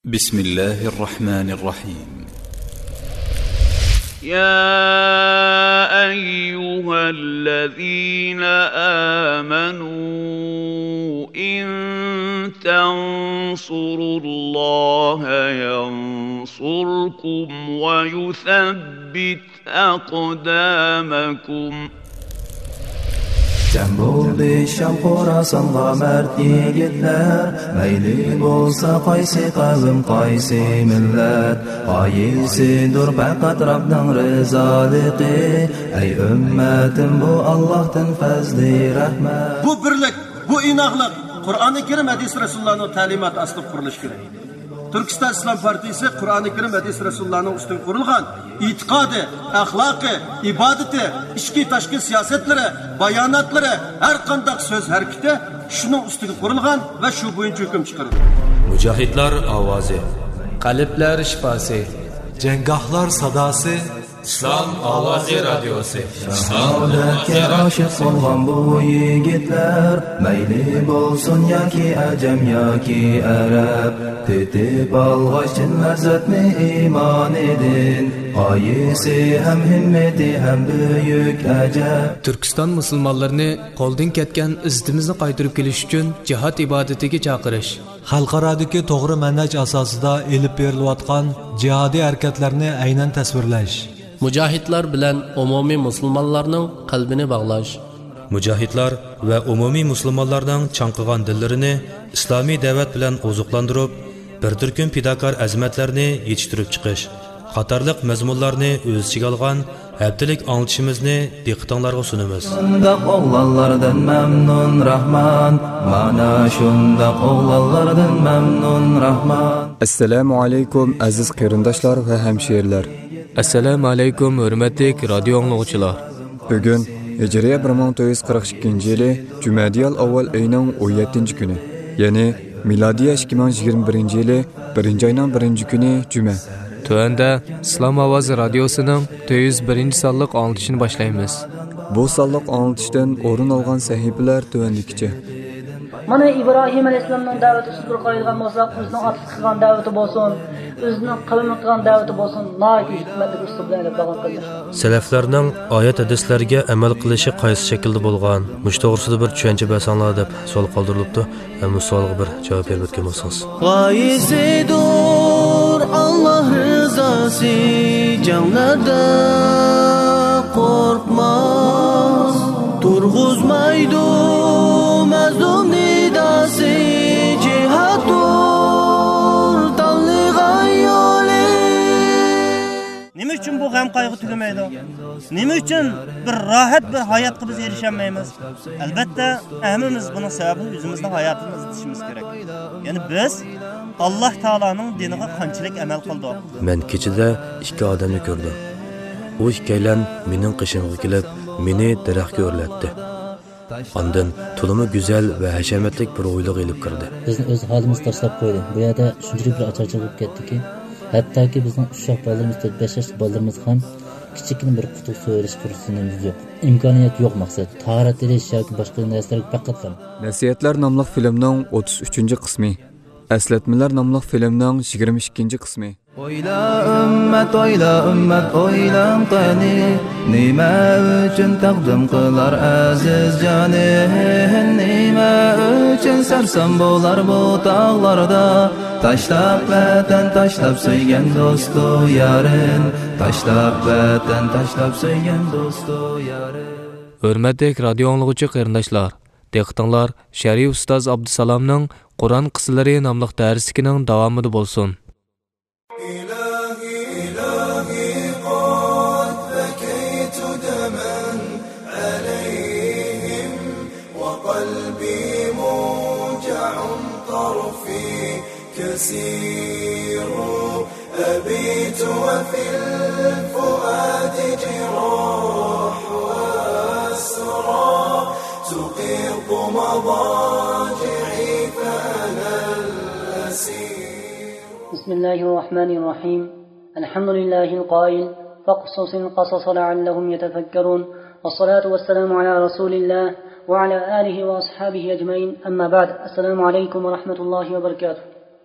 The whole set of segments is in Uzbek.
بسم الله الرحمن الرحيم. يا أيها الذين آمنوا إن تنصروا الله ينصركم ويثبت أقدامكم. Cem buldu Şam Xorasanğa mert yigitler, mayli bolsa qaysi qavm qaysi millat, qaysidir faqat Rabbning rizoligi. Ey ummatim, bu Allohdan fazli rahmat. Bu birlik, bu inoqlik Qur'oni Karim hadis Rasulullohning ta'limoti asli qurilishi kerak. Turkiston Islom partiyasi Qur'oni Karim hadis Rasulullohning ustidan qurilgan e'tiqodi, axloqi, ibodati, ichki tashqi siyosatlari, bayonotlari, har qanday so'z harakati shuning ustiga qurilgan va shu bo'yicha hukm chiqarilgan. Mujohidlar ovozi, qalblar shifosi, janggohlar sadosi, Islom ovozi radiosi. Saodatga oshiq bo'lgan bu yigitlar, mayli bo'lsin yoki ajam yoki arab, tetib olg'achin lazzatni iymon edin, qaysi ham himmati ham buyuk ajab. Turkiston musulmonlarini qo'ldan ketgan izzatimizni qaytarib kelish uchun jihad ibodatiga chaqirish, xalqarodagi to'g'ri manhaj asosida elib berilayotgan jihodiy harakatlarni aynan tasvirlash, mujohidlar bilan umumiy musulmonlarning qalbini bog'lash, mujohidlar va umumiy musulmonlarning chanqigan dillarini islomiy da'vat bilan oziqlantirib, bir turkum fidokor azmatlarni yetishtirib chiqish qatorliq mazmunlarni o'z ichiga olgan haftalik anglitishimizni diqqatingizga sunamiz. Shundoq o'g'lonlardan mamnun Rahman, mana shundoq o'g'lonlardan mamnun Rahman. Assalomu alaykum aziz qarindoshlar va hamshirlar. Assalomu alaykum hurmatli radio anglovchilar. Bugun Hijriya 1442-yili Jumadiyal avval oyining 17-kuni, ya'ni milodiya 2021-yili 1-oyning 1-kuni Juma. Tuanda Islom ovozi radiosining 401-sonliq anglitishini boshlaymiz. Bu sonliq anglitishdan o'rin olgan sahifalar tuandikicha. Mana İbrahim Aleyhisselam'ın daveti usulü qo'yilgan bo'lsa, o'zining otasi qilgan daveti bo'lsin, o'zining qavmi qilgan daveti bo'lsin, noyat hikmatli usul bilan davom qilmoqda. Salaflarning oyat hadislarga amal qilishi qaysi shaklda bo'lgan, mush to'g'risida bir tushuncha bersanlar deb savol qoldirilibdi. Hamma savolga bir javob berib o'tgan bo'lsangiz. Qaysidir Alloh rizosi jonlarda qo'rqmas, turg'izmaydi mazlum nidasi, jihadur tanligan yo'li. Nima uchun bu g'am qayg'u tugamaydi? Nima uchun bir rohat bir hayotga biz erishmaymiz? Albatta, hammamiz buning sababini o'zimizning hayotimizni izlashimiz kerak. Ya'ni biz Alloh taolaning diniga qanchalik amal qildik? Men kechida ikki odamni ko'rdim. U ikkalan mening qishimga kelib, meni daraxtga o'rlatdi. Ondan to'limi go'zal va hashamatlik bir o'yliq elib kirdi. Bizni o'z holimiz tashlab qo'ydi. Bu yerda shunchalik bir acharchilik bo'lib ketdiki, hattoki bizning ushoq bolalarimiz 4-5 yoshli bolalarimiz ham kichikina bir qutuq suv erish kursimiz yo'q. Imkoniyat yo'q maqsad. Tahorat edish yoki boshqa narsalarga faqat ham. Nasihatlar nomli filmning 33-qismi. Eslatmalar nomli filmning 22-qismi. Oyla ummat, oylam qani, nima uchun taqdim qilar aziz jonim, nima uchun sarson bo'lar bu tog'larda, tashlab vatan, tashlab so'ygan do'stu yarin, tashlab vatan, tashlab so'ygan do'stu yarin. Hurmatli radio anglovchi qarindoshlar, diqqatinglar Sharif ustoz Abdusalomning Qur'on qisalari nomli darsining davomida bo'lsin. أبيت وفي الفؤاد جراح وأسرى تقيض مضاجعي فأنا الأسير. بسم الله الرحمن الرحيم. الحمد لله القائل فاقصص القصص لعلهم يتفكرون، والصلاة والسلام على رسول الله وعلى آله وأصحابه أجمعين. أما بعد، السلام عليكم ورحمة الله وبركاته.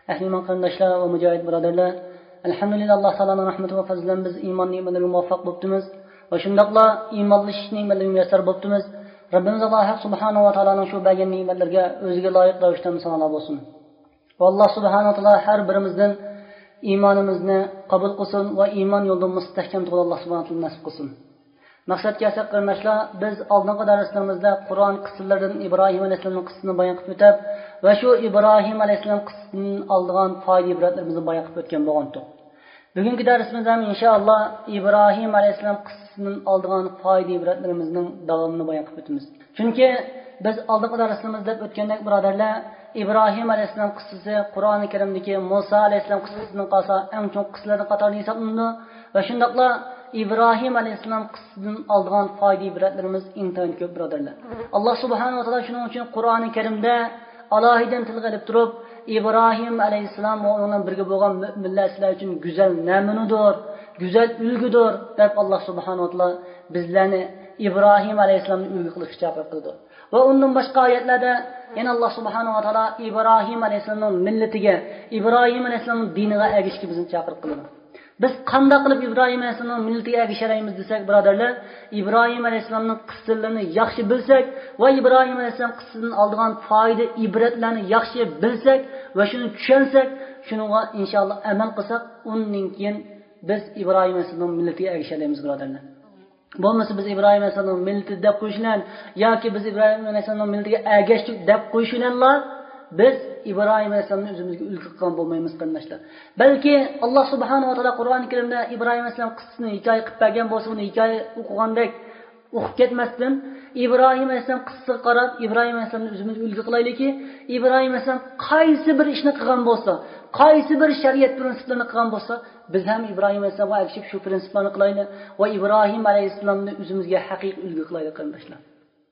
Ahliman qarindoshlar va mujohid birodarlar, alhamdulillah Alloh taoloning rahmati va fazli bilan biz iymon ne'matlariga muvaffaq bo'libmiz va shundaqla iymonlish ne'matlariga muyassar bo'libmiz. Rabbimiz Alloh subhanahu va taoloning shu bergan ne'matlarga o'ziga loyiq ravishda sanolar bo'lsin. Va Alloh subhanahu va taolo har birimizdan iymonimizni qabul qilsin va iymon yo'lida mustahkam turib Alloh subhanahu va taolo nasib qilsin. Maqsadga esa qarindoshlar, biz oldingi darslarimizda Qur'on qissalaridan Ibrohim alayhisolamning qissasini bayon qilib o'tib va shu Ibrohim alayhisolam qissasining oldigan foyda ibratlarimizni bayon qilib o'tgan bo'lgandik. Bugungi darsimizda ham inshaalloh Ibrohim alayhisolam qissasining oldigan foyda ibratlarimizning davomini bayon qilib o'tamiz. Chunki biz oldingi darslarimizda o'tgandek birodarlar, Ibrohim alayhisolam qissasi Qur'oni Karimdagi Musa alayhisolam qissasining qolsa eng cho'ng qissalardan qatorida hisoblanadi va shundaqla İbrahim Aleyhisselam qissasidan oldigan foyda ibratlarimiz intayin ko'p birodarlar. Alloh subhanahu va taolo shuning uchun Qur'oni Karimda alohidan tilga olib turib, İbrahim Aleyhisselam va uning birga bo'lgan mu'minlar sizlar uchun go'zal namunadir, go'zal ulgudir deb Alloh subhanahu va taolo bizlarni İbrahim Aleyhisselamni ulgu qilishga chaqirdi. Va undan boshqa oyatlarda yana Alloh subhanahu va taolo İbrahim Aleyhisselamning millatiga, İbrahim Aleyhisselamning diniga ergashishga bizni chaqirdi. Biz qanday qilib İbrahim alayhisolamning millatiga ergashaymiz desak, birodarlar, İbrahim alayhisolamning qissalarini yaxshi bilsak va İbrahim alayhisolam qissasidan oldigan foyda ibratlarni yaxshi bilsak va shuni tushunsak, shunga inshaalloh amal qilsak, undan keyin biz İbrahim alayhisolamning millatiga ergashaymiz birodarlar. Bo'lmasa biz İbrahim alayhisolamning millati deb qo'yishlan yoki biz İbrahim alayhisolamning millatiga ergashdik deb qo'yishlanlar, biz İbrahim Aleyhisselam'ın özümüzü ülke kılan bulmayımız kardeşler. Belki Allah Subhanahu wa Taala Kur'an-ı Kerim'de İbrahim Aleyhisselam kıssasını hikaye qilib bergan bo'lsa, uni hikaye o'qigandek o'qib ketmasdan İbrahim Aleyhisselam kıssasini qarab, İbrahim Aleyhisselam'ın özümüzü ülke qilaylikki, İbrahim Aleyhisselam qaysi bir ishni qilgan bo'lsa, qaysi bir shariat prinsiplarini qilgan bo'lsa, biz ham İbrahim Aleyhisselamga ergashib shu prinsiplarni qilaylik va İbrahim Aleyhisselam'ni o'zimizga haqiqiy ulgu qilaylik kardeşler.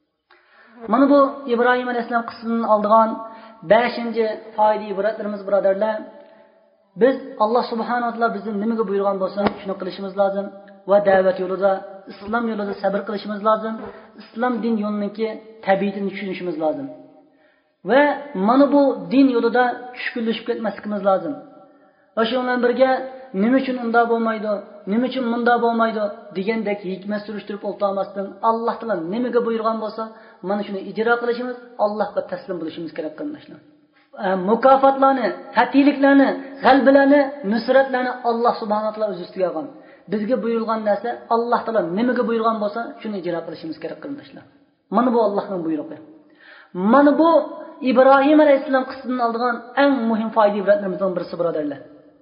Mana bu İbrahim Aleyhisselam kıssasının aldıgan 5-ci foyda ibratlarimiz birodarlar. Biz Alloh subhanahu va taolo bizni nimaga buyurgan bo'lsa, shuni qilishimiz lozim va da'vat yo'lida, islom yo'lida sabr qilishimiz lozim. Islom din yo'liniki tabiatini tushunishimiz lozim. Va mana bu din yo'lida tushkunlashib ketmasligimiz lozim. Va shu bilan birga nima uchun unda bo'lmaydi, nima uchun bunda bo'lmaydi degandek hikmat surishtirib o'ltirmasdan Alloh taolo nimaga buyurgan bo'lsa, mana shuni ijro qilishimiz, Allohga taslim bo'lishimiz kerak qardoshlar. Mukofotlarni, fatihliklarni, g'albalarni, nusratlarni Alloh subhanahu va taolo o'z ustiga olgan. Bizga buyurilgan narsa Alloh taolo nimaga buyurgan bo'lsa, shuni ijro qilishimiz kerak qardoshlar. Mana bu Allohning buyrug'i. Mana bu İbrahim alayhisolam qissasidan oldigan eng muhim foyda ibratlarimizdan birisi birodarlar.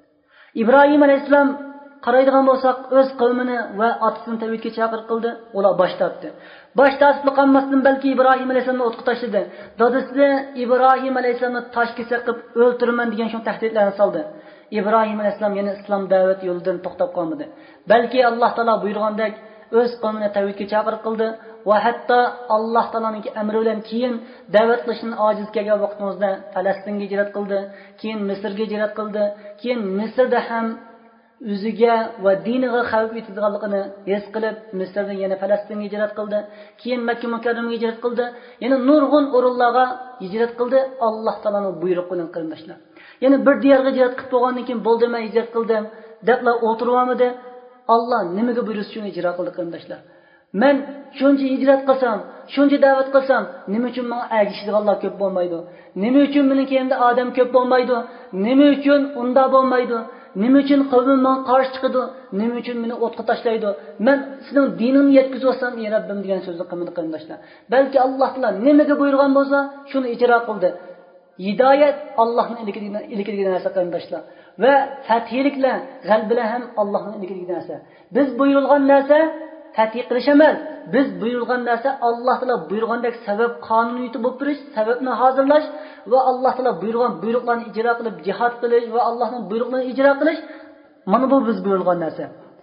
İbrahim alayhisolam qaraydigan bo'lsak, o'z qavmini va otasini tavhidga chaqirdi, ular bosh tortdi. Bosh tortib qolmasdan balki İbrahim alayhisolamni o'tqa tashladi. Dadasi İbrahim alayhisolamni toshga saqib o'ltiraman degan shu tahdidlarni soldi. İbrahim alayhisolam yana islom da'vat yo'lidan to'xtab qolmadi. Balki Alloh taolo buyurgandek o'z qavmini tavhidga chaqirdi va hatto Alloh taoloning amri bilan keyin da'vat qilishni ojiz kelgan vaqtimizda Falastinga hijrat qildi, keyin Misrga hijrat qildi, keyin Misrda ham o'ziga va diniga xavf yetadiganligini his qilib Misrdan yana Falastinga hijrat qildi, keyin Makka mukarramaga hijrat qildi, yana nurg'un o'rinlarga hijrat qildi Alloh taoloning buyrug'i bilan qarindoshlar. Yana bir diyorga hijrat qilib bo'lgandan keyin bo'ldi men hijrat qildim debla o'tirmadi. Allah nimaga buyursa shuni ijro qildi qarindoshlar. Men shuncha hijrat qilsam, shuncha da'vat qilsam, nima uchun menga ergashadiganlar ko'p bo'lmaydi? Nima uchun mening keyinda odam ko'p bo'lmaydi? Nima uchun unda bo'lmaydi? Nima uchun qavmim menga qarshi chiqadi? Nima uchun meni o'tga tashlaydi? Men sizning diningni yetkazib olsam, ey Rabbim degan so'zni qilmadi qarindoshlar. Balki Alloh taolo nimaga buyurgan bo'lsa, shuni ijro qildi. Hidoyat Allohning ilkidigan narsa qarindoshlar. Ve fethilikler, g'albilar ham Allohning ilkidigan narsa. Biz buyurilgan narsa fatih qilish emas. Biz buyurilgan narsa Alloh taolo buyurgandek sabab qonuniyati bo'lib turish, sababni hozirlash va Alloh taolo buyurgan buyruqlarni ijro qilib jihad qilish va Allohning buyruqlarini ijro qilish. Mana bu biz buyurilgan narsa.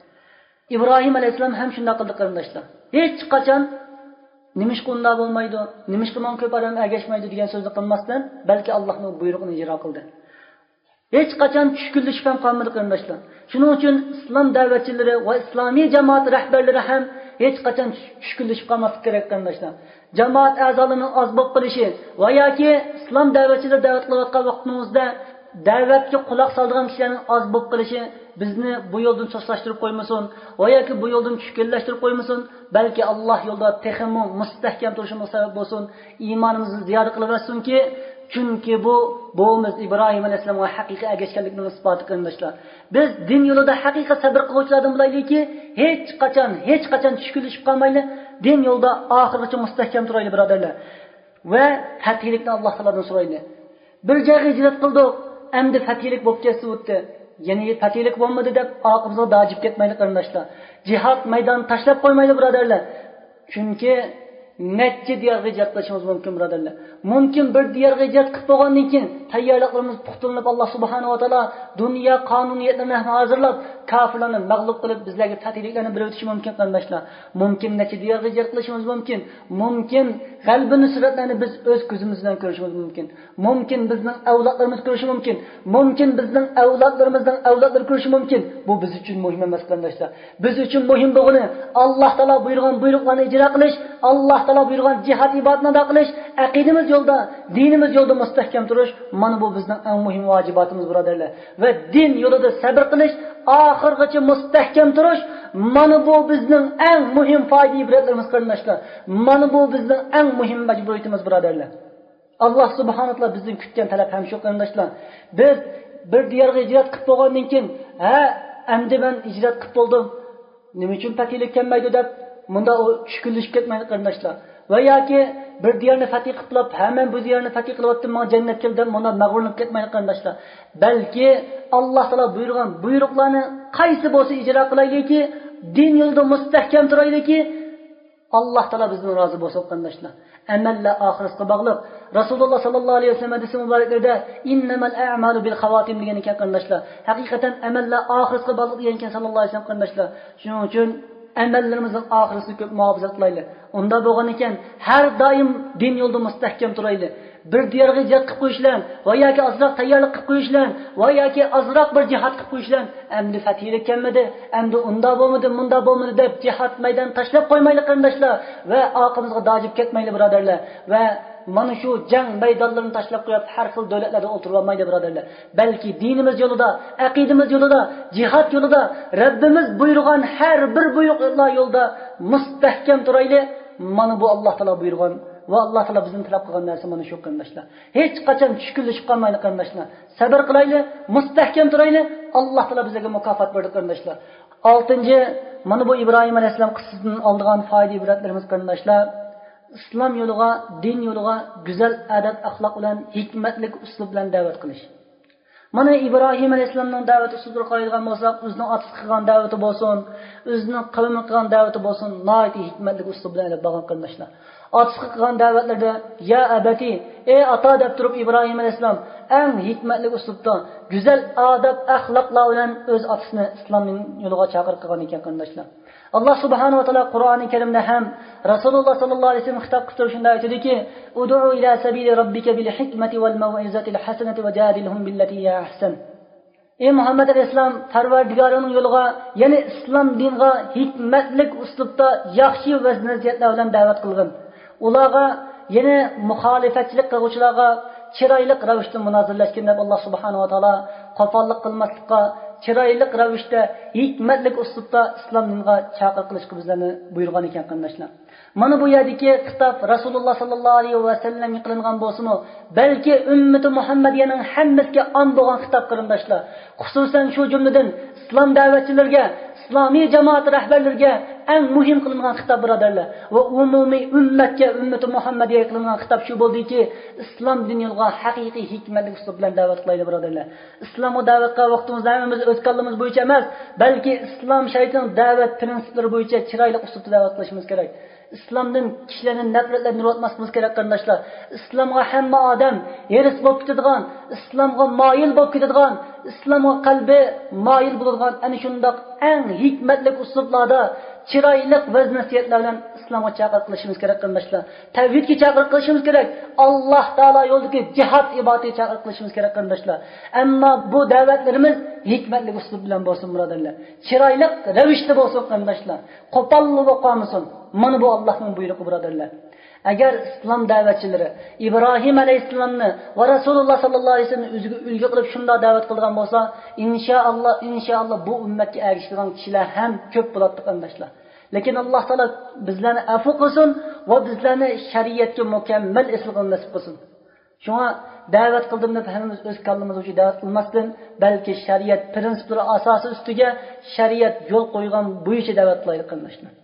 İbrahim alayhisalom ham shunday qildi qarindoshlar. Hech qachon nimishqa unda bo'lmaydi, nimishqa men ko'p odam ergashmaydi degan so'zni qilmasdan, balki Allohning buyruqini ijro qildi. Hech qachon tushkunlashib ham qolmadi qarindoshlar. Shuning uchun islom da'vatchilari va islomiy jamoat rahbarlari ham hech qachon tushkunlashib qolmaslik kerak qarindoshlar. Jamoat a'zolarining oz bo'lib qolishi va yoki islom da'vatchilari da'vat qilayotgan vaqtimizda da'vatga quloq soladigan kishilarning oz bo'lib qolishi bizni bu yo'ldan so'zlashtirib qo'ymasin va yoki bu yo'ldan tushkunlashtirib qo'ymasin, balki Alloh yo'lida texmo mustahkam turishimiz sabab bo'lsin, iymonimizni ziyoda qilaversinki, chunki buimiz Ibrohim alayhisolamga haqiqiy ergashganlikning isboti qarindoshlar. Biz din yo'lida haqiqiy sabr qiluvchilardan bo'laylikki, hech qachon tushkunlashib qolmayli, din yo'lida oxirigacha mustahkam turaylik birodarlar. Va fatihlikni Alloh taolodan so'raylik. Bir joyga hijrat qildik, endi fatihlik bo'lib ketsa o'tdi. Ya'ni fatihlik bo'lmadi deb oqibimizga dajib ketmaylik qarindoshlar. Jihad maydonini tashlab qo'ymaylik birodarlar. Chunki necha diyorga hijrat qilishimiz mumkin birodarlar. Mumkin bir diyorga hijrat qilib bo'lgandan keyin tayyorliklarimiz puxtalanib Alloh subhanahu va taolo dunyo qonuniyatlarini hozirlab kofirlarni mag'lub qilib bizlarga fatihliklarni berib o'tishi mumkin qarindoshlar. Mumkin necha diyorga hijrat qilishimiz mumkin. Mumkin g'albi nusratlarni biz o'z ko'zimiz bilan ko'rishimiz mumkin. Mumkin bizning avlodlarimiz ko'rishi mumkin. Mumkin bizning avlodlarimizdan avlodlar ko'rishi mumkin. Bu biz uchun muhim emas qarindoshlar. Biz uchun muhim bo'lgani Alloh taolo buyurgan buyruqlarni ijro qilish, Alloh taolo buyurgan jihad ibodatini ado qilish, aqidamiz yo'lda, dinimiz yo'lda mustahkam turish, mana bu bizning eng muhim vajibatimiz birodarlar. Va din yo'lida sabr qilish, oxirgacha mustahkam turish, mana bu bizning eng muhim foyda ibratlarimiz qarindoshlar. Mana bu bizning eng muhim majburiyatimiz birodarlar. Alloh subhanahu va taolo bizning kutgan talab ham shu qarindoshlar. Biz bir diyorga hijrat qilib bo'lgandan keyin, endi men hijrat qilib bo'ldim, nima uchun fatihlik kelmaydi deb bunda o tushkunlashib ketmaydi qarindoshlar. Va yoki bir diyorni fatih qilib, hamma bu diyorni fatih qilyapti, men jannat keldim, bunda mag'rurlanib ketmaydi qarindoshlar. Balki Alloh taolo buyurgan buyruqlarni qaysi bo'lsa ijro qilaylikki, din yo'lida mustahkam turaylikki, Alloh taolo bizdan rozi bo'lsin qarindoshlar. Amallar oxirasiga bog'liq. Rasululloh sallallohu alayhi vasallam hadis muboraklarida innamal a'malu bil xawatim degan ekan qarindoshlar. Haqiqatan amallar oxirasiga bog'liq degan ekan sallallohu alayhi vasallam qarindoshlar. Shuning uchun amallarimizning oxirisini ko'p muhofaza qilaylik. Unda bo'lgan ekan har doim din yo'lida mustahkam turaylik. Bir diyorga hijrat qilib qo'yishlar va yoki ozroq tayyorlik qilib qo'yishlar va yoki ozroq bir jihad qilib qo'yishlar. Endi fatihlik kelmadi, endi unda bo'lmadi, bunda bo'lmadi deb jihad maydonini tashlab qo'ymaylik qarindoshlar va oqimizga dojib ketmaylik birodarlar. Va mana shu jang maydonlarini tashlab qo'yib har xil davlatlarda o'tirib olmaydi birodarlar. Balki dinimiz yo'lida, aqidamiz yo'lida, jihad yo'lida, Rabbimiz buyurgan har bir buyruqlar yo'lda mustahkam turaylik. Mana bu Alloh taolo buyurgan va Alloh taolo bizning talab qilgan narsa mana shu qarindoshlar. Hech qachon tushkunlashib qolmaylik qarindoshlar. Sabr qilaylik, mustahkam turaylik. Alloh taolo bizga mukofot berdi qarindoshlar. 6-chi, mana bu Ibrohim alayhisalom qissasidan oldigan foyda ibratlarimiz qarindoshlar. Islom yo'liga, din yo'liga go'zal adab, axloq bilan, hikmatlik uslub bilan da'vat qilish. Mana Ibrohim alayhisalomning da'vat uslubiga qaraydigan bo'lsak, o'zining otasi qilgan da'vati bo'lsin, o'zining qavmi qilgan da'vati bo'lsin, nihoyat hikmatli uslub bilan olib borgan qarindoshlar. Otasi qilgan da'vatlarda ya abati, ey ata deb turib Ibrohim alayhisalom eng hikmatli uslubda, go'zal adab, axloqlar bilan o'z otasini islomning yo'liga chaqirgan ekan qarindoshlar. Allah subhanahu wa ta'ala Qur'oni Karimda ham Rasululloh sallallohu alayhi vasallam xitob qilib shunday aytadiki: "Ud'u ila sabili robbika bil hikmati wal maw'izati al hasanati wajadilhum billati hiya ahsan." Ey Muhammad alayhisalom, Parvardigorining yo'liga, ya'ni islom diniga hikmatlik uslubda yaxshi vazn-vaziyatlar bilan da'vat qilgin. Ularga, ya'ni muxolifatchilik qiluvchilarga chiroyli ravishda munozirlashgan deb Alloh subhanahu va taolo qo'pollik qilmaslikqa, chiroyli ravishda hikmatli uslubda islom diniga chaqiriq qilishga bizlarni buyurgan ekan qarindoshlar. Mana bu yerdagi kitob Rasululloh sallallohu alayhi va sallamga qilingan bo'lsa-mu, balki ummati Muhammadiyaning hammasiga on bo'lgan kitob qarindoshlar. Xususan shu jumladan islom da'vatchilariga, islomiy jamoat rahbarlariga eng muhim qilingan kitob birodarlar va umumiy ummatga, ummati Muhammadiyaga qilingan kitob shu bo'ldiki, islom dinyoga haqiqiy hikmatli uslub bilan da'vat qilaydi birodarlar. Islomga da'vatga vaqtimizni hammamiz o'tganligimiz bo'yicha emas, balki islom shariatining da'vat prinsiplari bo'yicha chiroyli uslubda da'vat qilishimiz kerak. İslamdan kishilarning nafratlarini nurotmasimiz kerak qarindoshlar. Islomga hamma odam heris bo'lib ketadigan, islomga moyil bo'lib ketadigan, islomga qalbi moyil bo'ladigan ana shundoq eng hikmatli uslublarda chiroyli vazn-nasiyatlar bilan islomga chaqiriq qilishimiz kerak qarindoshlar. Tavhidga chaqiriq qilishimiz kerak. Alloh taolo yo'lidagi jihad ibodatiga chaqiriq qilishimiz kerak qarindoshlar. Ammo bu da'vatlarimiz hikmatli uslub bilan bo'lsin birodarlar. Chiroyli ravishda bo'lsin qarindoshlar. Qo'pollik bo'lib qolmasin. Mana bu Allohning buyrug'i birodarlar. Agar islom da'vatchilari Ibrohim alayhissalomni va Rasululloh sallallohu alayhi vasallamni o'ziga ulgu qilib shunday da'vat qilgan bo'lsa, inshaalloh bu ummatga ergashgan kishilar ham ko'p bo'ladi qardoshlar. Lekin Alloh taolo bizlarni afv qilsin va bizlarni shariatga mukammal isloh nasib qilsin. Shunga da'vat qildim deb hammamiz o'z kallamiz uchun da'vat qilmasdan, balki shariat prinsiplari asosi ustiga shariat yo'l qo'ygan bo'yicha da'vat qilaylik qardoshlar.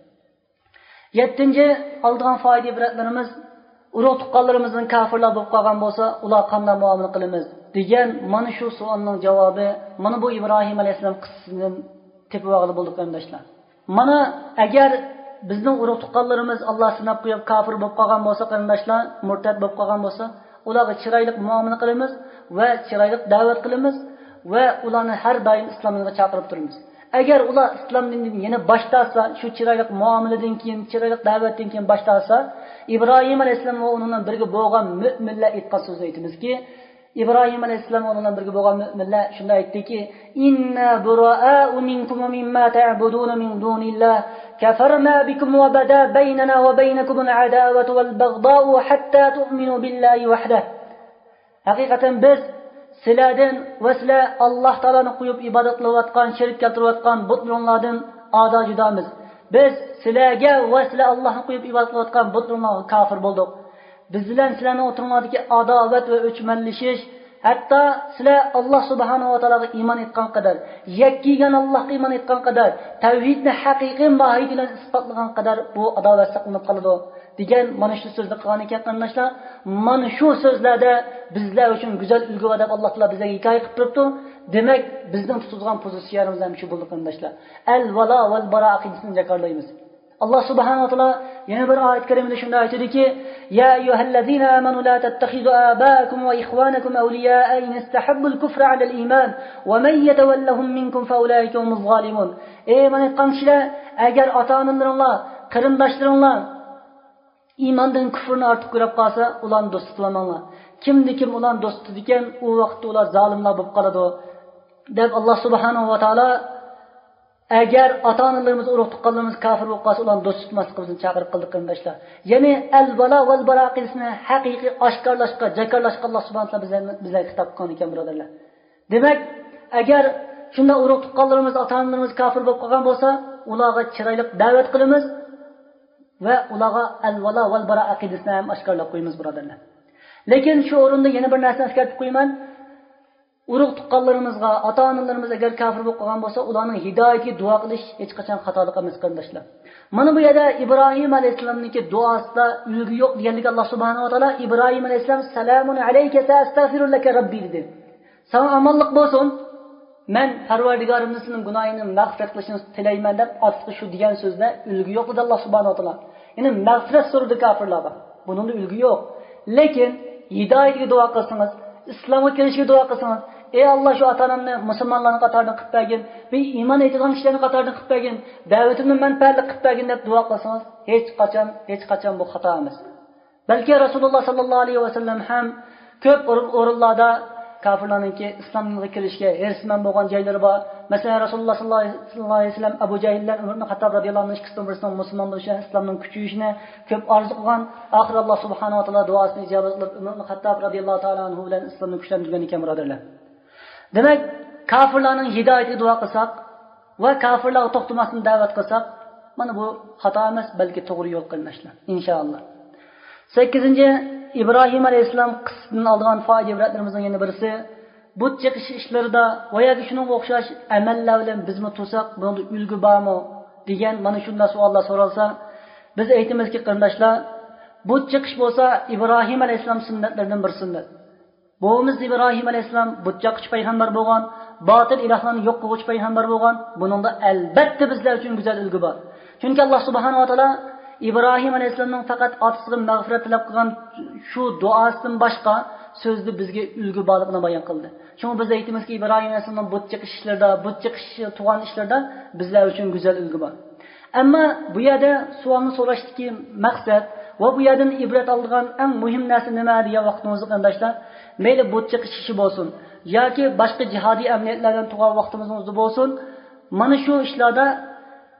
7-chi oldigan foyda ibratlarimiz urug' tuqqanlarimizning kofirlar bo'lib qolgan bo'lsa, ular qanday muomala qilamiz degan mana shu savolning javobi mana bu Ibrohim alayhissalom qissasidan tepib olib bo'ldi qardoshlar. Mana agar bizning urug' tuqqanlarimiz Alloh sinab qo'yib kofir bo'lib qolgan bo'lsa qardoshlar, murtad bo'lib qolgan bo'lsa, ularga chiroyli muomala qilamiz va chiroyli da'vat qilamiz va ularni har doim islomga chaqirib turamiz. Agar ular islom dinidan yana bosh tortsa, shu chiroyli muomaladan keyin, chiroyli da'vatdan keyin bosh tortsa, Ibrohim alayhissalom va uning birga bo'lgan mu'minlar aytgan so'zni aytamizki, Ibrohim alayhissalom va uning birga bo'lgan mu'minlar shunday aytdiki, inna bura'u minkum mimma ta'buduna min dunillah kafarna bikum wa bada baynana wa baynakum al'adawatu wal baghda'u hatta tu'minu billahi wahdahu. Haqiqatan biz sizlardan va sizlar Alloh taoloni qo'yib ibodat qilayotgan, shirk keltirayotgan butlardan ado judomiz. Biz sizlarga va sizlar Allohni qo'yib ibodat qilayotgan butlarga kofir bo'ldik. Biz bilan sizlarning o'tirmadagi adovat va o'chmanlishish, hatto sizlar Alloh subhanahu va taologa iymon etgan qadar, yakkigan Allohga iymon etgan qadar, tavhidni haqiqiy mohiyat bilan isbotlagan qadar bu adovat saqlanib qoladi degan mana shu so'zni qilgan ekan qardoshlar. Mana shu so'zlarda bizlar uchun go'zal ulgu va deb Alloh taolo bizga hikoya qilib turibdi. Demak, bizning tutgan pozitsiyamiz ham shu bo'ldi qardoshlar. Al-vala val bara aqidasini jakarlaymiz. Allah subhanahu wa ta'ala yana bir oyat karimada shunday aytadiki, ya ayyuhallazina amanu la tattakhizu abaakum wa ikhwanakum awliya'a in istahabbu al-kufra 'ala al-iman wa man yatawallahum minkum fa ulaika humuz zalimun. Ey mana aytgan kishilar, agar ota-onalaringlar, qarindoshlaringlar iymondan kufrni ortib ko'rib qolsa, ularni do'st tutmanglar. Kim ularni do'st tutadigan, u vaqtda ular zolimlar bo'lib qoladi deb Alloh subhanahu va taolo agar ota-onalarimiz, urug' tuqqanlarimiz kofir bo'lib qolsa, ularni do'st tutmaslikka bizni chaqirib qildik qardoshlar. Ya'ni al-vala val bara aqidasini haqiqiy oshkorlashga, jakarlashga Alloh subhanahu va taolo bizlarga xitob qilgan ekan, birodarlar. Demak, agar shunda urug' tuqqanlarimiz, ota-onalarimiz kofir bo'lib qolgan bo'lsa, ularga chiroyli da'vat qilamiz va ularga al-vala val bara aqidasini ham oshkorlab qo'yamiz, birodarlar. Lekin shu o'rinda yana bir narsani eslatib qo'yaman. Urug' tuqqanlarimizga, ota-onalarimiz agar kofir bo'lib qolgan bo'lsa, ularning hidoyatiga duo qilish hech qachon xatolik emas qardoshlar. Mana bu yerda Ibrohim alayhissalomning duosida ulgu yo'q deganligi Alloh subhanahu va taolo Ibrohim alayhissalom salamun alayka astagfirullaka robbi dedi. Sana omonlik bo'lsin. Men Parvardigorimning sening gunohingni mag'firat qilishini tilayman deb asli shu degan so'zda ulgu yo'q dedi Alloh subhanahu va taolo. Ya'ni mag'firat so'radi kofirlarga. Buningda ulgu yo'q. Lekin hidoyatga duo qilsangiz, islomga kirishga duo qilsangiz, ey Alloh shu ota-onamni musulmonlarning qatoridan qilib bergin, men iymon etgan kishilarning qatoridan qilib bergin, da'vatimni manfaatli qilib bergin deb duo qilsangiz, hech qachon bu xato emas. Balki Rasululloh sallallohu alayhi vasallam ham ko'p o'rinlarda kofirlarningki islomga kirishga erisman bo'lgan joylari bor. Masalan, Rasululloh sallallohu alayhi vasallam Abu Jahldan Umar ibn Xattob radhiyallohu anhu ikkisin musulmon bo'lishni, islomning kuchayishini ko'p orzu qilgan. Oxir Alloh subhanahu va taolo duosini ijobat qilib Umar ibn Xattob radhiyallohu ta'ala anhu bilan islomni kuchlantirgan ekan, birodarlar. Demak, kofirlarning hidoyatiga duo qilsak va kofirlarga to'xtamasdan da'vat qilsak, mana bu xato emas, balki to'g'ri yo'l qilinishlar, inshaalloh. 8-chi Ibrohim alayhissalom qismdan olgan foyda ibratlarimizning yana birisi, but chiqish ishlarida va yoki shunga o'xshash amallar bilan bizmi tursak, bunda ulgu bormi degan mana shunday savollar so'ralsa, biz aytamizki, qarindoshlar, but chiqish bo'lsa Ibrohim alayhissalom sunnatlaridan bir sunnat. Bo'g'imiz Ibrohim alayhissalom butchaqchi payg'ambar bo'lgan, botil ilohlarni yo'q qiluvchi payg'ambar bo'lgan. Buningda albatta bizlar uchun go'zal ulgu bor. Chunki Alloh subhanahu va taolo Ibrohim alayhissalomning faqat otasidan mag'firat tilab qilgan shu duosidan boshqa so'zni bizga ulgu borligini bayon qildi. Shunga biz aytamizki, Ibrohim alayhissalom butchaqish ishlarida, butchaqish tug'an ishlarda bizlar uchun go'zal ulgu bor. Ammo bu yerda savolni so'rashdiki, maqsad va bu yerdan ibrat olgan eng muhim narsa nima degan vaqtimizda qardoshlar, mayli butchaqish ishi bo'lsin yoki boshqa jihodiy amaliyotlardan tug'an vaqtimizda bo'lsin, mana shu ishlarda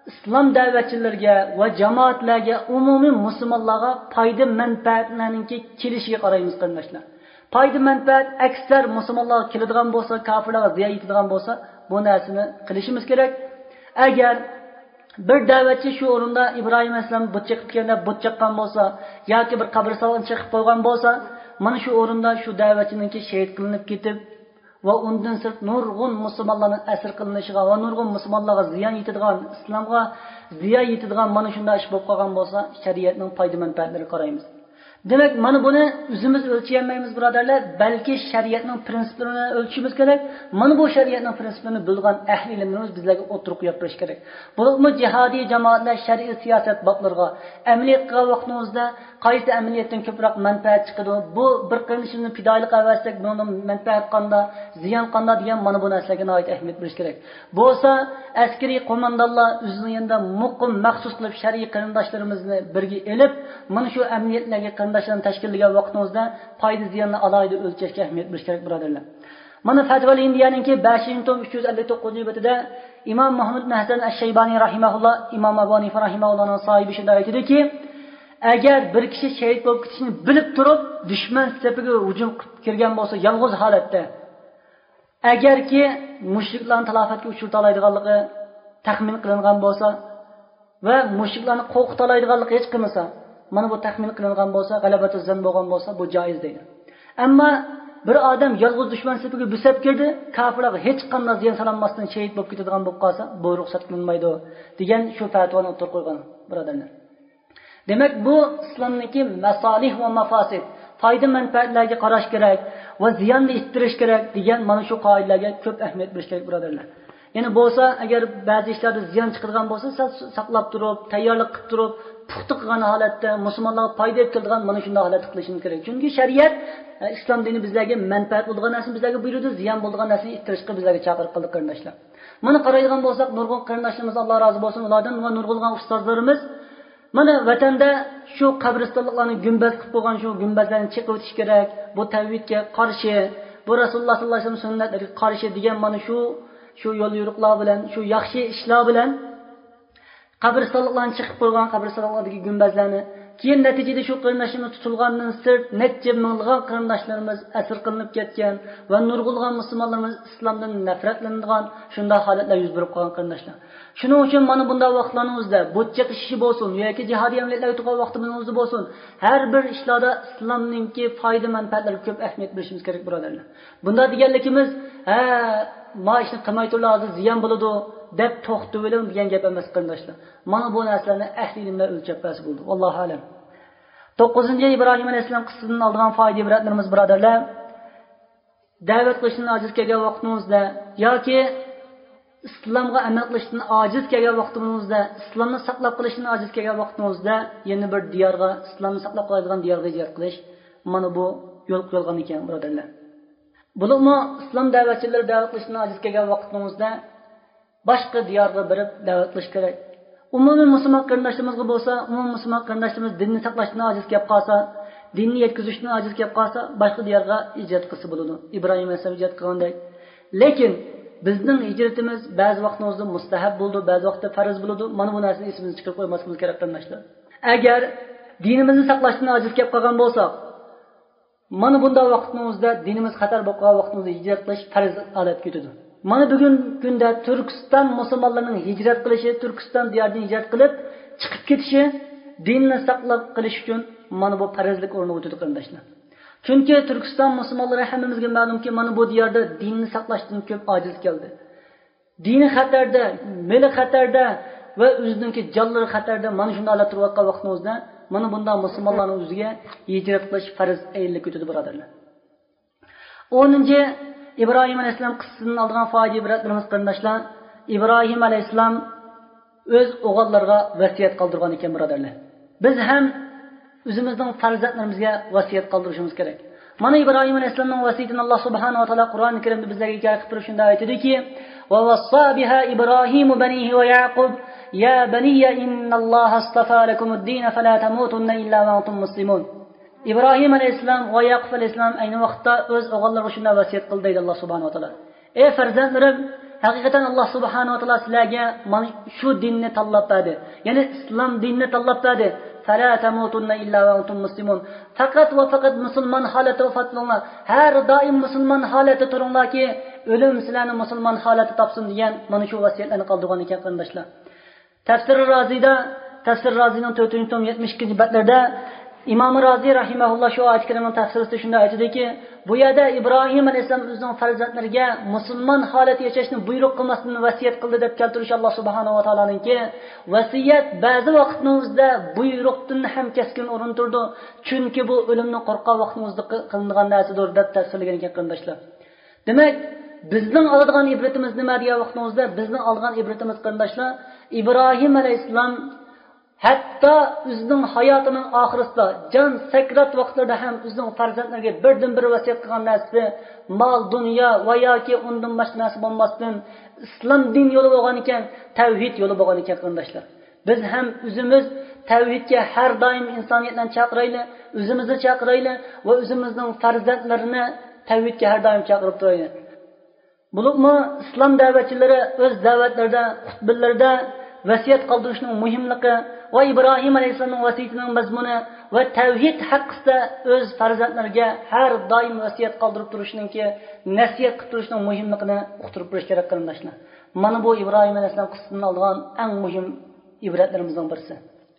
islom da'vatchilariga va jamoatlarga, umumiy musulmonlarga foyda manfaatlarning kelishiga qaraymiz qarindoshlar. Foyda manfaat aksar musulmonlarga keladigan bo'lsa, kofirlarga ziyon yetadigan bo'lsa, bu narsani qilishimiz kerak. Agar bir da'vatchi shu o'rinda Ibrohim alayhisalom but chiqib kelganda but chiqqan bo'lsa yoki bir qabristonga chiqib qo'ygan bo'lsa, mana shu o'rinda shu da'vatchininki shahid qilinib ketib va undan sirt nurg'un musulmonlarning asir qilinishiga va nurg'un musulmonlarga ziyon yetadigan, islomga ziyon yetadigan mana shunday ish bo'lib qolgan bo'lsa, shariatning foyda manfaatlariga qaraymiz. Demak, mana buni o'zimiz o'lchayolmaymiz, birodarlar, balki shariatning prinsiplarini o'lchishimiz kerak. Mana bu shariatning prinsiplarini bilgan ahli ilmlarimiz bizlarga o'tirib qo'yib berish kerak. Bo'lib jihodiy jamoatlar shar'iy siyosat boblariga amaliyot qilgan vaqtimizda qaysi amaliyotdan ko'proq manfaat chiqadi, bu bir qilishimizni fidoilik qilsak, bundan manfaat qanda, ziyon qanda degan mana bu narsalarga nihoyat ahamiyat berish kerak. Bo'lsa, askariy qo'mondonlar o'zining yanında muqim maxsus qilib shar'iy qarindoshlarimizni birga elib, mana shu amaliyotlarga qarindoshlarni tashkillagan vaqtimizda foyda ziyonni alohida o'lchashga ahamiyat berish kerak, birodarlar. Mana Fatval Indiyaninki 5-tom 359-betida Imom Muhammad ibn Hasan ash-Shaybani rahimahulloh, Imom Abu Hanifa rahimahullohning sohibi shunday aytadiki, agar bir kishi shahid bo'lib ketishini bilib turib, dushman safiga hujum qilib kirgan bo'lsa, yolg'iz holatda, agarki mushriklarni talofatga uchirta oladiganligi taxmin qilingan bo'lsa va mushriklarni qo'rqita oladiganligi hech qilmasa, mana bu taxmin qilingan bo'lsa, g'alabatu zan bo'lgan bo'lsa, bu joiz deydi. Ammo bir odam yolg'iz dushman safiga busab kirdi, kofirlarga hech qanday ziyon solmasdan shahid bo'lib ketadigan bo'lib qolsa, bu ruxsat qilinmaydi degan shu fatvoni o'tirib qo'ygan, birodarlar. Demak, bu islomniki masalih va mafasid, foyda manfaatlarga qarash kerak va ziyonni ittirish kerak degan mana shu qoidalarga ko'p ahamiyat berish kerak, birodarlar. Ya'ni bo'lsa, agar ba'zi ishlarda ziyon chiqadigan bo'lsa, saqlab turib, tayyorlik qilib turib, puxta qilgan holatda musulmonlarga foyda yetkazadigan mana shunday holatda qilishimiz kerak. Chunki shariat, islom dini bizlarga manfaat bo'lgan narsani bizlarga buyurdi, ziyon bo'lgan narsani ittirishga bizlarga chaqiriq qildi, qarindoshlar. Mana qaraydigan bo'lsak, nurg'un qarindoshlarimiz, Alloh rozi bo'lsin, ulardan va nurg'un ustozlarimiz mana vatanda shu qabristonliklarni gumbaz qilib qo'ygan shu gumbazlarni chiqib o'tish kerak, bu tavhidga qarshi, bu Rasululloh sollallohu alayhi vasallam sunnatlariga qarshi degan mana shu yo'l yo'riqlar bilan, shu yaxshi ishlar bilan qabristonliklarni chiqib qo'ygan, qabristonliklardagi gumbazlarni keyin natijada shu qarindoshlarimiz tutilgandan sirt necha minglagan qarindoshlarimiz asir qilinib ketgan va nurg'ulg'an musulmonlarimiz islomdan nafratlanadigan shunday holatlar yuz berib qolgan qarindoshlar. Shuning uchun mana bunday vaqtlarimizda bo'tcha ishi bo'lsin yoki jihodiy amaliyotlarga turgan vaqtimizda bo'lsin, har bir ishlarda islomningki foyda manfaatlariga ko'p ahamiyat berishimiz kerak, birodarlar. Bunda deganligimiz, ma ishni qilmay turlar, hozir ziyon bo'ladi deb to'xtab o'lim degan gap emas, qarindoshlar. Mana bu narsalarni ahli ilmlar o'lchab bersa bo'ldi. Allohu alam. 9-Ibrohim alayhisalom qissasidan olgan foyda ibratlarimiz, birodarlar, da'vat qilishdan ojiz kelgan vaqtimizda yoki islomga amal qilishdan ojiz kelgan vaqtimizda, islomni saqlab qilishdan ojiz kelgan vaqtimizda yana bir diyorga, islomni saqlab qoladigan diyorga hijrat qilish, mana bu yo'l qo'yilgan ekan, birodarlar. Bulumi islom da'vatchilari da'vat qilishdan ojiz kelgan vaqtimizda boshqa diyorga borib da'vat qilish kerak. Umumiy musulmon qarindoshlarimizga bo'lsa, umumiy musulmon qarindoshlarimiz dinni saqlashdan ojiz kelib qolsa, dinni yetkazishdan ojiz kelib qolsa, boshqa diyorga hijrat qilsa bo'ladi. Ibrohim alayhisalom hijrat qilgandek. Lekin bizning hijratimiz ba'zi vaqtlarda mustahab bo'ldi, ba'zi vaqtda farz bo'ladi. Mana bu narsani esimizdan chiqarib qo'ymasligimiz kerak, qarindoshlar. Agar dinimizni saqlashdan ojiz kelib qolgan bo'lsak, mana bunday vaqtimizda dinimiz xatar bo'lib qolgan vaqtimizda hijrat qilish farz holatga ketadi. Mana bugun kunda Turkiston musulmonlarining hijrat qilishi, Turkiston diyoridan hijrat qilib chiqib ketishi dinni saqlab qilish uchun mana bu farzlik o'rniga o'tadi, qarindoshlar. Chunki Turkiston musulmonlari hammamizga ma'lumki, mana bu diyorda dinni saqlashdan ko'p ojiz keldi. Dini xatarda, meli xatarda va o'zininki jonlari xatarda mana shunday holat turayotgan vaqtimizda mana bunday musulmonlarning o'ziga hijrat qilish farz ayilib ketadi, birodarlar. 10-chi Ibrohim alayhisalom qissasidan olgan foyda ibratlarimiz, qarindoshlar, Ibrohim alayhisalom o'z o'g'illariga vasiyat qoldirgan ekan, birodarlar. Biz ham o'zimizning farzandlarimizga vasiyat qoldirishimiz kerak. Mana Ibrohim alayhisalomning vasiyatini Alloh subhanahu va taolo Qur'oni Karimda bizlarga hikoya qilib shunday aytadiki: "Va wassa biha Ibrohimu banihi va Yaqub ya baniya innalloha astafa lakumud-din fala tamutunna illa wa antum muslimun." Ibrohim alayhisalom va Yaqub alayhisalom ayni vaqtda o'z o'g'illariga shunday vasiyat qildi deydi Alloh subhanahu va taolo: "Ey farzandlarim, haqiqatan Alloh subhanahu va taolo sizlarga mana shu dinni tanlab berdi. Ya'ni islom dinini tanlab berdi. Fala tamutunna illa wa antum muslimun. Faqat va faqat musulmon holatda vafot qilinglar. Har doim musulmon holatda turinglarki, o'lim sizlarni musulmon holatda topsin degan mana shu vasiyatlarni qoldirgan ekan qarindoshlar. Tafsir Rozining 4-tom 72-batlarda İmam Razi rahimahullah şu ayet-i kerimenin tafsirida shunday aytadiki, bu yerda İbrahim alayhisalom o'zining farzandlariga musulmon holat yashashni buyruq qilmaslikni vasiyat qildi deb keltirish Alloh subhanahu va taoloninki. Vasiyat ba'zi vaqtimizda buyruqdan ham keskin o'rin turdi. Chunki bu o'limni qo'rqqan vaqtimizda qilingan narsadir deb tafsirlagan ekan qarindoshlar. Demak, bizning oladigan ibratimiz nima degan vaqtimizda bizning olgan ibratimiz qarindoshlar, İbrahim alayhisalom hatto o'zining hayotining oxirisida jon sakrat vaqtlarida ham o'zining farzandlariga birdan-bir vasiyat qilgan narsa mol, dunyo va yoki undan boshqa narsa bo'lmasdan islom din yo'li bo'lgan ekan, tavhid yo'li bo'lgan ekan qarindoshlar. Biz ham o'zimiz tavhidga har doim insoniyatni chaqiraylik, o'zimizni chaqiraylik va o'zimizning farzandlarini tavhidga har doim chaqirib turaylik. Bulubmi islom da'vatchilari o'z da'vatlarida, xutbalarida vasiyat qoldirishning muhimligi va İbrahim alayhisolamning vasiyatining mazmuni va tavhid haqida o'z farzandlariga har doim vasiyat qoldirib turishningki, nasihat qilib turishning muhimligini uqtirib berish kerak qarindoshlar. Mana bu İbrahim alayhisolam qissasidan olgan eng muhim ibratlarimizdan birisi.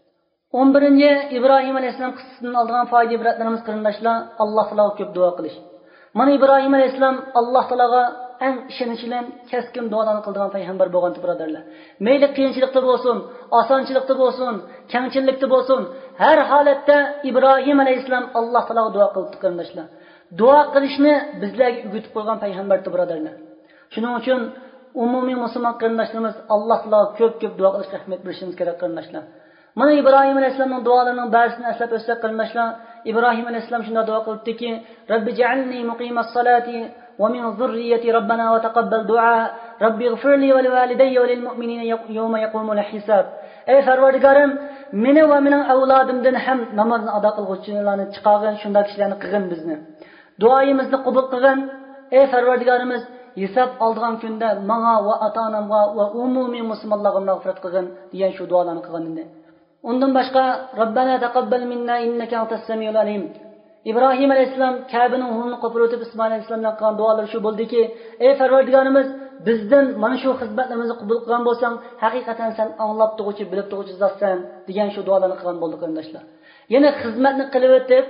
11-ci İbrahim alayhisolam qissasidan olgan foyda ibratlarimiz qarindoshlar, Alloh taologa ko'p duo qilish. Mana İbrahim alayhisolam Alloh taologa eng ishonchli, keskin duolarni qilgan payg'ambar bo'lgan birodarlar. Mayli qiyinchilikda bo'lsin, osonchilikda bo'lsin, kengchilikda bo'lsin, har holatda İbrahim alayhisolam Alloh taologa duo qildi qarindoshlar. Duo qilishni bizlarga o'rgatib qo'ygan payg'ambar birodarlar. Shuning uchun umumiy musulmon qarindoshlarimiz Alloh taologa ko'p duo qilishga rahmat berishimiz kerak qarindoshlar. Mana İbrahim alayhisolamning duolarining ba'zisini eslab o'tsak qarindoshlar, İbrahim alayhisolam shunday duo qildiki, Robbi ja'alni muqimas solati va min zurriyyati robbana va taqabbal du'a robbi ighfirli va livalidayya va lil mu'minina yawma yaqumul hisab. Ey Parvardigorim, meni va mening avlodimdan ham namozni ado qiluvchilarni chiqargin, shunday kishilarni qilgin bizni. Duoyimizni qabul qilgin. Ey Parvardigorimiz, hisob oldigan kunda menga va ota-onamga va umumiy musulmonlarga mag'firat qilgin degan shu duolarni qilgan edi. Undan boshqa Robbana taqabbal minna innaka antas samiul alim. İbrahim alayhisalom Ka'baning hurni qo'pirib o'tib Ismoil alayhisalomdan qilgan duolari shu bo'ldiki, ey Parvardigorimiz, bizdan mana shu xizmatlarimizni qabul qilgan bo'lsang, haqiqatan sen anglab turuvchi, bilib turuvchi zotsan degan shu duolarni qilgan bo'ldi qarindoshlar. Yana xizmatni qilib o'tib,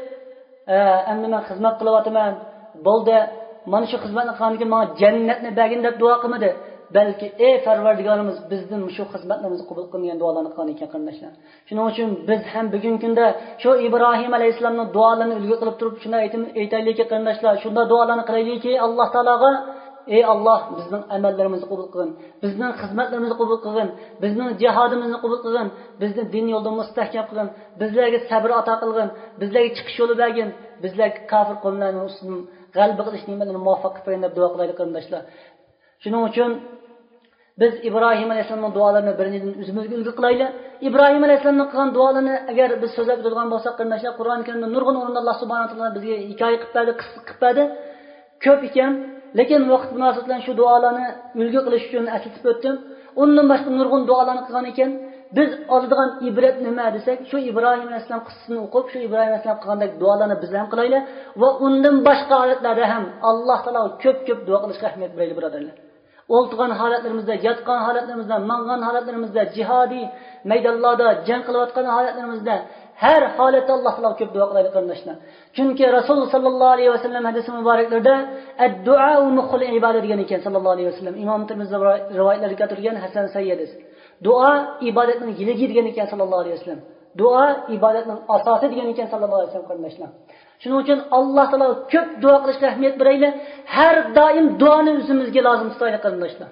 endi men xizmat qilyapman, bo'ldi, mana shu xizmatni qilgandan keyin menga jannatni bergin deb duo qilmadi. Balki ey Parvardigorimiz, bizdan shu xizmatlarimizni qabul qilgan duolarni qilgan ekan qarindoshlar. Shuning uchun biz ham bugungi kunda shu İbrahim alayhisalomning duolarini ulgu qilib turib shunday aytaylikki qarindoshlar, shunda duolarni qilaylikki Alloh taologa, ey Alloh, bizning amallarimizni qabul qilgin, bizning xizmatlarimizni qabul qilgin, bizning jihodimizni qabul qilgin, bizni din yo'lida mustahkam qilgin, bizlarga sabr ato qilgin, bizlarga chiqish yo'li bergin, bizlarga kofir qavmlarning ustidan g'alaba qilish ne'matlarini muvaffaq qilgin deb duo qilaylik qarindoshlar. Shuning uchun biz İbrahim alayhisolamning duolarini birinchidan o'zimizga ulgu qilaylik. İbrahim alayhisolamning qilgan duolarini agar biz so'zlab o'tadigan bo'lsak qarindoshlar, Qur'oni Karimda nurg'un o'rinda Alloh subhanahu va taolo bizga hikoya qilib berdi, qissa qilib berdi. Ko'p ekan, lekin vaqt munosabati bilan shu duolarni ulgu qilish uchun eslatib o'tdim. Undan boshqa nurg'un duolarni qilgan ekan, biz oladigan ibrat nima desak, shu İbrahim alayhisolam qissasini o'qib, shu İbrahim alayhisolam qilgandek duolarni biz ham qilaylik va undan boshqa holatlarda ham Alloh taolo ko'p duo qilishga rahmat beraylik birodarlar. O'ltirgan holatlarimizda, yotgan holatlarimizda, mangan holatlarimizda, jihodiy maydonlarda jang qilayotgan holatlarimizda har holatda Alloh taolo ko'p duo qilaylik qarindoshlar. Chunki Rasululloh sallallohu alayhi vasallam hadis muboraklarida ad-du'a mukhul ibodat degan ekan sallallohu alayhi vasallam. Imom Tirmiziy rivoyatlariga keltirgan Hasan Sayyidis. Duo ibodatning yiligi degan ekan sallallohu alayhi vasallam. Duo ibodatning asosi degan ekan sallallohu alayhi vasallam qarindoshlar. Shuning uchun Alloh taolo ko'p duo qilishga ahamiyat beraylik. Har doim duoni o'zimizga lozim tutaylik qarindoshlar.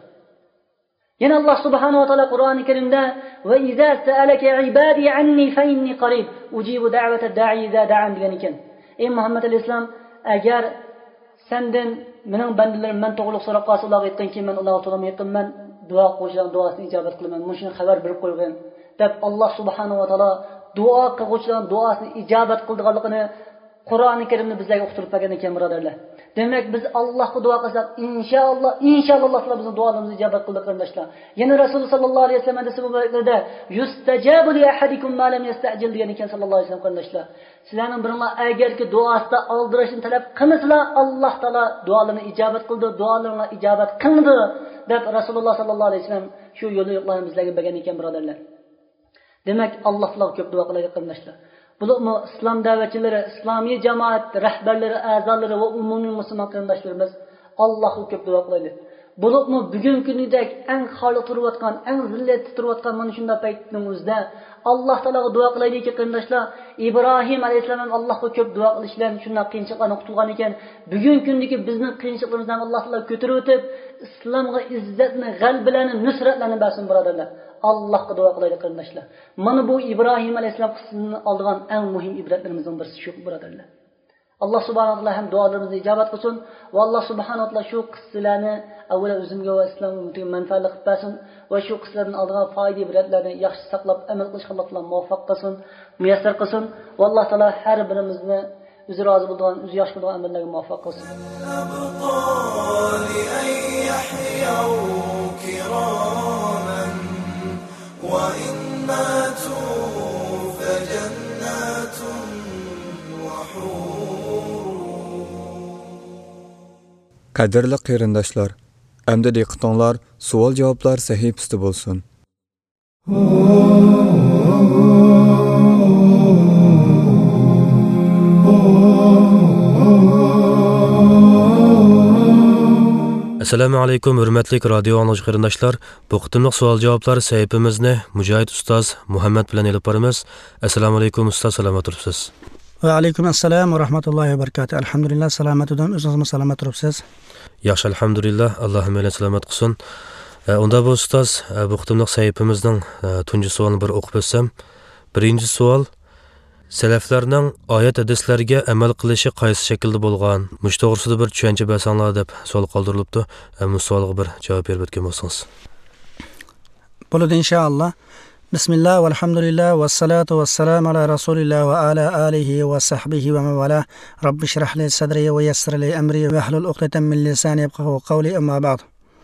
Yana Alloh subhanahu va taolo Qur'oni Karimda va iza sa'alaka ibadi anni fa inni qarib ujibu da'wata da'i iza da'an degan ekan. Ey Muhammad alayhisalom, agar sendan mening bandalarim men to'g'riliq so'rab qolsa, ularga aytganki men ularga to'g'ri yaqinman, duo qilishdan duosini ijobat qilaman. Mana shuni xabar berib qo'ygan deb Alloh subhanahu va taolo duo qiluvchilarning duosini ijobat qilganligini Qur'oni Karimda bizlarga o'qtirib bergan ekan birodarlar. Demek biz Allah'a dua qilsak, inşallah Allah Taala bizning duolarimizni ijobat qildi qarindoshlar. Yana Rasululloh sallallohu alayhi vasallam desa bu vaqtlarda yustajabu li ahadikum ma lam yasta'jil degan ekan sallallohu alayhi vasallam qarindoshlar. Sizlarning biringlar agarki duosida oldirishni talab qilmasizlar, Alloh Taala duolarini ijobat qildi, duolarini ijobat qildi deb Rasululloh sallallohu alayhi vasallam shu yo'lni yo'qlarni bizlarga bergan ekan birodarlar. Demek Allah Taala ko'p duo qilaydi qarindoshlar. Bulukmu İslam davetçileri, İslami cemaat rahberleri, azaları ve umumi Müslüman qarindoshlarimiz Allohga ko'p duo qilaydi. Bulukmu bugungi kunidek eng xoli turayotgan, eng zillatda turayotgan mana shunday paytning o'zida Alloh taologa duo qilaylikki qarindoshlar, İbrahim alayhissalom Allohga ko'p duo qilish bilan shunday qiyinchiliklarni qutulgan ekan. Bugungi kundagi bizning qiyinchiliklarimizni Alloh taolo ko'tarib o'tib, islomga izzatni, g'albalarni, nusratlarni bersin birodarlar. Allohga duo qilaylik qarindoshlar. Mana bu İbrahim alayhissalom qissasini olgan eng muhim ibratlarimizdan birisi shu birodarlar. Allah subhanahu wa taala ham duolarimizni ijobat qilsin va Alloh subhanahu wa taala shu qissalarni avvalo o'zimga va islom ummatiga manfaatli qilib bersin va shu qissalardan olgan foyda ibratlarni yaxshi saqlab amal qilishga Alloh taolo muvaffaq qilsin, muyassar qilsin va Alloh taolo har birimizni o'zi rozi bo'lgan, o'zi yaxshi bo'lgan amallarga muvaffaq qilsin. وإن ماتوا فجنات Qadirli qarindoshlar, endi diqqatinglar savol javoblar sahifasida bo'lsin. Assalamu alaykum hurmatli radio anglag'ich qarindoshlar. Bu qitimliq savol javoblar sahifamizni Mujohid ustoz Muhammad bilan elib boramiz. Assalomu alaykum ustoz, salomat turibsiz? Va alaykum assalom va rahmatullohi va barakatuh. Alhamdulillah salomatudam, o'zingiz salomat turibsiz? Yaxshi, alhamdulillah. Allohim meni salomat qilsin. Unda bu ustoz, bu qitimliq sahifamizning tunji savolini bir o'qib o'tsam. Birinchi savol: Salaflarning oyat hadislarga amal qilishi qaysi shaklda bo'lgan? Mush to'g'risida bir tushuncha bersanglar deb savol qoldirilibdi. Bu savolga bir javob berib o'tgan bo'lsangiz. Bo'ladi inshaalloh. Bismillah valhamdulillah vassalatu vassalamu ala rasulillah va ala alihi va sahbihi va mawala. Rabbi shrah li sadri va yassir li amri va hlul uqdatan min lisani yafqahu qawli amma ba'd.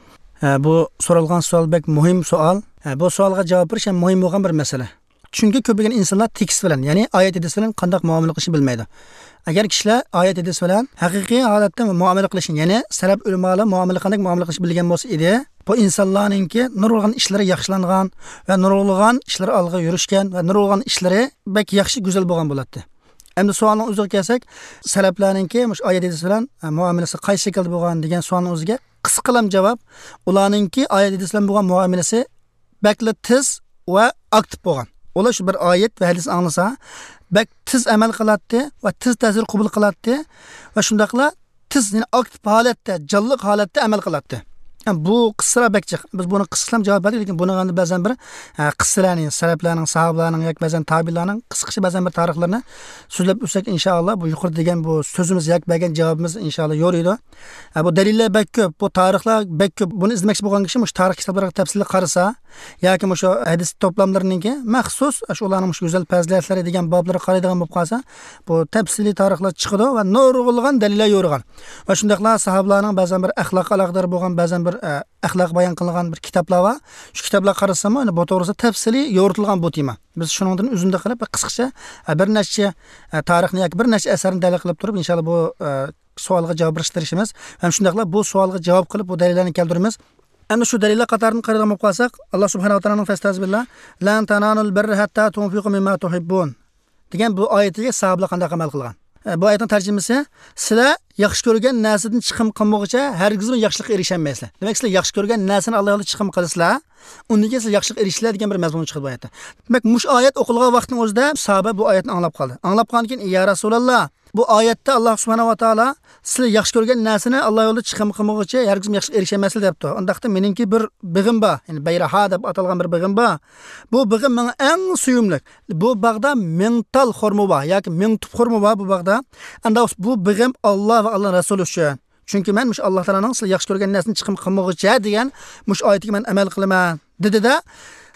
Bu so'ralgan savol bek muhim savol. Bu savolga javob berish ham muhim bo'lgan bir masala. Chunki ko'pgina insonlar tekst bilan, ya'ni oyat hadis bilan qanday muomala qilishni bilmaydi. Agar kishilar oyat hadis bilan haqiqiy holatda muomala qilishni, ya'ni salaf ulamolar qanday muomala qilish bilgan bo'lsa edi, bu insonlarningki nurg'un ishlari yaxshilangan va nurg'un ishlar olg'a yurishgan va nurg'un ishlari bek yaxshi go'zal bo'lgan bo'ladi. Endi savolning o'ziga kelsak, salaflarningki mush oyat hadis bilan muomalasi qaysi shaklda bo'lgan degan savolning o'ziga qisqalam javob, ularningki oyat hadis bilan bo'lgan muomalasi bekli tiz va aktiv bo'lgan. Ular shu bir oyat va hadis anglasa, bak tiz amal qiladi va tiz ta'sir qabul qiladi va shundaqla tiz, ya'ni aktiv holatda, jonli holatda amal qiladi. Bu qissalar bakchiq. Biz buni qisqalam javob berdik, lekin buni endi ba'zan bir qissalarning, salaflarning, sahobalarning yoki ba'zan tabiinlarning qisqacha ba'zan bir tarixlarini so'zlab o'tsak inshaalloh bu yuqori degan bu so'zimiz yoki bergan javobimiz inshaalloh yo'riydi. Bu dalillar bak ko'p, bu tarixlar bak ko'p. Buni izlamoqchi bo'lgan kishi mush tarix kitoblarga tafsilli qarasa yoki mush hadis to'plamlarininki maxsus ularning mush go'zal fazilatlari degan boblarga qaraydigan bo'lib qolsa, bu tafsili tarixlar chiqadi va nurg'ulg'an dalillar yo'rg'an. Va shundaqla sahobalarning ba'zan bir axloq aloqador bo'lgan, ba'zan bir axloq bayon qilingan bir kitoblar va shu kitoblar qarasam, bu to'g'risida tafsili yo'ritilgan bu tema. Biz shuningdan o'zimda qilib qisqacha bir nechta tarixni yoki bir nechta asarni dalil qilib turib inshaalloh bu savolga javob berishimiz ham shundaqla bu savolga javob qilib bu dalillarni keltiramiz. Endi shu dalillar qatoridan qaragan bo'lib qolsak, Alloh subhanahu va taoloning fastazbillah lan tananul birra hatta tunfiqu mimma tuhibbun degan bu oyatiga sahobalar qanday amal qilgan. Bu oyatning tarjimasi sizlar yaxshi ko'rgan narsadan chiqim qilmoqcha hargizmi yaxshilikka erishmaysiz. Demak, sizlar yaxshi ko'rgan narsani Alloh yo'lida chiqim qilsizlar, undan keyin siz yaxshilikka erishinglar degan bir mazmun chiqdi bu oyatda. Demak, mush oyat o'qilgan vaqtning o'zida sahoba bu oyatni anglab qoldi. Anglab qolgandan keyin ya Rasululloh, bu oyatda Alloh subhanahu va taolo sizlar yaxshi ko'rgan narsani Alloh yo'lida chiqim qilmoqcha hargizmi yaxshilikka erishmaysiz debdi. Undaqda meningki bir big'im bor, ya'ni bayraha deb atalgan bir big'im bor. Bu big'im menga eng suyumlik. Bu bog'da mingtal xurmo bor yoki ming tup xurmo bor bu bog'da. Anda bu big'im Alloh va Alloh rasuli uchun. Chunki men mush Alloh taolaning sizlar yaxshi ko'rgan narsani chiqim qilmoqcha degan mush oyatiga men amal qilaman dedi-da.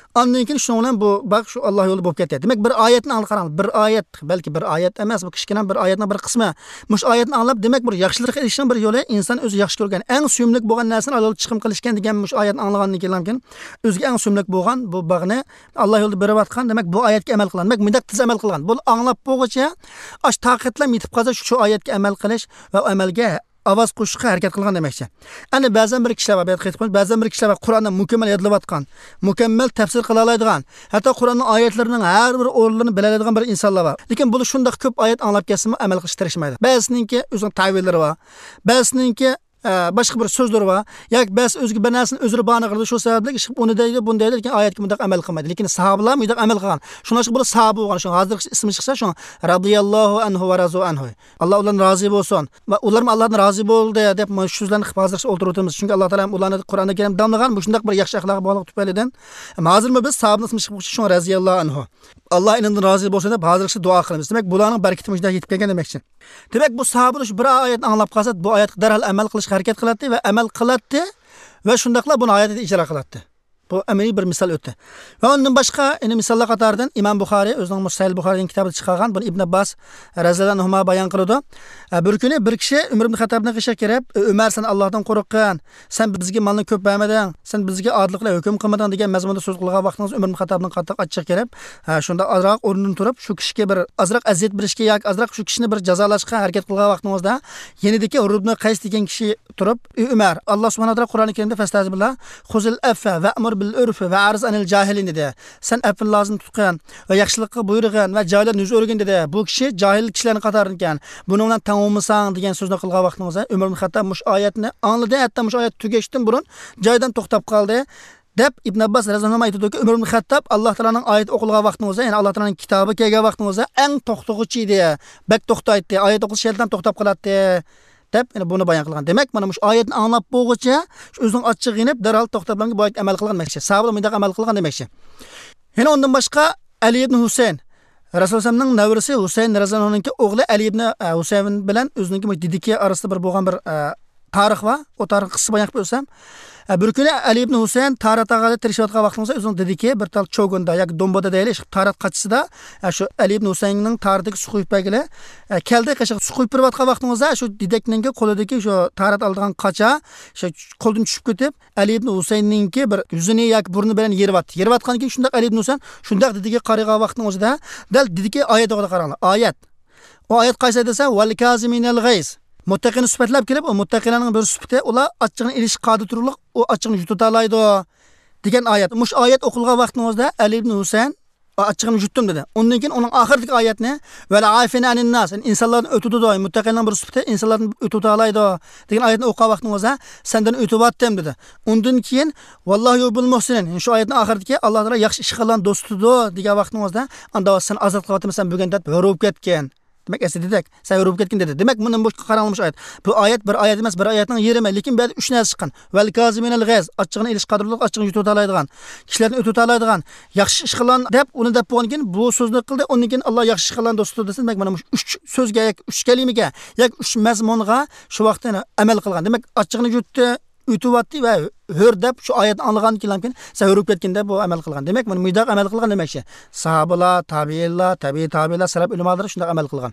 Ondan keyin shuning bilan bu bak shu Alloh yo'li bo'lib ketadi. Demak, bir oyatni qarang, bir oyat, balki bir oyat emas, bu kichkina bir oyatning bir qismi. Mush oyatni anglab, demak, bir yaxshilikka erishishning bir yo'li inson o'zi yaxshi ko'rgan, eng suyumli bo'lgan narsani Alloh chiqim qilishgan degan mush oyatni anglagandan keyin o'ziga eng suyumli bo'lgan bu bag'ni Alloh yo'lida berayotgan, demak, bu oyatga amal qilgan. Demak, mundaq tiz amal qilgan. Bu anglab bo'lguncha ash taqatlam yetib qolsa shu oyatga amal qilish va amalga ovoz qo'shishga harakat qilgan demakchi. Ana ba'zan bir kishilar bor, ba'zan bir kishilar Qur'onni mukammal yodlayotgan, mukammal tafsir qila oladigan, hatto Qur'onning oyatlarining har bir o'rnini biladigan bir insonlar bor. Lekin bu shunday ko'p oyat anglab kelsa amal qilishga tirishmaydi. Ba'zininki o'zining ta'villari bor, ba'zininki boshqa bir so'zlar bor. Yoki bas o'ziga bir narsani o'zini bana qildi, shu sababli ish uni deydi, buni deydi, lekin oyatga bunday amal qilmaydi. Lekin sahobalar bunday amal qilgan. Shuning uchun bu sahoba bo'lgan. Shu hozir ismi chiqsa shu radiyallohu anhu va razu anhu. Alloh ulardan rozi bo'lsin va ular ham Allohdan rozi bo'ldi deb shu so'zlarni hozir o'tirib çünkü Alloh taolo ularni Qur'onda Karim damlagan shunday bir yaxshi axloq bog'liq tufaylidan. Hozirmi biz sahobaning ismi chiqib shu radiyallohu anhu. Alloh inandan rozi bo'lsin deb hozircha duo qilamiz. Demak, bularning barakati mujda yetib kelgan demakchi. Demak, bu sahobalar shu bir oyatni anglab qolsa, bu oyatga darhol amal qilishga harakat qiladi va amal qiladi va shundaqla buni oyatda ijro qiladi. Bu amaliy bir misol o'tdi. Va undan boshqa misollar qatoridan Imom Buxoriy o'zining Sahih Buxoriyning kitobida chiqargan, buni Ibn Abbas raziyallohu anhu bayon qiladi. Bir kuni bir kishi Umar ibn Xattobning qishiga kirib, "Umar, sen Allohdan qo'rqqan, sen bizga malni ko'p bermading, sen bizga odillik bilan hukm qilmading" degan mazmunda so'z qilgan vaqtingizda Umar ibn Xattobning qattiq achchiq kelib, shunda azroq o'rnidan turib, shu kishiga bir azroq aziyat berishga yoki azroq shu kishini bir jazolashga harakat qilgan vaqtingizda yanidagi Rubni Qays degan kishi turib, "Umar, Alloh subhanahu va taolo Qur'oni Karimda fastazibillah, xuzil affa va amr bil urf va arz anil jahilin" dedi. Sen afn lozim tutgan va yaxshilikqa buyurgan va johillarni yuz o'rgin dedi. Bu kishi johil kishilarning qatoridan ekan. Buni bilan tang'olmasang degan so'zni qilgan vaqtingizda Umar ibn Xattob mush oyatni angladi, hatto mush oyat tugashdan burun joyidan to'xtab qoldi. deb Ibn Abbas radhiyallohu anhu aytadiki, Umar ibn Xattob Alloh taolaning oyat o'qilgan vaqtingizda, ya'ni Alloh taolaning kitobi kelgan vaqtingizda eng to'xtag'uchi edi. Bak to'xtaydi, oyat o'qish yerdan to'xtab qoladi deb buni bayon qilgan. Demak, mana shu oyatni anglab bo'lguncha o'zining ochiqinib darhol to'xtablangan bu oyat amal qilgan demakchi. Sahobalar bunday amal qilgan demakchi. Yana undan boshqa Ali ibn Husayn Rasulullohning navrisi Husayn radhiyallohu anhuning o'g'li Ali ibn Husayn bilan o'zining didiki orasida bir bo'lgan bir tarix va o tarix qissa bayon qilib o'tsam, bir kuni Ali ibn Husayn Tarat tog'ada tirishayotgan vaqtimizda o'zining dediki bir tal cho'g'unda yoki domboda deylik, Tarat qachisida shu Ali ibn Husaynning Taratdagi suv quyib bagili keldi, qashiq suv quyib berayotgan vaqtimizda shu didakning qo'lidagi shu Tarat oldigan qacha shu qo'ldan tushib ketib, Ali ibn Husaynninki bir yuzini yoki burni bilan yeryapti. Yeryotgandan keyin shunda Ali ibn Husayn shunda didiga qaragan vaqtimizda dal didiki oyat o'qida qaranglar. Oyat. O oyat qaysi desa, "Val kaziminal g'ayz." Muttaqini sifatlab kelib, o muttaqilarning bir sifati ular achchig'ini ilish qodir turliq, o achchig'ini yuta oladi degan oyat. Mush oyat o'qilgan vaqtimizda Ali ibn Husayn achchig'ini yutdim dedi. Undan keyin uning oxiridagi oyatni "Val afina anin nas", insonlarni o'tudi doim, muttaqilarning bir sifati insonlarni o'tida oladi degan oyatni o'qigan vaqtimizda sendan o'tibotdim dedi. Undan keyin "Vallohu yubil muhsinin", shu oyatning oxiridagi Alloh taolo yaxshi ish qilgan do'stidir degan vaqtimizda anda sen azod qilyapsan bo'lgan deb yorib ketgan. Demek dedik, sen yorib ketgan dedi. Demek bundan bu qaralmış oyat. Bu oyat bir oyat emas, bir oyatning yerimi, lekin bu 3 narsa chiqqan. Val kaziminal g'ayz, achchig'ini ilish qadrliq, achchig'ini yutib oladigan, kishilarni o'tib oladigan, yaxshi ish qilgan deb uni deb bo'lgan keyin bu so'zni qildi. Undan keyin Alloh yaxshi ish qilgan do'sti desa, demak mana 3 so'zga, 3 kalimaga, yoki 3 mazmunga shu vaqtda amal qilgan. Demak, achchig'ini yutdi, ütüvatdi va hör deb shu oyatni anglagan keyin sen hurib ketganda bu amal qilgan. Demak, mana muydaq amal qilgan demakchi. Sahobalar, tabiinlar, tabi'lar, salaf ulamolar shunday amal qilgan.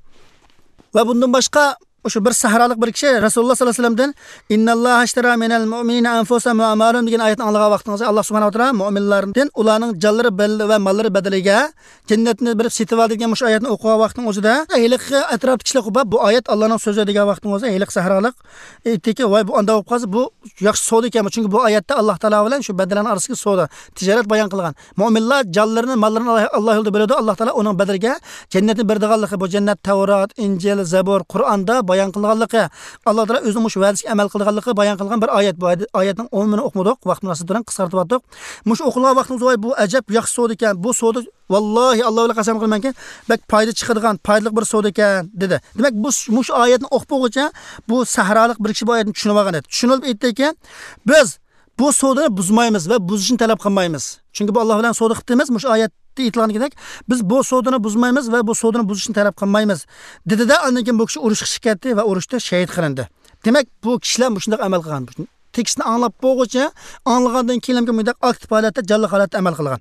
Va bundan boshqa o'sha bir sahralik bir kishi Rasululloh sollallohu alayhi vasallamdan "Innalloha ashtara minal mu'minina anfusahum va amwalahum" degan oyatni anglagan vaqtingizda Alloh subhanahu va taolo mu'minlardan ularning jonlari va mollari badaliga jannatni berib setib oldi degan shu oyatni o'qigan vaqtning o'zida hiliqqa atrofda kishilar qo'yib bu oyat Allohning so'zi degan vaqtingizda hiliq sahralik aytdiki, "Voy bu anda bo'lib qolsa bu yaxshi savdo ekan, chunki bu oyatda Alloh taolo bilan shu badalarning orasidagi savdo, tijorat bayon qilgan. Mu'minlar jonlarini, mollarini Alloh yo'lida beradi, Alloh taolo uning badaliga jannatni berdiganligi, bu jannat Tavrat, Injil, Zabur, Qur'onda bayon qilganligi, Alloh taolo o'zining shu va'dasiga amal qilganligi bayon qilgan bir oyat. Bu oyatning umumini o'qimadik, vaqt munosabati bilan qisqartib o'tdik. Mush o'qilgan vaqtimizda voy bu ajab yaxshi savdo ekan, bu savdo vallohi Alloh bilan qasam qilmanki, bak foyda chiqadigan, foydali bir savdo ekan dedi. Demak, bu mush oyatni o'qib bo'lguncha bu sahralik bir kishi bu oyatni tushunib olgan edi. Tushunib aytdiki, biz bu savdoni buzmaymiz va buzishni talab qilmaymiz. Chunki bu Alloh bilan savdo qilamiz, mush oyat aytilganidek biz bu savdoni buzmaymiz va bu savdoni buzishni talab qilmaymiz dedi-da, undan keyin bu kishi urushga chiqdi va urushda shahid qilindi. Demak, bu kishilar shunday amal qilgan. Tekstni anglab bo'lguncha, anglagandan keyin bunday aktiv holatda, jalli holatda amal qilgan.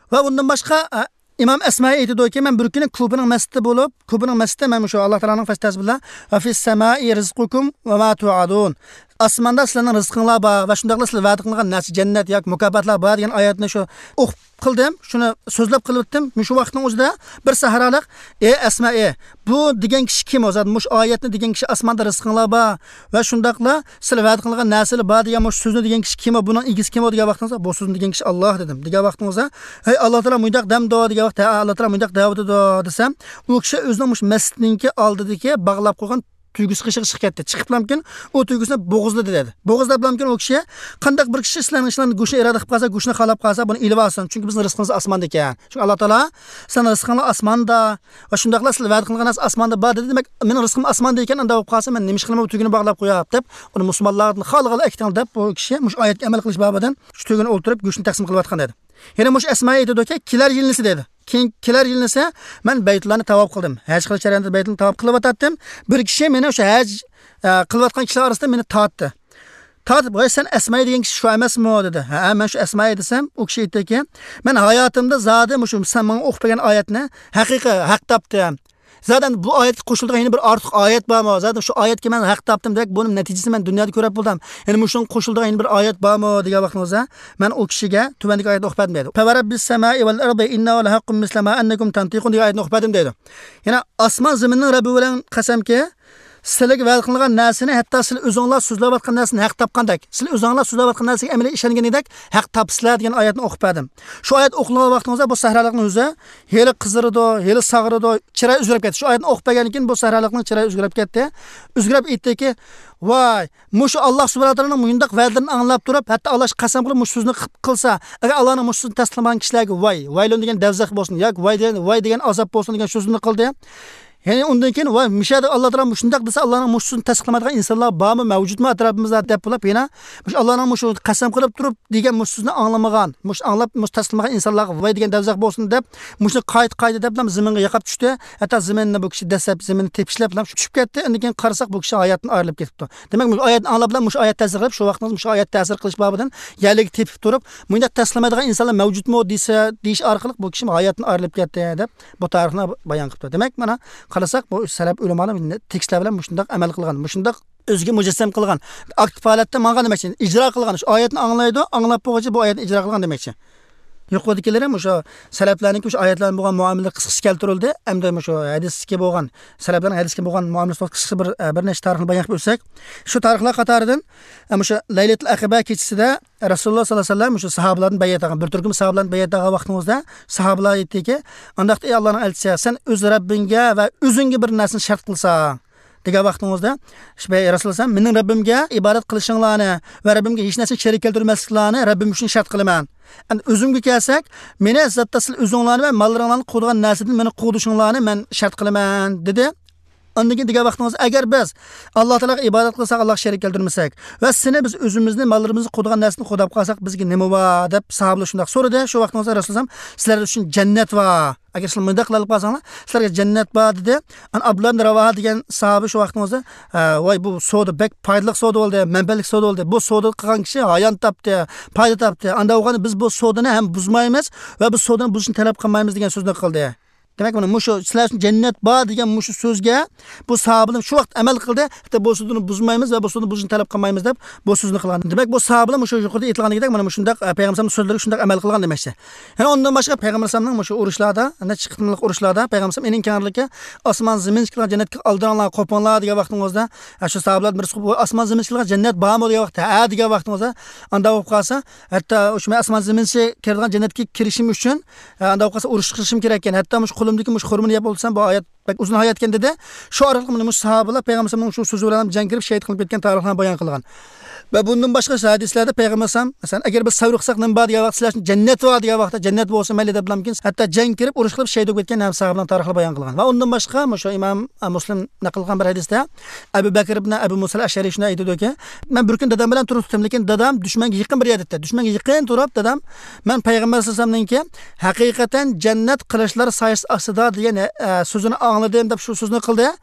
Va bundan boshqa İmam Esma'ya aytadi ki, men bir kuni Kubaning masjidida bo'lib, Kubaning masjidida men shu Alloh taolaning fastasi bilan va fis samai rizqukum va ma tu'adun. Osmonda sizlarning rizqinglar bor va shundaqla sizlar va'da qilingan narsa jannat yoki mukofotlar bor degan oyatni shu o'qib qildim, shuni so'zlab qilib o'tdim. Shu vaqtning o'zida bir saharalik, Asma, bu degan kishi kim o'zi? Mush oyatni degan kishi osmonda rizqinglar bor va shundaqla sizlar va'da qilingan narsalar bor degan mush so'zni degan kishi kim? Buning egisi kim degan vaqtingizda bu so'zni degan kishi Alloh dedim. Degan vaqtingizda, hey Alloh taolo mundaq damdo degan vaqtda Alloh taolo mundaq davodi desam, u kishi o'zining mush masjidninki oldidagi bog'lab qo'ygan tuygisi qishiq chiqib ketdi. Chiqib bilamkin, o tuygisini bo'g'izladi dedi. Bo'g'izlab bilamkin o kishi qandaq bir kishi sizlarning go'shni irada qilib qolsa, go'shni xalab qolsa, buni ilib olsin. Chunki bizning rizqimiz osmonda ekan. Chunki Alloh taolo sen rizqingni osmonda va shundaqla sizlar va'da qilgan narsa osmonda bor dedi. Demak, mening rizqim osmonda ekan, unda bo'lib qolsa, men nima qilmay bu tuygini bog'lab qo'yib deb, uni musulmonlarning xalqini aytgan deb bu kishi mush oyatga amal qilish babidan shu tuygini o'ltirib go'shni taqsim qilayotgan dedi. Yana mush Asma aytadi-ki, kelar yilnisi dedi. Keyin kelar yilnisi men Baytullohni tavob qildim. Haj qilish jarayonida Baytullohni tavob qilib o'tdim. Bir kishi meni o'sha haj qilayotgan kishilar orasida meni tortdi. Tortib, "Voy sen Asma degan kishi shu emasmi?" dedi. "Ha, men shu Asma desam, u kishi aytdiki, "Men hayotimda zodi shu sen menga o'qib bergan oyatni haqiqiy haq topdim. Zaten bu oyatga qo'shilgan yana bir ortiq oyat bormi? Zaten shu oyatga men haq topdim demak, buning natijasini men dunyoda ko'rib bo'ldim. Ya'ni shunga qo'shilgan yana bir oyat bormi degan vaqtimizda men u kishiga tuvandagi oyatni o'qib berdim dedi. "Fawarabbis samai wal ardi innahu lahaqqun mislama annakum tantiqun" degan oyatni o'qib berdim dedi. Yana osmon zaminning Rabbi bilan qasamki, sizlarga va'da qilingan narsani, hatto sizlar o'zingizlar so'zlayotgan narsani haq topgandek, sizlar o'zingizlar so'zlayotgan narsaga amaliy ishonganingdek haq topsizlar degan oyatni o'qib berdim. Shu oyat o'qilgan vaqtingizda bu sahrolikning o'zi heli qizirdi, heli sag'irdi, chiroy o'zgarib ketdi. Shu oyatni o'qib bergandan keyin bu sahrolikning chiroyi o'zgarib ketdi. O'zgarib aytdiki, "Voy, mushu Alloh subhanahu va taoloning mundaq va'dalarini anglab turib, hatto Alloh qasam qilib mush so'zni qilsa, agar Allohning mush so'zini tasdiqlamagan kishilarga voylon degan davzax bo'lsin, yoki voy degan azob bo'lsin degan so'zni qildi." Yani undan keyin va mishada Alloh taolo shundaq desa, Allohning mushusini tasdiqlamaydigan insonlar bormi, mavjudmi atrofimizda deb bo'lib, yana Allohning mushuni qasam qilib turib degan mushusini anglamagan, mush anglab mush tasdiqlamagan insonlarga voy degan davzax bo'lsin deb, mushuni qayta deb zaminga yiqib tushdi. Hatto zaminni bu kishi dasab zaminni tepishlar bilan tushib ketdi. Undan keyin qarasak bu kishi hayotdan ayrilib ketibdi. Demak, bu oyatni anglab bilan mush oyat ta'sir qilib, shu vaqtda mush oyat ta'sir qilish babidan yerga tepib turib, bunda tasdiqlamaydigan insonlar mavjudmi desa, deyish orqali bu kishi hayotdan ayrilib ketdi deb bu tarixni bayon qildi. Demak, mana qarasak bu salaf ulamolar tekstlar bilan shunday amal qilgan, shunday o'ziga mujassam qilgan, aktiv holatda manga demakchi, ijro qilgan, shu oyatni anglaydi, anglab bo'lguncha bu oyatni ijro qilgan demakchi. Yuqoridagilar ham o'sha salaflarning o'sha oyatlar bo'lgan muomala qisqasi keltirildi. Hamda o'sha hadisga bo'lgan, salaflarning hadisga bo'lgan muomalasi qisqa bir nechta tarixni bayon qilib o'tsak, shu tarixlar qatoridan o'sha Laylatul Aqiba kechisida Rasululloh sollallohu alayhi vasallam o'sha sahobalarni bayat qilgan, bir turkum sahobalarni bayat qilgan vaqtimizda sahobalar aytdiki, "Undaqda ey Allohning elchisi, sen o'z Rabbingga va o'zingga bir narsani shart qilsang" degan vaqtimizda Rasululloh "Mening Rabbimga ibodat qilishinglarni va Rabbimga hech narsa sherik keltirmasliklarini Rabbim uchun shart qilaman. Endi o'zimga kelsak, meni zotda siz o'zinglarni va mollaringlarni qo'ygan narsadan meni qo'dishinglarni men shart qilaman" dedi. Ondan keyin degan vaqtimizda agar biz Alloh taolaga ibodat qilsak, Allohga sherik keltirmasak va seni biz o'zimizni, mollarimizni qo'ygan narsani qo'dab qolsak, bizga nima bor deb sahobalar shunday so'radi. Shu vaqtimizda Rasululloh sizlar uchun jannat bor. Agar sizlar bunday qilib qolsanglar, sizlarga jannat bor dedi. Abdullah ibn Ravoha degan sahoba shu vaqtimizda, "Voy bu savdo bek foydali savdo bo'ldi, manbalik savdo bo'ldi. Bu savdo qilgan kishi hayon topdi, foyda topdi. Unda o'g'ani biz bu savdoni ham buzmaymiz va biz savdoni buzishni talab qilmaymiz" degan so'zni qildi. Demak, mana mushu sizlar uchun jannat bor degan mushu so'zga bu sahobalar shu vaqt amal qildi. Hatto bu so'zni buzmaymiz va bu so'zni buzishni talab qilmaymiz deb bu so'zni qilgan. Demak, bu sahobalar mushu yuqorida aytilganidek mana shunday payg'ambarning so'zlariga shunday amal qilgan demakchi. Yana undan boshqa payg'ambarning mushu urushlarda, ana chiqimliq urushlarda payg'ambar mening kanarlikka osmon zamin chiqgan jannatga oldiringlar, qo'pinglar degan vaqtingizda, shu sahobalar bir osmon zamin chiqgan jannat bormi degan vaqtda, "Ha" degan vaqtingizda, anda bo'lib qolsa, hatto o'sha osmon zaminga kirgan jannatga kirishim uchun anda bo'lib qolsa urush qilishim kerak ekan. Hatto qo'limdagi mush xurmini yeb olsam bu oyat bak uzun hayot ekan dedi. Shu orqali mush sahobalar payg'ambarning shu so'zi bilan jang kirib shahid qilib ketgan tarixlarni bayon qilgan. Va bundan boshqa hadislarda payg'ambar masalan agar biz sabr qilsak nima bor degan vaqt sizlar jannat bor degan vaqtda jannat bo'lsa mayli deb bilamkin, hatto jang kirib urush qilib shahid bo'lib ketgan ham sahobalarning tarixini bayon qilgan. Va undan boshqa shu Imom Muslim naql qilgan bir hadisda Abu Bakr ibn Abu Musa al-Ash'ari shunday aytadiki, "Men bir kun dadam bilan turibdim, lekin dadam dushmanga yaqin bir yerda. Dushmanga yaqin turib dadam, men payg'ambar sollallohu alayhi vasallamning haqiqatan jannat qilishlar soyasi ostida degan so'zini angladim deb shu so'zni qildi.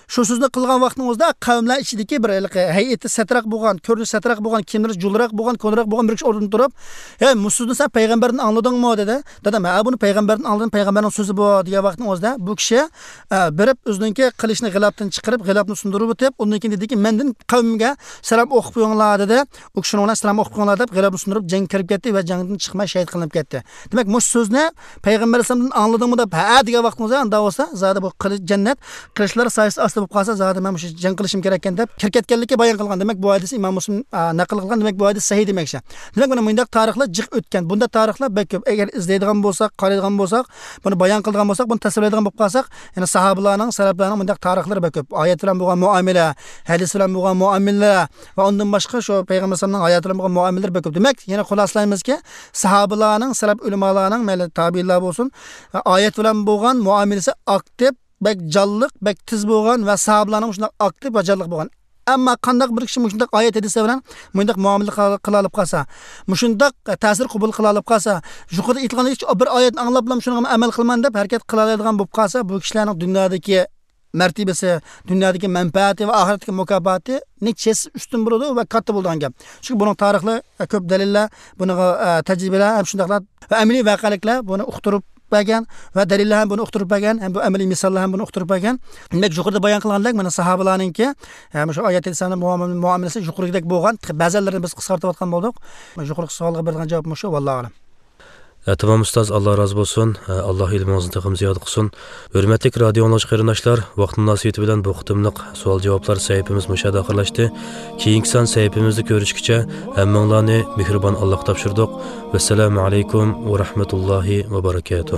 shu so'zni qilgan vaqtingizda qavmlar ichidagi bir hay'ati satraq bo'lgan, ko'rinish satraq bo'lgan, kimdir julroq bo'lgan, ko'nroq bo'lgan bir kishi o'rnidan turib, "Ey, musulmon sen payg'ambardan angladingmi?" dedi. Dadam, "Ha, buni payg'ambardan angladim, payg'ambarning so'zi bu" degan vaqtingizda bu kishi berib o'zininki qilishni g'ilabdan chiqarib, g'ilabni sundirib o'tib, undan keyin dediki, "Mendan qavmimga salom o'qib qo'yinglar" dedi. U kishini bilan salom o'qib qo'yinglar deb g'ilabni sundirib jang kirib ketdi va jangdan chiqmay shahid qilinib ketdi. Demak, bu so'zni payg'ambar alayhisolamdan angladingmi deb ha degan vaqtingizda unda bo'lsa, zada bu jannat qilishlar sayasi asli bo'lib qolsa, zada men shu jang qilishim kerak ekan deb kirketganlikka bayon qilgan. Demak, bu hadis Imom Muslim naql qilgan. Demak, bu hadis sahih demakchi. Demak, buni bunday tarixlar jiq o'tgan. Bunda tarixlar bek ko'p. Agar izlaydigan bo'lsak, qaraydigan bo'lsak, buni bayon qilgan bo'lsak, buni tasvirlaydigan bo'lib qolsak, ya'ni sahobalarning, salaflarning bunday tarixlari bek ko'p. Oyat bilan bo'lgan muomala, hadis bilan bo'lgan muomala va undan boshqa shu payg'ambar sollallohu alayhi vasallamning oyati bilan bo'lgan muomalalar bek ko'p. Demak, yana xuloslaymizki, sahobalarning, salaf ulamolarning, mayli tabiinlar bo'lsin, oyat bilan bo'lgan muomalasi aktiv, bek jonliq, bek tiz bo'lgan va sahobalarning shunday aktiv va jonliq bo'lgan. Ammo qanday bir kishi shunday oyat hadislar bilan bunday muomala qila olib qolsa, shunday ta'sir qabul qila olib qolsa, yuqorida aytgandek bir oyatni anglab bilan shunga amal qilman deb harakat qila oladigan bo'lib qolsa, bu kishilarning dunyodagi martabasi, dunyodagi manfaati va oxiratdagi mukofoti nechasi ustun bo'ladi va katta bo'lgan gap. Chunki buning tarixlar ko'p dalillar, buning tajribalar ham shundaqlar va amaliy voqeliklar buni uqtirib bergan va dalillar ham buni uqtirib bergan, ham bu amaliy misollar ham buni uqtirib bergan. Demak, yuqorida bayon qilgandek, mana sahobalarningki, shu oyat hadislarning muomalasi yuqoridagi bo'lgan, ba'zilarini biz qisqartib o'tgan bo'ldik. Yuqori savolga bergan javobim shu, vallohu a'lam. Tamam ustoz, Allah razı olsun. Allah ilmingizni taqim ziyoda qilsin. Hurmatli radio anglag'ich qarindoshlar, vaqt munosabati bilan bu qitimliq savol-javoblar sahifamiz mushada oxirlashdi. Keyingi son sahifamizda ko'rishguncha hammanglarni mehribon Alloh topshirdik. Assalomu alaykum va rahmatullohi va barakatuh.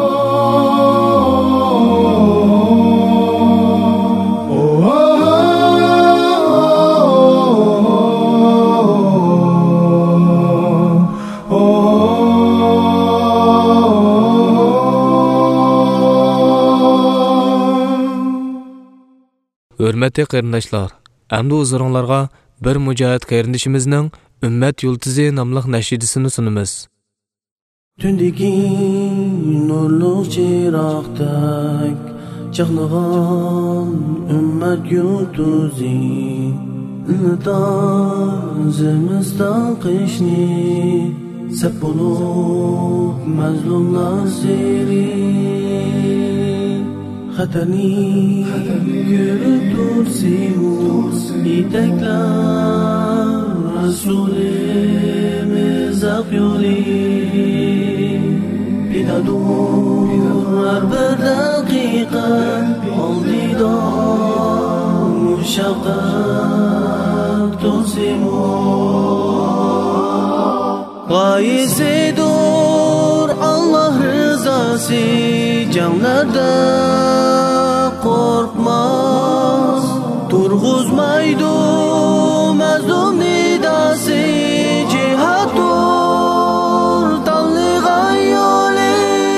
Hürmetli qarindoshlar, endi o'zlaringlarga bir mujohid qarindishimizning Ummat yultizi nomli nashdisini sunamiz. Tündeki nurlu çıraqdak çaqnağan ümmet yultizi Nitazımızdan qishni sep bulup mazlumlar seri Xatarni görüp dursimus itekler Resulimiz aqyoli Bidadur bir dakika oldida muşaqqat dursimus Gayesidur Allah rızası canlarda korkmaz Turguzmaydu mazlum nidası cihattır tanlıgan yolu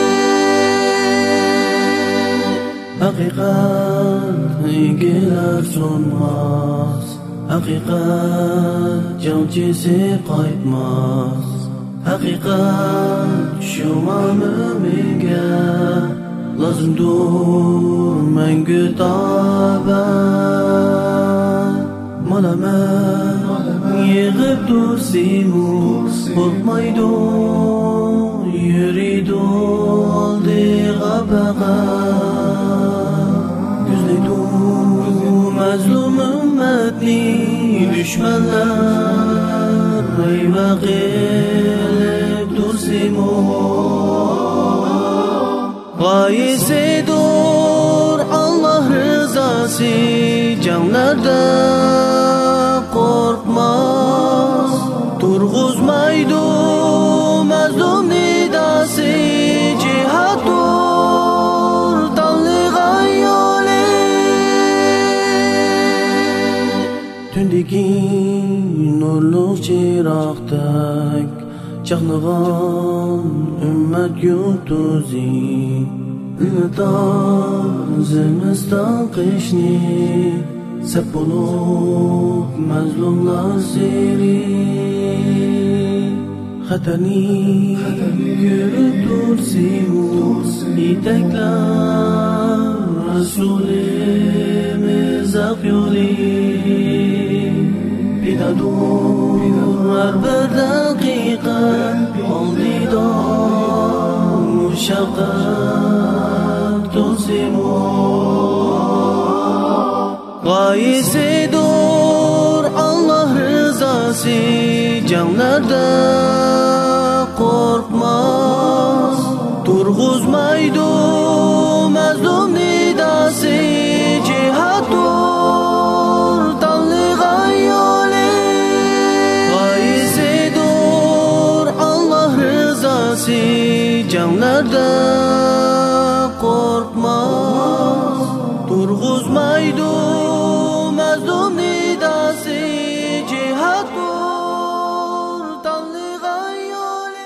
Hakikat ilgiler sunmaz Hakikat camcısı kaytmaz Hakikat şuma müminge lazımdur mengü tabat Malamen yığıp dursimus korkmaydu yürüdü aldığa bakat Gözleydu mazlum ümmetni düşmanlar reyva qilib dursimus Gayesidur Allah rızası canlarda korkmaz Turguzmaydu mazlum nidası cihattır tanlıgan yolu Tündeki nurlu çıraqdak çaqnağan ümmet yultizi Nitazımızdan qishni sep bulup mazlumlar seri Xatarni görüp dursimus itekler Resulimiz izaq yo'li Pidadur har bir daqiqa oldida mushaqqat to'simu G'oyisidur Allah rızası canlarda korkmaz Turg'uzmaydu mazlum nidası cihatdur tanligan yo'li G'oyisidur Allah rızası canlarda korkmaz Turg'uzmaydu mazlum nidası cihatdur tanligan yo'li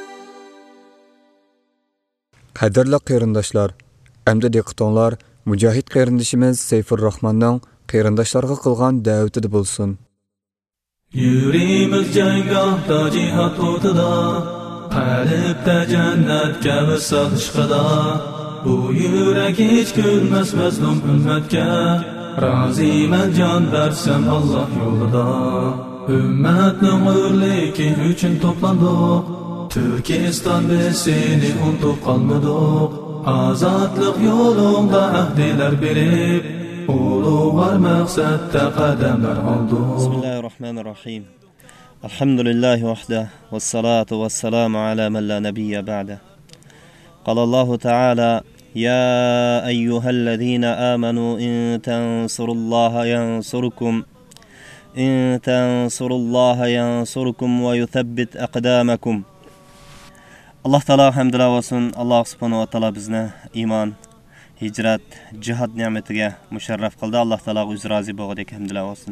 Qadrli qarindoshlar, endi diqqatinglar Mücahid qarindishimiz Seyfur Rahmanning qarindoshlarga qilgan da'vatida bo'lsin. Yurimiz janggohda jihad o'tida, qalbda jannatga visol ishqida. Bu yurak hech kulmas mazlum ummatga, roziman jon bersam Alloh yo'lida. Ummatning o'rligi uchun to'plandik, Turkiston biz seni unutib qolmadik. Azadlık yolunda ahdiler berip ulug'var maqsadda qadamlar oldu. Bismillahirrahmanirrahim. Alhamdulillahi vahda vassalatu vassalamu ala man la nabiyya ba'da. Qala Allahu ta'ala ya ayyuhallazina amanu in tansurullaha yansurkum wa yuthabbit aqdamakum. Allah Taala hamdulillah olsun. Allah subhanahu wa taala bizni iymon, hijrat, jihad ne'matiga musharraf qildi. Allah Taala o'zi rozi bo'lgandek hamdulillah olsun.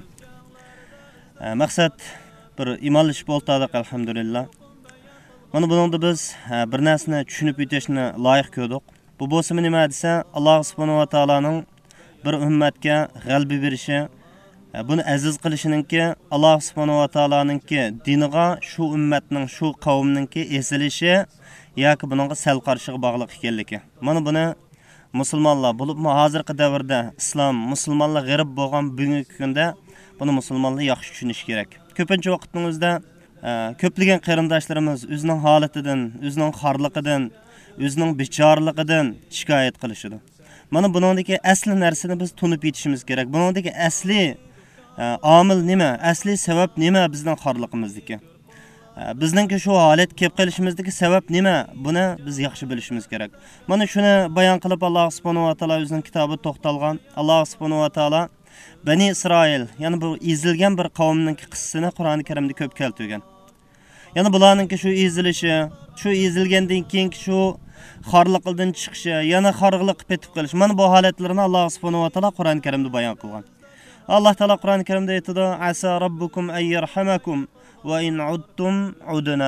Maqsad bir iymonlashib o'ltirdik alhamdulillah. Mana buningda biz bir narsani tushunib o'tishni loyiq ko'rdik. Bu bo'lsa nima desa, Allah subhanahu wa taolaning bir ummatga g'alaba berishi, buni aziz qilishiningki Allah subhanahu wa taolaninki diniga shu ummatning, shu qavmninki esilishi yoki buningga sal qarshiga bog'liq ekanligi. Mana buni musulmonlar bo'lib, hozirgi davrda islom musulmonlar g'arib bo'lgan bugungi kunda buni musulmonlar yaxshi tushunishi kerak. Ko'pincha vaqtning o'zida ko'plagan qarindoshlarimiz o'zining holatidan, o'zining xorligidan, o'zining bechoraligidan shikoyat qilishadi. Mana buningdagi asli narsani biz tunib yetishimiz kerak. Buningdagi asli omil nima? Asli sabab nima bizning xorligimizdagi? Bizningki shu holat kelib qolishimizdagi sabab nima? Buni biz yaxshi bilishimiz kerak. Mana shuni bayon qilib Alloh subhanahu va taolo o'zining kitobida to'xtalgan. Alloh subhanahu va taolo Bani Isroil, ya'ni bu ezilgan bir qavmning qissasini Qur'oni Karimda ko'p keltirgan. Ya'ni bularningki shu ezilishi, shu ezilgandan keyin shu xorliqdan chiqishi, yana xorliq petib qolish. Mana bu holatlarni Alloh subhanahu va taolo Qur'oni Karimda bayon qilgan. Allah Taala Qur'oni Karimda aytadi: "Asa robbukum ayyarhamakum va in udtum udna."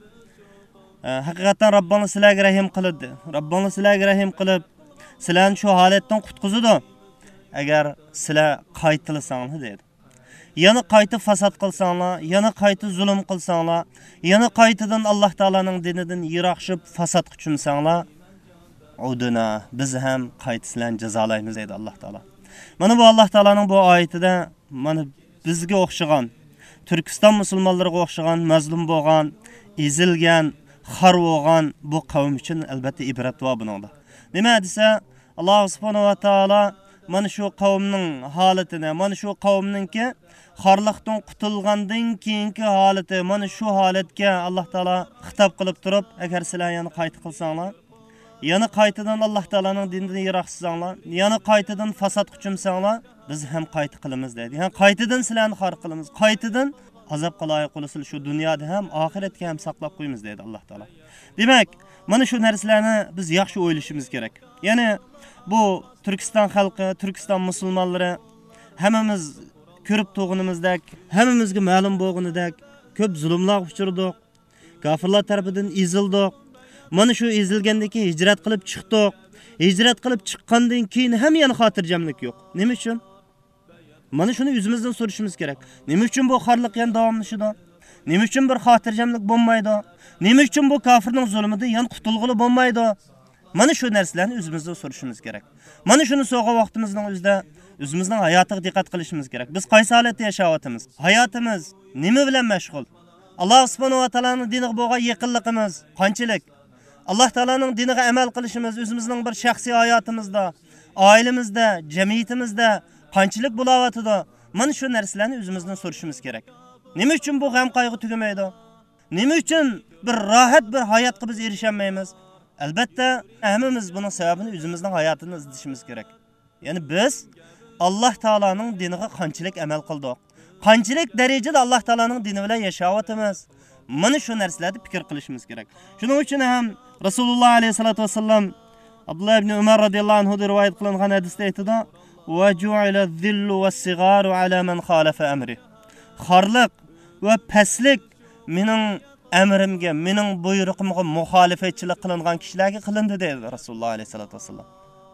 Haqiqatan Robbingiz sizlarga rahim qiladi. Robbingiz sizlarga rahim qilib, sizlarni shu holatdan qutqizadi. Agar sizlar qaytilsanglar dedi. Yana qaytib fasod qilsanglar, yana qaytib zulm qilsanglar, yana qaytadan Alloh Taolaning dinidan yiroqshib fasod qilsanglar, udna biz ham qaytislarni jazolaymiz dedi Alloh Taolo. Mana bu Alloh Taolaning bu oyatida mana bizga o'xshagan, Turkiston musulmonlariga o'xshagan, mazlum bo'lgan, ezilgan, xor bo'lgan bu qavm uchun albatta ibrat bor buningda. Nima desa, Alloh subhanahu va taolo mana shu qavmning holatini, mana shu qavmningki xorliqdan qutulgandan keyingi holati, mana shu holatga Alloh Taolo xitob qilib turib, agar sizlar yana qayt qilsanglar, yana qaytadan Alloh Taolaning dinidan yiroqsizsanglar, yana qaytadan fasod qilsanglar, biz ham qayt qilamiz dedi. Yani qaytadan sizlarni xor qilamiz, qaytadan azobga loyiq qilasiz, shu dunyoda ham, oxiratga ham saqlab qo'yamiz dedi Alloh Taolo. Demak, mana shu narsalarni biz yaxshi o'ylashimiz kerak. Ya'ni bu Turkiston xalqi, Turkiston musulmonlari hammamiz ko'rib turganimizdek, hammamizga ma'lum bo'lganidek ko'p zulmlar uchirdik. Kofirlar tarafidan ezildik. Mana shu ezilgandan keyin hijrat qilib chiqdik. Hijrat qilib chiqqandan keyin ham yana xotirjamlik yo'q. Nima uchun? Mana shuni o'zimizdan so'rashimiz kerak. Nima uchun bu xorliq yana davomlashadi? Nima uchun bir xotirjamlik bo'lmaydi? Nima uchun bu kofirning zulmidan yana qutulg'ili bo'lmaydi? Mana shu narsalarni o'zimizdan so'rashimiz kerak. Mana shuni so'g'a vaqtimizning o'zida O'zimizning hayotiga diqqat qilishimiz kerak. Biz qaysi holatda yashayapmiz? Hayotimiz nima bilan mashg'ul? Alloh subhanahu va taolaning diniga bo'lgan yaqinligimiz qanchalik? Alloh taolaning diniga amal qilishimiz o'zimizning bir shaxsiy hayotimizda, oilamizda, jamiyatimizda qanchalik bo'layotidi? Mana shu narsalarni o'zimizdan so'rashimiz kerak. Nima uchun bu g'am qayg'u tugamaydi? Nima uchun bir rohat bir hayotga biz erishamaymiz? Albatta, hammamiz buning sababini o'zimizning hayotini izlashimiz kerak. Ya'ni biz Alloh taolaning diniga qanchalik amal qildik? Qanchalik darajada Alloh taolaning dini bilan yashayapmiz? Mana shu narsalarni fikr qilishimiz kerak. Shuning uchun ham Rasululloh alayhisolatu vasallam Abdullah ibn Umar radhiyallohu anhu rivoyat qilingan hadisda aytadi: "Va ju'ila zillu was-sigaru ala man khalafa amri." Xorliq va paslik mening amrimga, mening buyruqimga muxolifatchilik qilingan kishilarga qilindi dedi Rasululloh alayhisolatu vasallam.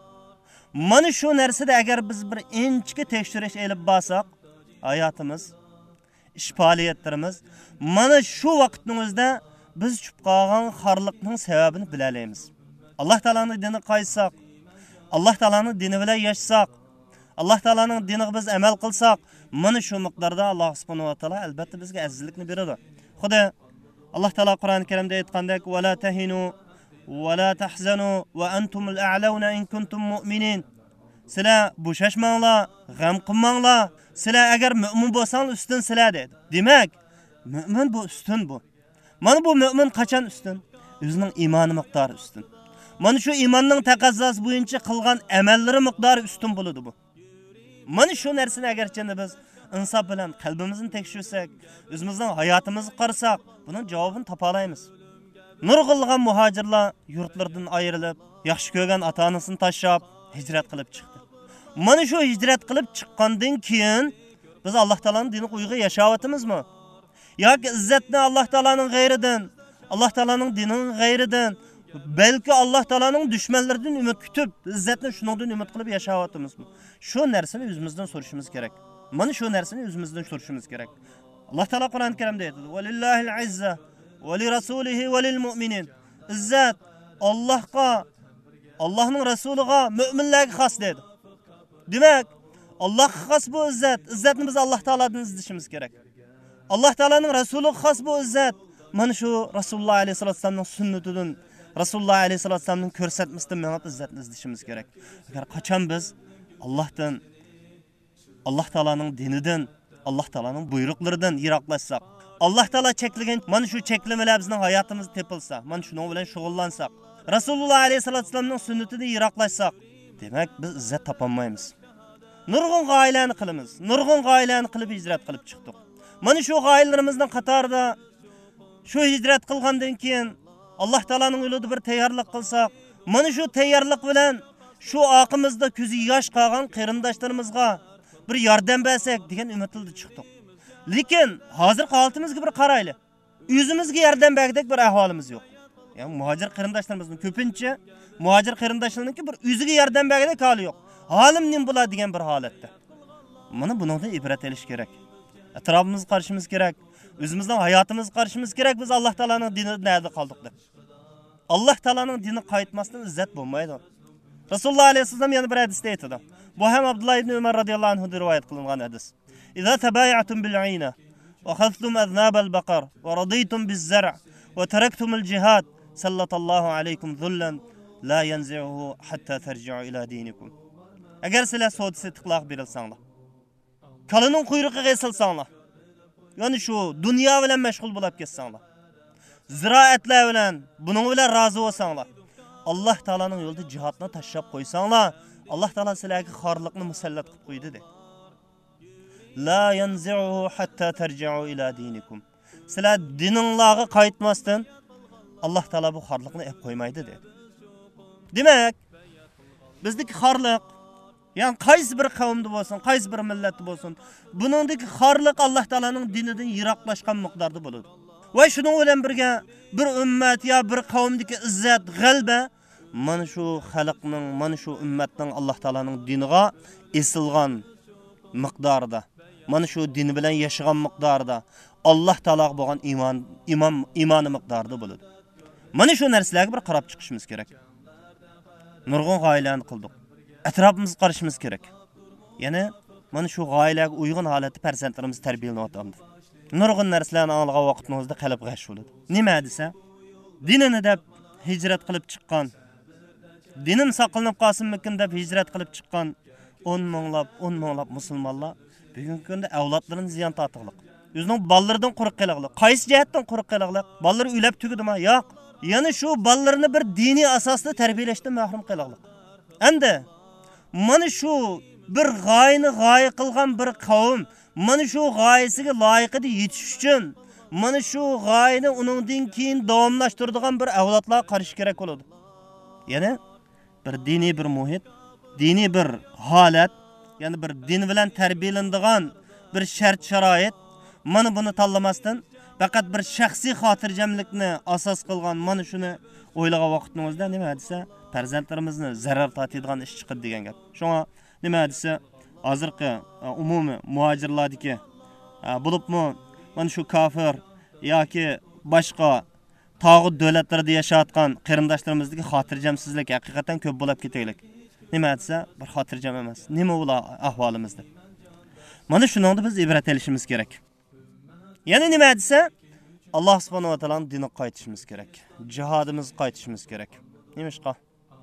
Mana shu narsada agar biz bir inchki tekshirish elib borsak, hayotimiz, ish faoliyatlarimiz mana shu vaqtning o'zida biz tushib qolgan xorliqning sababini bila olamiz. Alloh taolaning dinini qaytsak, Alloh taolaning dini bilan yashasak, Alloh taolaning diniga biz amal qilsak, mana shu miqdorda Alloh subhanahu va taolo albatta bizga azizlikni beradi. Xudo Alloh taolo Qur'oni Karimda aytgandek: "Va la tahinu va la tahzanu va antumul a'launa in kuntum mu'minin." Sizlar bo'shashmanglar, g'am qilmanglar. Sizlar agar mu'min bo'lsangiz ustun sizlar dedi. Demak, mu'min bu ustun bu. Mana bu mu'min qachon ustun? O'zining iymoni miqdori ustun. Mana shu iymonning taqozosi bo'yicha qilgan amallari miqdori ustun bo'ladi bu. Mana shu narsani agarchanda biz insof bilan qalbimizni tekshirsak, o'zimizning hayotimizni qarasak, buning javobini topa olamiz. Nurg'ilgan muhojirlar yurtlaridan ayrilib, yaxshi ko'rgan ota-onasini tashlab hijrat qilib chiqdi. Mana shu hijrat qilib chiqqandan keyin biz Alloh taolaning diniga uyga yashayapmizmi? Yoki izzatni Alloh taolaning g'ayridan, Alloh taolaning dinining g'ayridan, balki Alloh taolaning dushmanlaridan umid kutib, izzatni shuningdan umid qilib yashayapmizmi? Shu narsani o'zimizdan so'rashimiz kerak. Mana shu narsani o'zimizdan so'rashimiz kerak. Alloh taolo Qur'oni Karimda aytadi: "Valillahil izza va li rasulihi va lil mu'minin." Izzat Allohga, Allohning rasuliga, mu'minlarga xos dedi. Demak, Allohga xos bu izzat. Izzatni biz Alloh taoladan izlashimiz kerak. Alloh taolaning rasuliga xos bu izzat. Mana shu Rasululloh alayhisolatu vasallamning sunnatidan, Rasululloh alayhisolatu vasallamning ko'rsatmasidan menab izzatni izlashimiz kerak. Agar qachon biz Allohdan, Alloh taolaning dinidan, Alloh taolaning buyruqlaridan yiroqlashsak, Alloh taolo cheklagan mana shu cheklamalar bizning hayotimizda tepilsa, mana shuning bilan shug'ullansak, Rasululloh alayhisolatu vasallamning sunnatidan yiroqlashsak, demak biz izzat topolmaymiz. Nurg'un g'oyalarni qilamiz. Nurg'un g'oyalarni qilib hijrat qilib chiqdik. Mana shu g'oyalarimizning qatorida shu hijrat qilgandan keyin Alloh taolaning yo'lida bir tayyorlik qilsak, mana shu tayyorlik bilan shu oqimizda ko'zi yosh qolgan qarindoshlarimizga bir yordam bersak degan umidda chiqdik. Lekin hozir holatimizga bir qaraylik. O'zimizga yordam bergidek bir ahvolimiz yo'q. Ya'ni muhojir qarindoshlarimizning ko'pincha muhojir qarindoshlariningki bir o'ziga yordam bergidek holi yo'q. Halim nim bo'ladi degan bir holatda. Mana bundan ibrat olish kerak. Atrofimizga qarashimiz kerak. O'zimizning hayotimizga qarashimiz kerak. Biz Alloh taolaning dinida nerda qoldik deb. Alloh taolaning dini qaytmasdan izzat bo'lmaydi. Rasululloh alayhi vasallam yana bir hadisda aytadi. Bu ham Abdullah ibn Umar radhiyallohu anhu rivoyat qilingan hadis. "Iza tabaya'tum bil-'ayna wa khadhtum adhnab al-baqar wa raditum biz-zar' wa taraktum al-jihad, sallatallohu alaykum dhullan la yanzi'uhu hatta tarji'u ila dinikum." Agar sizlar savdo tiqloq berilsanglar, kalining quyruqiga esilsanglar, ya'ni shu dunyo bilan mashg'ul bo'lib ketsanglar, ziroatlar bilan, buning bilan rozi bo'lsanglar, Alloh taolaning yo'lida jihodni tashlab qo'ysanglar, Alloh taolo sizlarga xorliqni musallat qilib qo'ydi dedi. La yanzi'uhu hatta tarji'u ila dinikum. Sizlar diningizga qaytmasdan Alloh taolo bu xorliqni ep qo'ymaydi dedi. Demak, bizdagi xorliq, ya'ni qaysi bir qavmda bo'lsin, qaysi bir millatda bo'lsin, buningdagi xorliq Alloh taolaning dinidan yiroqlashgan miqdorda bo'ladi. Va shuning bilan birga bir ummat ya bir qavmdagi izzat, g'alaba mana shu xalqning, mana shu ummatning Alloh taolaning diniga esilgan miqdorida, mana shu din bilan yashagan miqdorida Alloh taologa bo'lgan iymoni miqdorida bo'ladi. Mana shu narsalarga bir qarab chiqishimiz kerak. Nurg'un g'oyalarni qildik. Atrofimizga qarashimiz kerak. Ya'ni mana shu g'oyalarga uyg'un holatda farzandlarimiz tarbiyalanyapmiz. Nurg'un narsalarni olgan vaqtimizda qalb g'ash bo'ladi. Nima desa, dinini deb hijrat qilib chiqqan, dinim saqlanib qolsinmikin deb hijrat qilib chiqqan 10 minglab musulmonlar bugungi kunda avlodlarini ziyon tortliq. O'zining bolalaridan quruq qiliqliq. Qaysi jihatdan quruq qiliqliq? Bolalar uylab tugidimi? Yo'q. Ya'ni shu bolalarini bir diniy asosda tarbiyalashdan mahrum qiliqliq. Endi mana shu bir g'oya qilgan bir qavm mana shu g'oyasiga loyiqida yetish uchun mana shu g'oyani uningdan keyin davomlashtiradigan bir avlodlar qarish kerak bo'ladi. Ya'ni bir diniy bir muhit, diniy bir holat, ya'ni bir din bilan tarbiyalanadigan bir shart sharoit mana buni tanlamasdan faqat bir shaxsiy xotirjamlikni asos qilgan mana shuni o'ylagan vaqtimizda nima desa farzandlarimizni zarar tortadigan ish chiqadi degan gap. Shunga nima desa hozirgi umumiy muhojirlardagi bo'libmi mana shu kofir yoki boshqa tog'ut davlatlarda yashayotgan qarindoshlarimizdagi xotirjamsizlik haqiqatan ko'p bo'lib ketaylik. Nima desa bir xotirjam emas. Nima ular ahvolimizda? Mana shuningda biz ibrat olishimiz kerak. Ya'ni nima desa Alloh subhanahu va taoloning diniga qaytishimiz kerak. Jihodimizni qaytishimiz kerak. Nimishqa?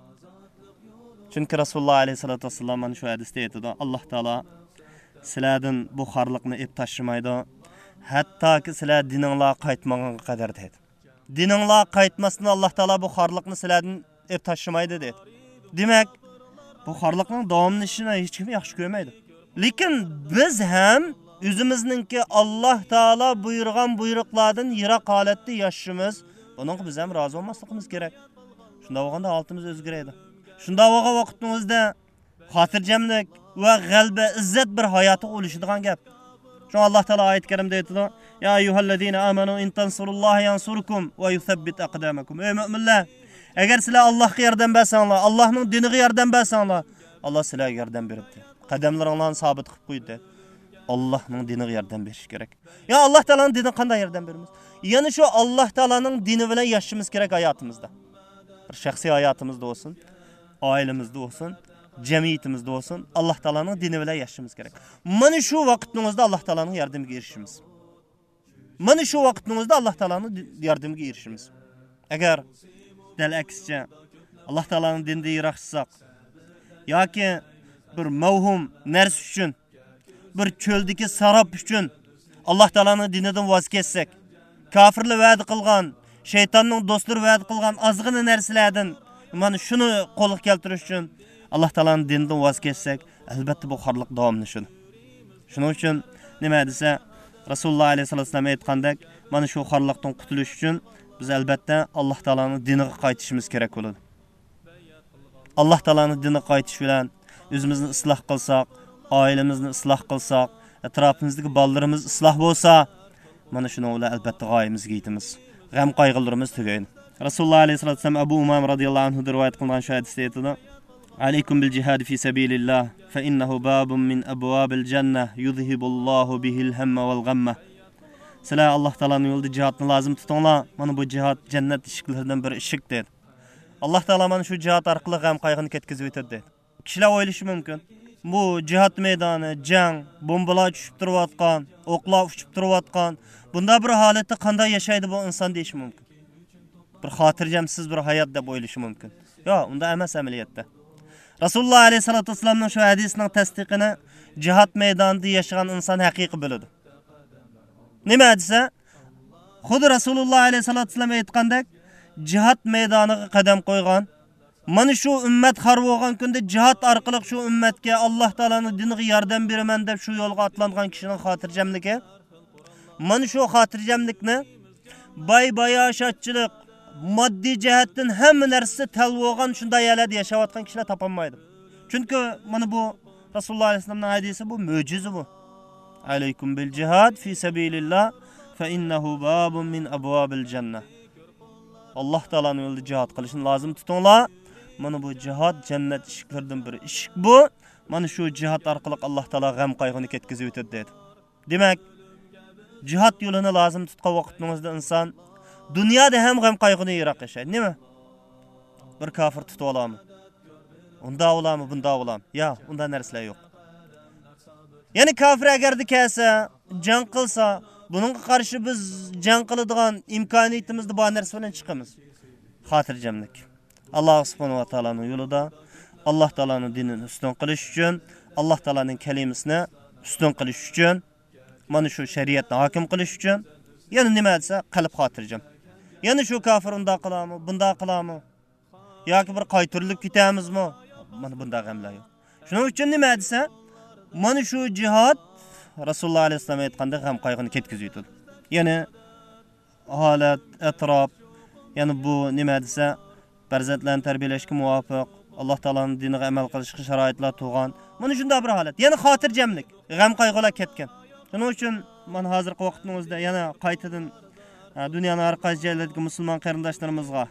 Chunki Rasululloh alayhisolatu vasallam mana shu hadisda aytadi, Alloh taolo sizlardan bu xorliqni ep tashlamaydi, hattoki sizlar dininglar qaytmagunga qadar dedi. Dininglar qaytmasdan Alloh taolo bu xorliqni sizlardan ep tashlamaydi dedi. Demak, bu xorliqning davomlanishini hech kim yaxshi ko'rmaydi. Lekin biz ham o'zimizningki Alloh taolo buyurgan buyruqlardan yiroq holatda yashashimiz, buningga biz ham rozi bo'lmasligimiz kerak. Shunda bo'lganda holimiz o'zgaradi. Shunda bo'lgan vaqtimizda xotirjamlik va g'alaba, izzat bir hayoti o'lishadigan gap. Shu Alloh taolo oyat karimda aytadi: "Ya ayyuhallazina amanu in tansurulloha yansurkum va yuthabbit aqdamakum." Ey mu'minlar, agar sizlar Allohga yordam bersanglar, Allohning diniga yordam bersanglar, Alloh sizlarga yordam beradi. Qadamlaringlarni sabit qilib qo'ydi. Allohning diniga yordam berish kerak. Ya Alloh taolaning diniga qanday yordam beramiz? Ya'ni shu Alloh taolaning dini bilan yashashimiz kerak hayotimizda. Bir shaxsiy hayotimizda bo'lsin, oilamizda bo'lsin, jamiyatimizda bo'lsin, Alloh taolaning dini bilan yashashimiz kerak. Mana shu vaqtimizda Alloh taolaning yordamiga erishimiz. Mana shu vaqtimizda Alloh taolaning yordamiga erishimiz. Agar dal aksicha Alloh taolaning dinidan yiroqchisak yoki bir mavhum narsa uchun, bir cho'ldagi sarob uchun Alloh taolaning dinidan voz kechsak, kofirlar va'da qilgan, shaytonning do'stlari va'da qilgan ozg'ina narsalardan mana shuni qo'lga keltirish uchun Alloh taolaning dinidan voz kechsak, albatta bu xorliq davomlashadi. Shuning uchun nima desa, Rasululloh alayhisolatu vasallam aytgandek, mana shu xorliqdan qutulish uchun biz albatta Alloh taolaning diniga qaytishimiz kerak bo'ladi. Alloh taolaning diniga qaytish bilan o'zimizni isloh qilsak, oilamizni isloh qilsak, atrofimizdagi bolalarimiz isloh bo'lsa, mana shuni bilan albatta g'oyamizga yetamiz. G'am qayg'ularimiz tugaydi. Rasululloh alayhisolatu vasallam Abu Umam radhiyallohu anhu rivoyat qilgan shu hadisda aytadi: "Alaykum bil jihad fi sabilillah, fa innahu babun min abwabil jannah yuzhibullohu bihil hamma wal ghamma." Sizlar Alloh taolaning yo'lida jihadni lozim tutinglar. Mana bu jihad jannat eshiklaridan bir eshik dedi. Alloh taolo mana shu jihad orqali g'am qayg'uni ketkazib o'tadi dedi. Kishilar o'ylashi mumkin, bu jihad maydoni, jang, bombalar tushib turayotgan, o'qlar uchib turayotgan, bunda bir holatda qanday yashaydi bu inson deyish mumkin. Bir xotirjamsiz bir hayot deb o'ylashi mumkin. Yo'q, unda emas amaliyotda. Rasululloh alayhisolatu vasallamning shu hadisining tasdiqini jihad maydonida yashagan inson haqiqiy biladi. Nima desa, xuddi Rasululloh alayhisolatu vasallam aytgandek, jihad maydoniga qadam qo'ygan, mana shu ummat xor bo'lgan kunda jihad orqali shu ummatga Alloh taolaning diniga yordam beraman deb shu yo'lga atlangan kishining xotirjamligi, mana shu xotirjamlikni boy-bayoshatchilik, moddiy jihatdan hamma narsa talvogan shunday yerlarda yashayotgan kishilar topolmaydi. Chunki mana bu Rasululloh alayhi vasallamning hadisi, bu mo'jiza bu. Alaykum bil jihad fi sabilillah fa innahu babun min abwabil jannah. Alloh taolaning yo'lida jihad qilishni lozim tutinglar. Mana bu jihad jannat eshiklaridan biri. Eshik bu. Mana shu jihad orqali Alloh taolo g'am qayg'uni ketkazib o'tadi dedi. Demak, jihad yo'lini lozim tutgan vaqtimizda inson dunyoda ham g'am qayg'uni yiroq yashaydi. Nima? Bir kofir tutib olami? Unda olami, bunda olami? Ya, unda narsalar yo'q. Ya'ni kafir agarda kelsa, jang qilsa, buningga qarshi biz jang qiladigan imkoniyatimizda bor narsa bilan chiqamiz. Xotirjamlik. Alloh subhanahu va taolaning yo'lida, Alloh taolaning dinini ustun qilish uchun, Alloh taolaning kalimasini ustun qilish uchun, mana shu shariatni hokim qilish uchun, yana nima desa, qalb xotirjam. Yana shu kafir unda qilami, bunda qilami? Yoki bir qaytirilib ketamizmi? Mana bunda g'amlar yo'q. Shuning uchun nima desa, mana shu jihad Rasululloh alayhi vasallam aytgandek g'am qayg'uni ketkizib yetadi. Ya'ni holat, atrof, ya'ni bu nima desa, farzandlarni tarbiyalashga muvofiq, Alloh taolaning diniga amal qilishga sharoitlar tug'an. Mana shunday bir holat. Ya'ni xotirjamlik, g'am qayg'ular ketgan. Shuning uchun men hozirgi vaqtimizda yana qaytadan dunyoning har qaysi joylaridagi musulmon qarindoshlarimizga,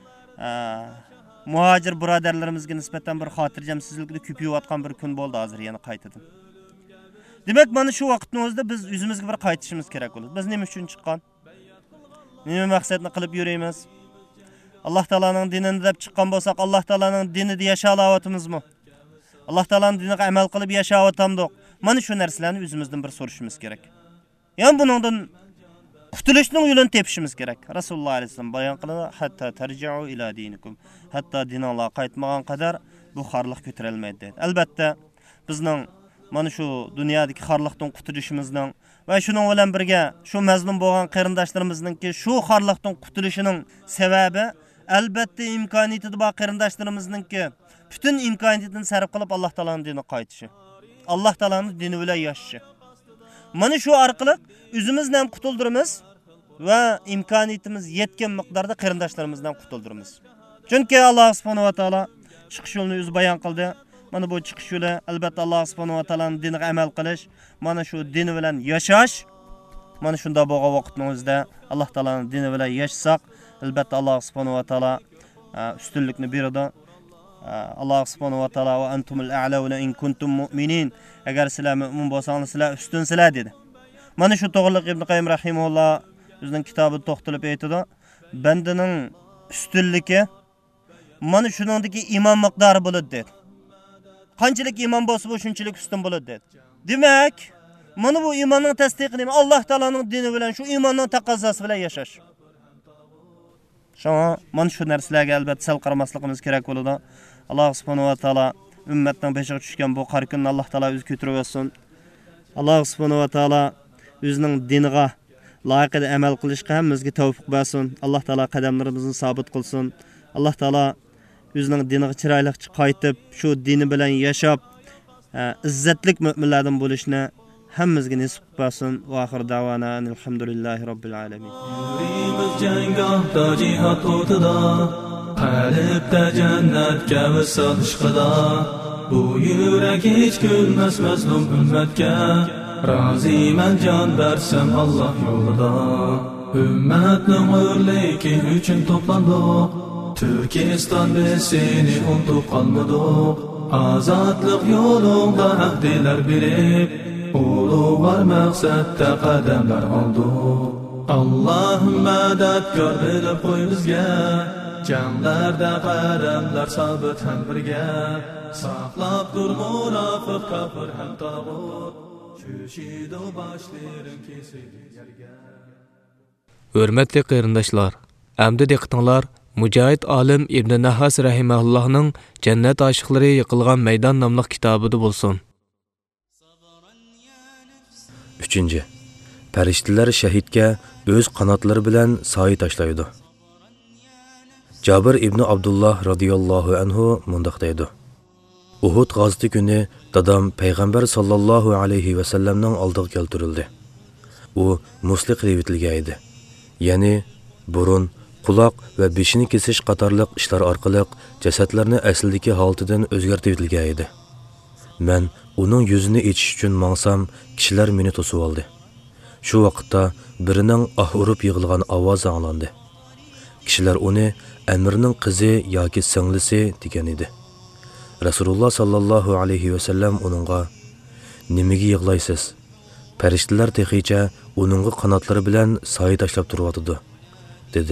muhojir birodarlarimizga nisbatan bir xotirjamsizlikni ko'payayotgan bir kun bo'ldi hozir yana qaytadan. Demak, mana shu vaqtning o'zida biz o'zimizga bir qaytishimiz kerak bo'ladi. Biz nima uchun chiqqan? Nima maqsadni qilib yuramiz? Alloh taolaning dinini deb chiqqan bo'lsak, Alloh taolaning dinida yashayapmizmi? Alloh taolaning diniga amal qilib yashayapmizmi? Mana shu narsalarni o'zimizdan bir so'rashimiz kerak. Yani buningdan qutulishning yo'lini tepishimiz kerak. Rasululloh alayhi vasallam bayon qiladi, hatta tarji'u ila dinikum. Hatta diningizga qaytmagan qadar bu xorliq ko'tarilmaydi dedi. Albatta, bizning mana shu dunyodagi xorliqdan qutulishimizning va shuning bilan birga shu mazlum bo'lgan qarindoshlarimizning shu xorliqdan qutulishining sababi albatta imkoniyati bor qarindoshlarimizning butun imkoniyatini sarf qilib Alloh taolaning diniga qaytishi. Alloh taolaning dini bilan yashashi. Mana shu orqali o'zimizni ham qutuldiramiz va imkoniyatimiz yetgan miqdorda qarindoshlarimizdan qutuldiramiz. Chunki Alloh subhanahu va taolo chiqish yo'lini o'zi bayon qildi. Mana bu chiqish yo'li albatta Alloh subhanahu va taolaning diniga amal qilish, mana shu dini bilan yashash. Mana shunda bo'lgan vaqtimizda Alloh taolaning dini bilan yashasak, albatta Alloh subhanahu va taolo ustunlikni beradi. Alloh subhanahu va taolo va antumul a'launa in kuntum mu'minin. Agar sizlar mu'min bo'lsangiz, sizlar ustunsizlar dedi. Mana shu to'g'riliq Ibn Qayyim rahimahulloh o'zining kitobida to'xtalib aytadi. Bandaning ustunligi mana shuningdagi iymon miqdori bo'ladi dedi. Qanchalik iymon bo'lsa, bu shunchalik ustun bo'ladi dedi. Demak, mana bu iymonning tasdiqini Alloh taolaning dini bilan shu iymonning taqozosi bilan yashash. Shunga mana shu narsalarga albatta sal qaramasligimiz kerak bo'ladi. Alloh subhanahu va taolo ummatning beshiga tushgan bu qor kunni Alloh taolo o'zi ko'tarib olsin. Alloh subhanahu va taolo o'zining diniga loyiqida amal qilishga hammamizga tavfiq bersin. Alloh taolo qadamlarimizni sabit qilsin. Alloh taolo o'zining diniga chiroyli qaytib, shu dini bilan yashab, izzatlik mu'minlardan bo'lishni hammamizga nasib qilsin. Va oxir davona alhamdulillahi robbil alamin. Yurimiz janggohda jihad o'tida, qalbda jannatga visol ishqida. Bu yurak hech kulmas mazlum ummatga, roziman jon bersam Alloh yo'lida. Ummatning o'rligi uchun to'plandik, Turkiston biz seni unutib qolmadik. Ozodlik yo'lida ahdilar berib, ulug'vor maqsadda qadamlar oldik. Allohim madadkor bilib qo'y bizga, jamlarda qadamlar sobit ham birga. Saqlab tur munofiq kafir ham tog'ut, cho'shidi boshlaring kesildi yerga. Hurmatli qarindoshlar, amdi diqqatinglar Mujohid olim Ibn Nahas rahimahullohning Jannat oshiqlari yiqilgan maydon nomli kitobida bo'lsin. 3. Farishtalar shahidga o'z qanotlari bilan soy tashlaydi. Jabir ibn Abdullah radhiyallohu anhu mundaq deydi. Uhud g'azoti kuni dadam payg'ambar sallallohu alayhi va sallamning oldiga keltirildi. U musliq revitilgan edi. Ya'ni burun, quloq va beshini kesish qatorliq ishlar orqali jasadlarni asldagi holatidan o'zgartirib etilgan edi. Men uning yuzini echish uchun mangsam, kishilar meni to'sib oldi. Shu vaqtda birining ah urib yig'ilgan ovozi anglandi. Kishilar uni Amirning qizi yoki singlisi degan edi. Rasululloh sallallohu alayhi va sallam uningga nimaga yig'laysiz? Farishtalar texicha uningga qanotlari bilan soy tashlab turyotdi, dedi.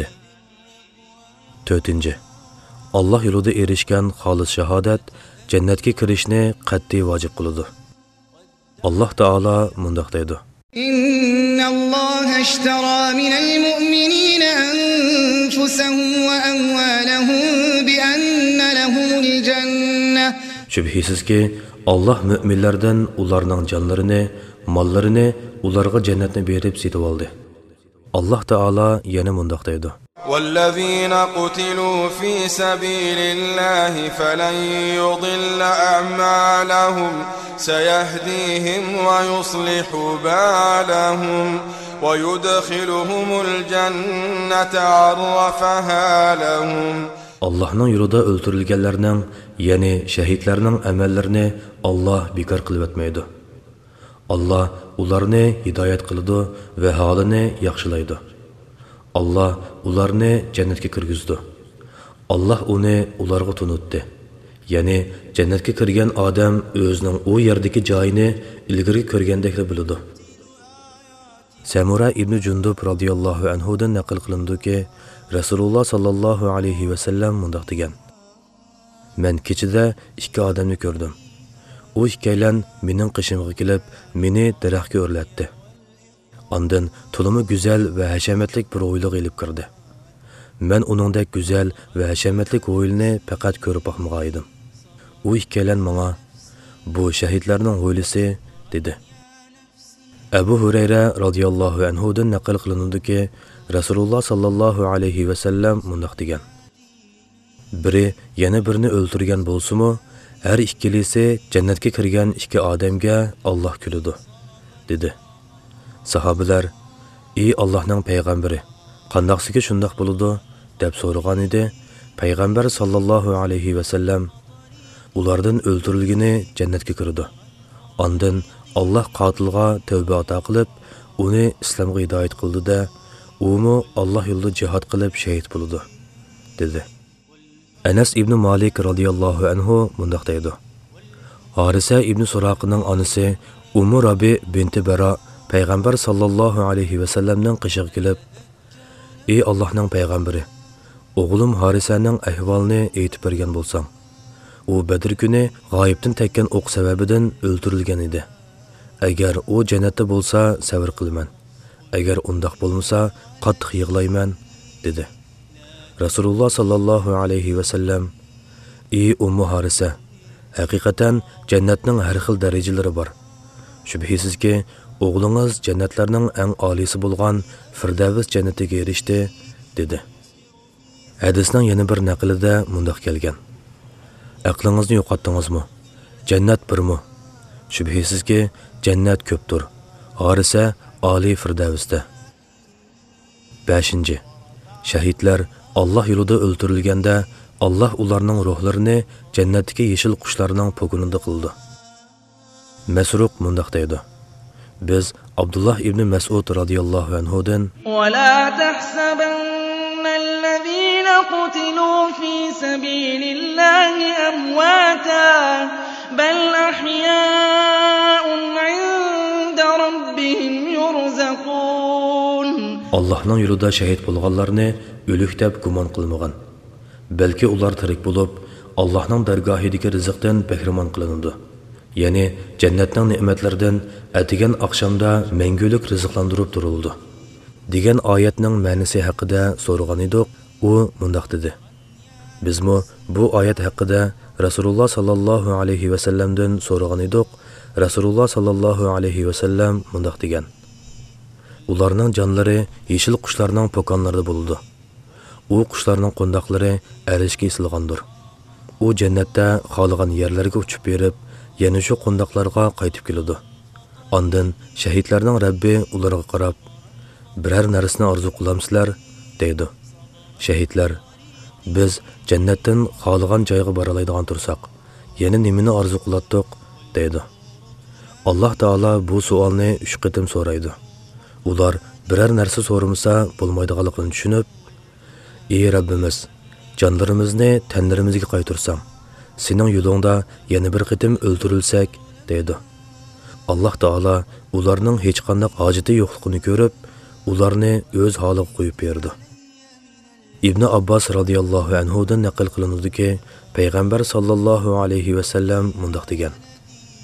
4. Alloh yo'lida erishgan xolis shahodat jannatga kirishni qat'iy vojib qiladi. Allah Taala mundaq deydi: İnnalloha ishtara minal mu'minina anfusahum wa amwalahum bi anna lahumul jannah. Şübhisizki Allah müminlerden ularning jonlarini, mollarini ularga jannatni berib setib oldi. Allah Taala yana mundaq deydi: والذين قتلوا في سبيل الله فلن يضل أعمالهم سيهديهم ويصلح بالهم ويدخلهم الجنة عرفها لهم. Allah'ın yolunda öldürülgenlerinin, yani şehitlerinin amellerini Allah bekar kılıp etmeydi. Allah ularını hidayet kılıdı ve halini yaxşılaydı. Allah ularını cennetke kirgizdi. Allah onu ularga tunutdi. Yani cennetke kirgen adam özünün o yerdeki joyini ilgari ko'rgandek biladi. Samura ibn Jundub radiyallahu anhudan naql qilindi ki, Rasululloh sallallohu alayhi ve sellem mundaq degan: Men kechida ikki odamni ko'rdim. U ikkalan mening qishimga kelib, meni daraxtga o'rlatdi. Ondan tulumi güzel ve hashamatlik bir o'yliq elib kirdi. Men uningdek güzel ve hashamatlik o'yilni faqat ko'rib boqmagan edim. U ikkalan menga: "Bu shahidlarning o'ylisi" dedi. Abu Hurayra radiyallohu anhudan naql qilindi-ki, Rasululloh sallallohu alayhi ve sellem mundaq degan: Biri yana birini o'ldirgan bo'lsa-mu, her ikkilisi jannatga kirgan ikki odamga Alloh kuladi, dedi. Sahabeler, "Ey Allah'ның payg'ambari, qandaqsiga shundoq bo'ladi?" deb so'ragan edi. Payg'ambar sallallohu alayhi ve sellem: Ulardan o'ldirilgani jannatga kiradi. Ondan Allah qotilga tavba ato qilib, uni islomga hidoyat qildi-da, umu Allah yo'lida jihad qilib shahid bo'ldi, dedi. Anas ibn Malik radiyallohu anhu mundaq deydi: Harisa ibn Suraqning onasi Ummu Rabi binti Bara Payg'ambar sallallohu alayhi ve sellemning qishig'iga kelib: "Ey Allohning payg'ambari, o'g'lim Harisaning ahvolini aytib bergan bo'lsam, u Badr kuni g'oyibdan tekkan o'q sababidan o'ldirilgan edi. Agar u jannatda bo'lsa, sabr qilaman. Agar undoq bo'lmasa, qattiq yig'layman", dedi. Rasululloh sallallohu alayhi ve sellem: "Ey Ummu Harisa, haqiqatan jannatning har xil darajalari bor. Shubhisizki, o'g'lingiz jannatlarning eng olisi bo'lgan Firdavs jannatiga erishdi", dedi. Hadisning yana bir naqlida mundaq kelgan: "Aqlingizni yo'qotdingizmi? Jannat birmi? Shubhisizki, jannat ko'pdir. Harisa oliy Firdavsda." 5. Shahidlar Allah yo'lida o'ldirilganda Allah ularning ruhlarini jannatdagi yeshil qushlarning po'kinida qildi. Masruq mundaq deydi: Biz Abdullah ibn Mas'ud radiyallohu anhudan: "Wa la tahsabanna allazina qutilu fi sabilillahi amwata bal ahya'un 'inda rabbihim yurzaqun." Allah'ның yo'lida shahid bo'lganlarni o'lik deb gumon qilmagan. Balki ular tirik bo'lib, Allah'ның dargohidagi rizqdan bahramon qilinadi. Yani jannatning ne'matlaridan atigan oqshomda mangulik rizqlantirib turildi. degan oyatning ma'nosi haqida so'ragan edik. U mundaq dedi: Bizmi bu oyat haqida Rasululloh sallallohu alayhi va sallamdan so'ragan edik. Rasululloh sallallohu alayhi va sallam mundaq degan: Ularning jonlari yeshil qushlarning po'konlarida bo'ldi. U qushlarning qo'ndoqlari arishga isilgandir. U jannatda xohlagan yerlarga uchib berib, yana shu qo'ndoqlarga qaytib keladi. Ondan shahidlarning Rabbi ularga qarab, biror narsani orzu qilamsizlar, deydi. Shahidlar: Biz jannatdan xohlagan joyga bora oladigan tursak, yana nimani orzu qilatdik, deydi. Alloh taolo bu savolni 3 qatim so'raydi. Ular biror narsa so'ramasa bo'lmaydiganligini tushunib, "Ey Rabbimiz, jonlarimizni tanlarimizga qaytarsam, sening yo'lingda yana bir qatim o'ldirilsak", deydi. Alloh taolo ularning hech qanday hojati yo'qligini ko'rib, ularni o'z holiga qo'yib berdi. Ibn Abbos radhiyallohu anhu dan naql qilinadiki, payg'ambar sallallohu alayhi va sallam mundaq degan: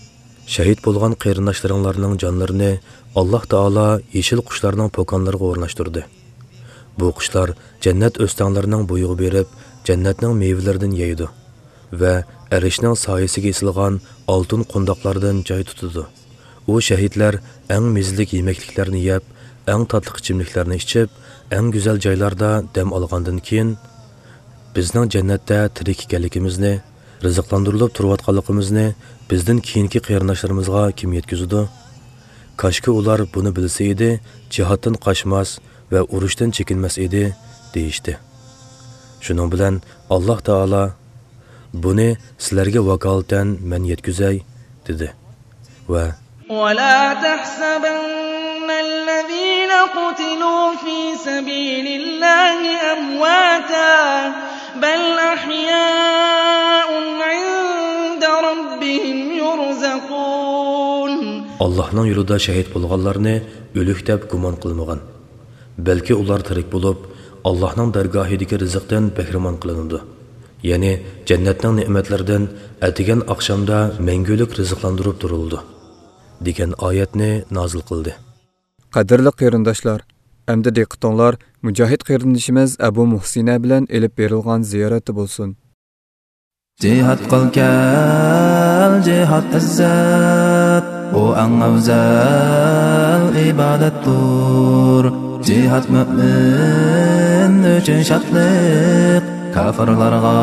Şəhid bolğan qeyrindaşlarınlarning jonlarini Alloh taolo yeşil qushlarning po'konlariga o'rnashtirdi. Bu qushlar jannat o'stanlarining bo'yiga berib, jannatning mevalaridan yeydi va arishning soyasiga isilgan oltin qundoqlardan joy tutadi. U shahidlar eng mezlik yemekliklarni yeb, eng tatlı ichimliklarni ichib, eng go'zal joylarda dam olgandan keyin bizning jannatda tirik ekanligimizni, rizqlantirilib turayotganligimizni bizdan keyingi qarindoshlarimizga kim yetkazadi? Kashki ular buni bilsa edi, jihoddan qochmas va urushdan chekinmas edi, deyishdi. Shuning bilan Alloh taolo buni sizlarga vakolatan men yetkazay dedi va ولا تحسبن الذين قتلوا في سبيل الله أمواتا بل أحياء عند ربهم يرزقون Allah'ның yolunda şehit bolğanlarını ölük deb gumon qılmağan. Belki ular tirik bulup Allah'ның dargahidagi rizqdan bahramon qilinadi. Yani cennetning ne'matlaridan atigan aqshamda mangulik rizqlantirib turildi degan oyatni nozil qildi. Qadrli qarindoshlar, endi diqqatinglar mujohid qarindishimiz Abu Muhsina bilan elib berilgan ziyorati bo'lsin. Jihad qilgan jihad izzat, o ang afzal ibodatdir. Jihad mu'min uchun shodlik, kafirlarga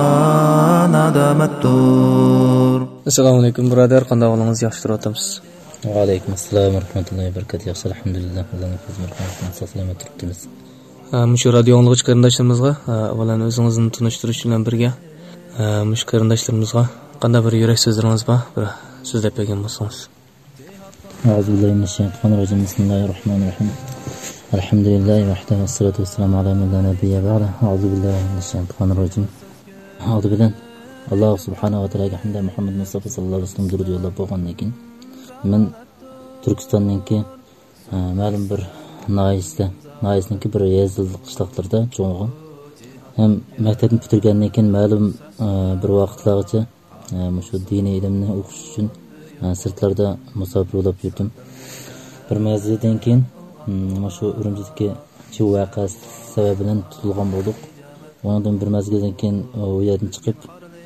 nadomatdir. Assalomu alaykum birodar, qanday ahvolingiz, yaxshi turibsiz? Va alaykum assalom va rahmatullohi va barakatuh. Yaxshi, alhamdulillah. Allohning fazli salomat turibmiz. Shu radio anglag'ich qarindoshlarimizga avvalan o'zingizni tanishtirish bilan birga mush qarindoshlarimizga qanday bir yurak so'zlaringiz bor, bir so'zlab bergan bo'lsangiz. A'udhu billahi minash shaytonir rojim. Bismillahir rohmanir rohim. Alhamdulillah vahdahu wassalatu wassalamu ala man la nabiyya ba'da. A'udhu billahi minash shaytonir rojim. A'udhu billahi Allah subhanahu wa ta'ala hamda Muhammad Mustafa sallallohu alayhi vasallam durud yo'llab bo'lgandan keyin men Turkistondagi ma'lum bir noyisniki bir yezildi qishloqlarda cho'ng'im. Hem maktabni bitirgandan keyin ma'lum bir vaqtlargacha shu diniy ilmni o'qish uchun sirtlarda musofir bo'lib yurdim. Bir mazgildan keyin shu Urumchidagi shu voqea sababidan tutilgan bo'ldik. Ondan bir mazgildan keyin u yerdan chiqib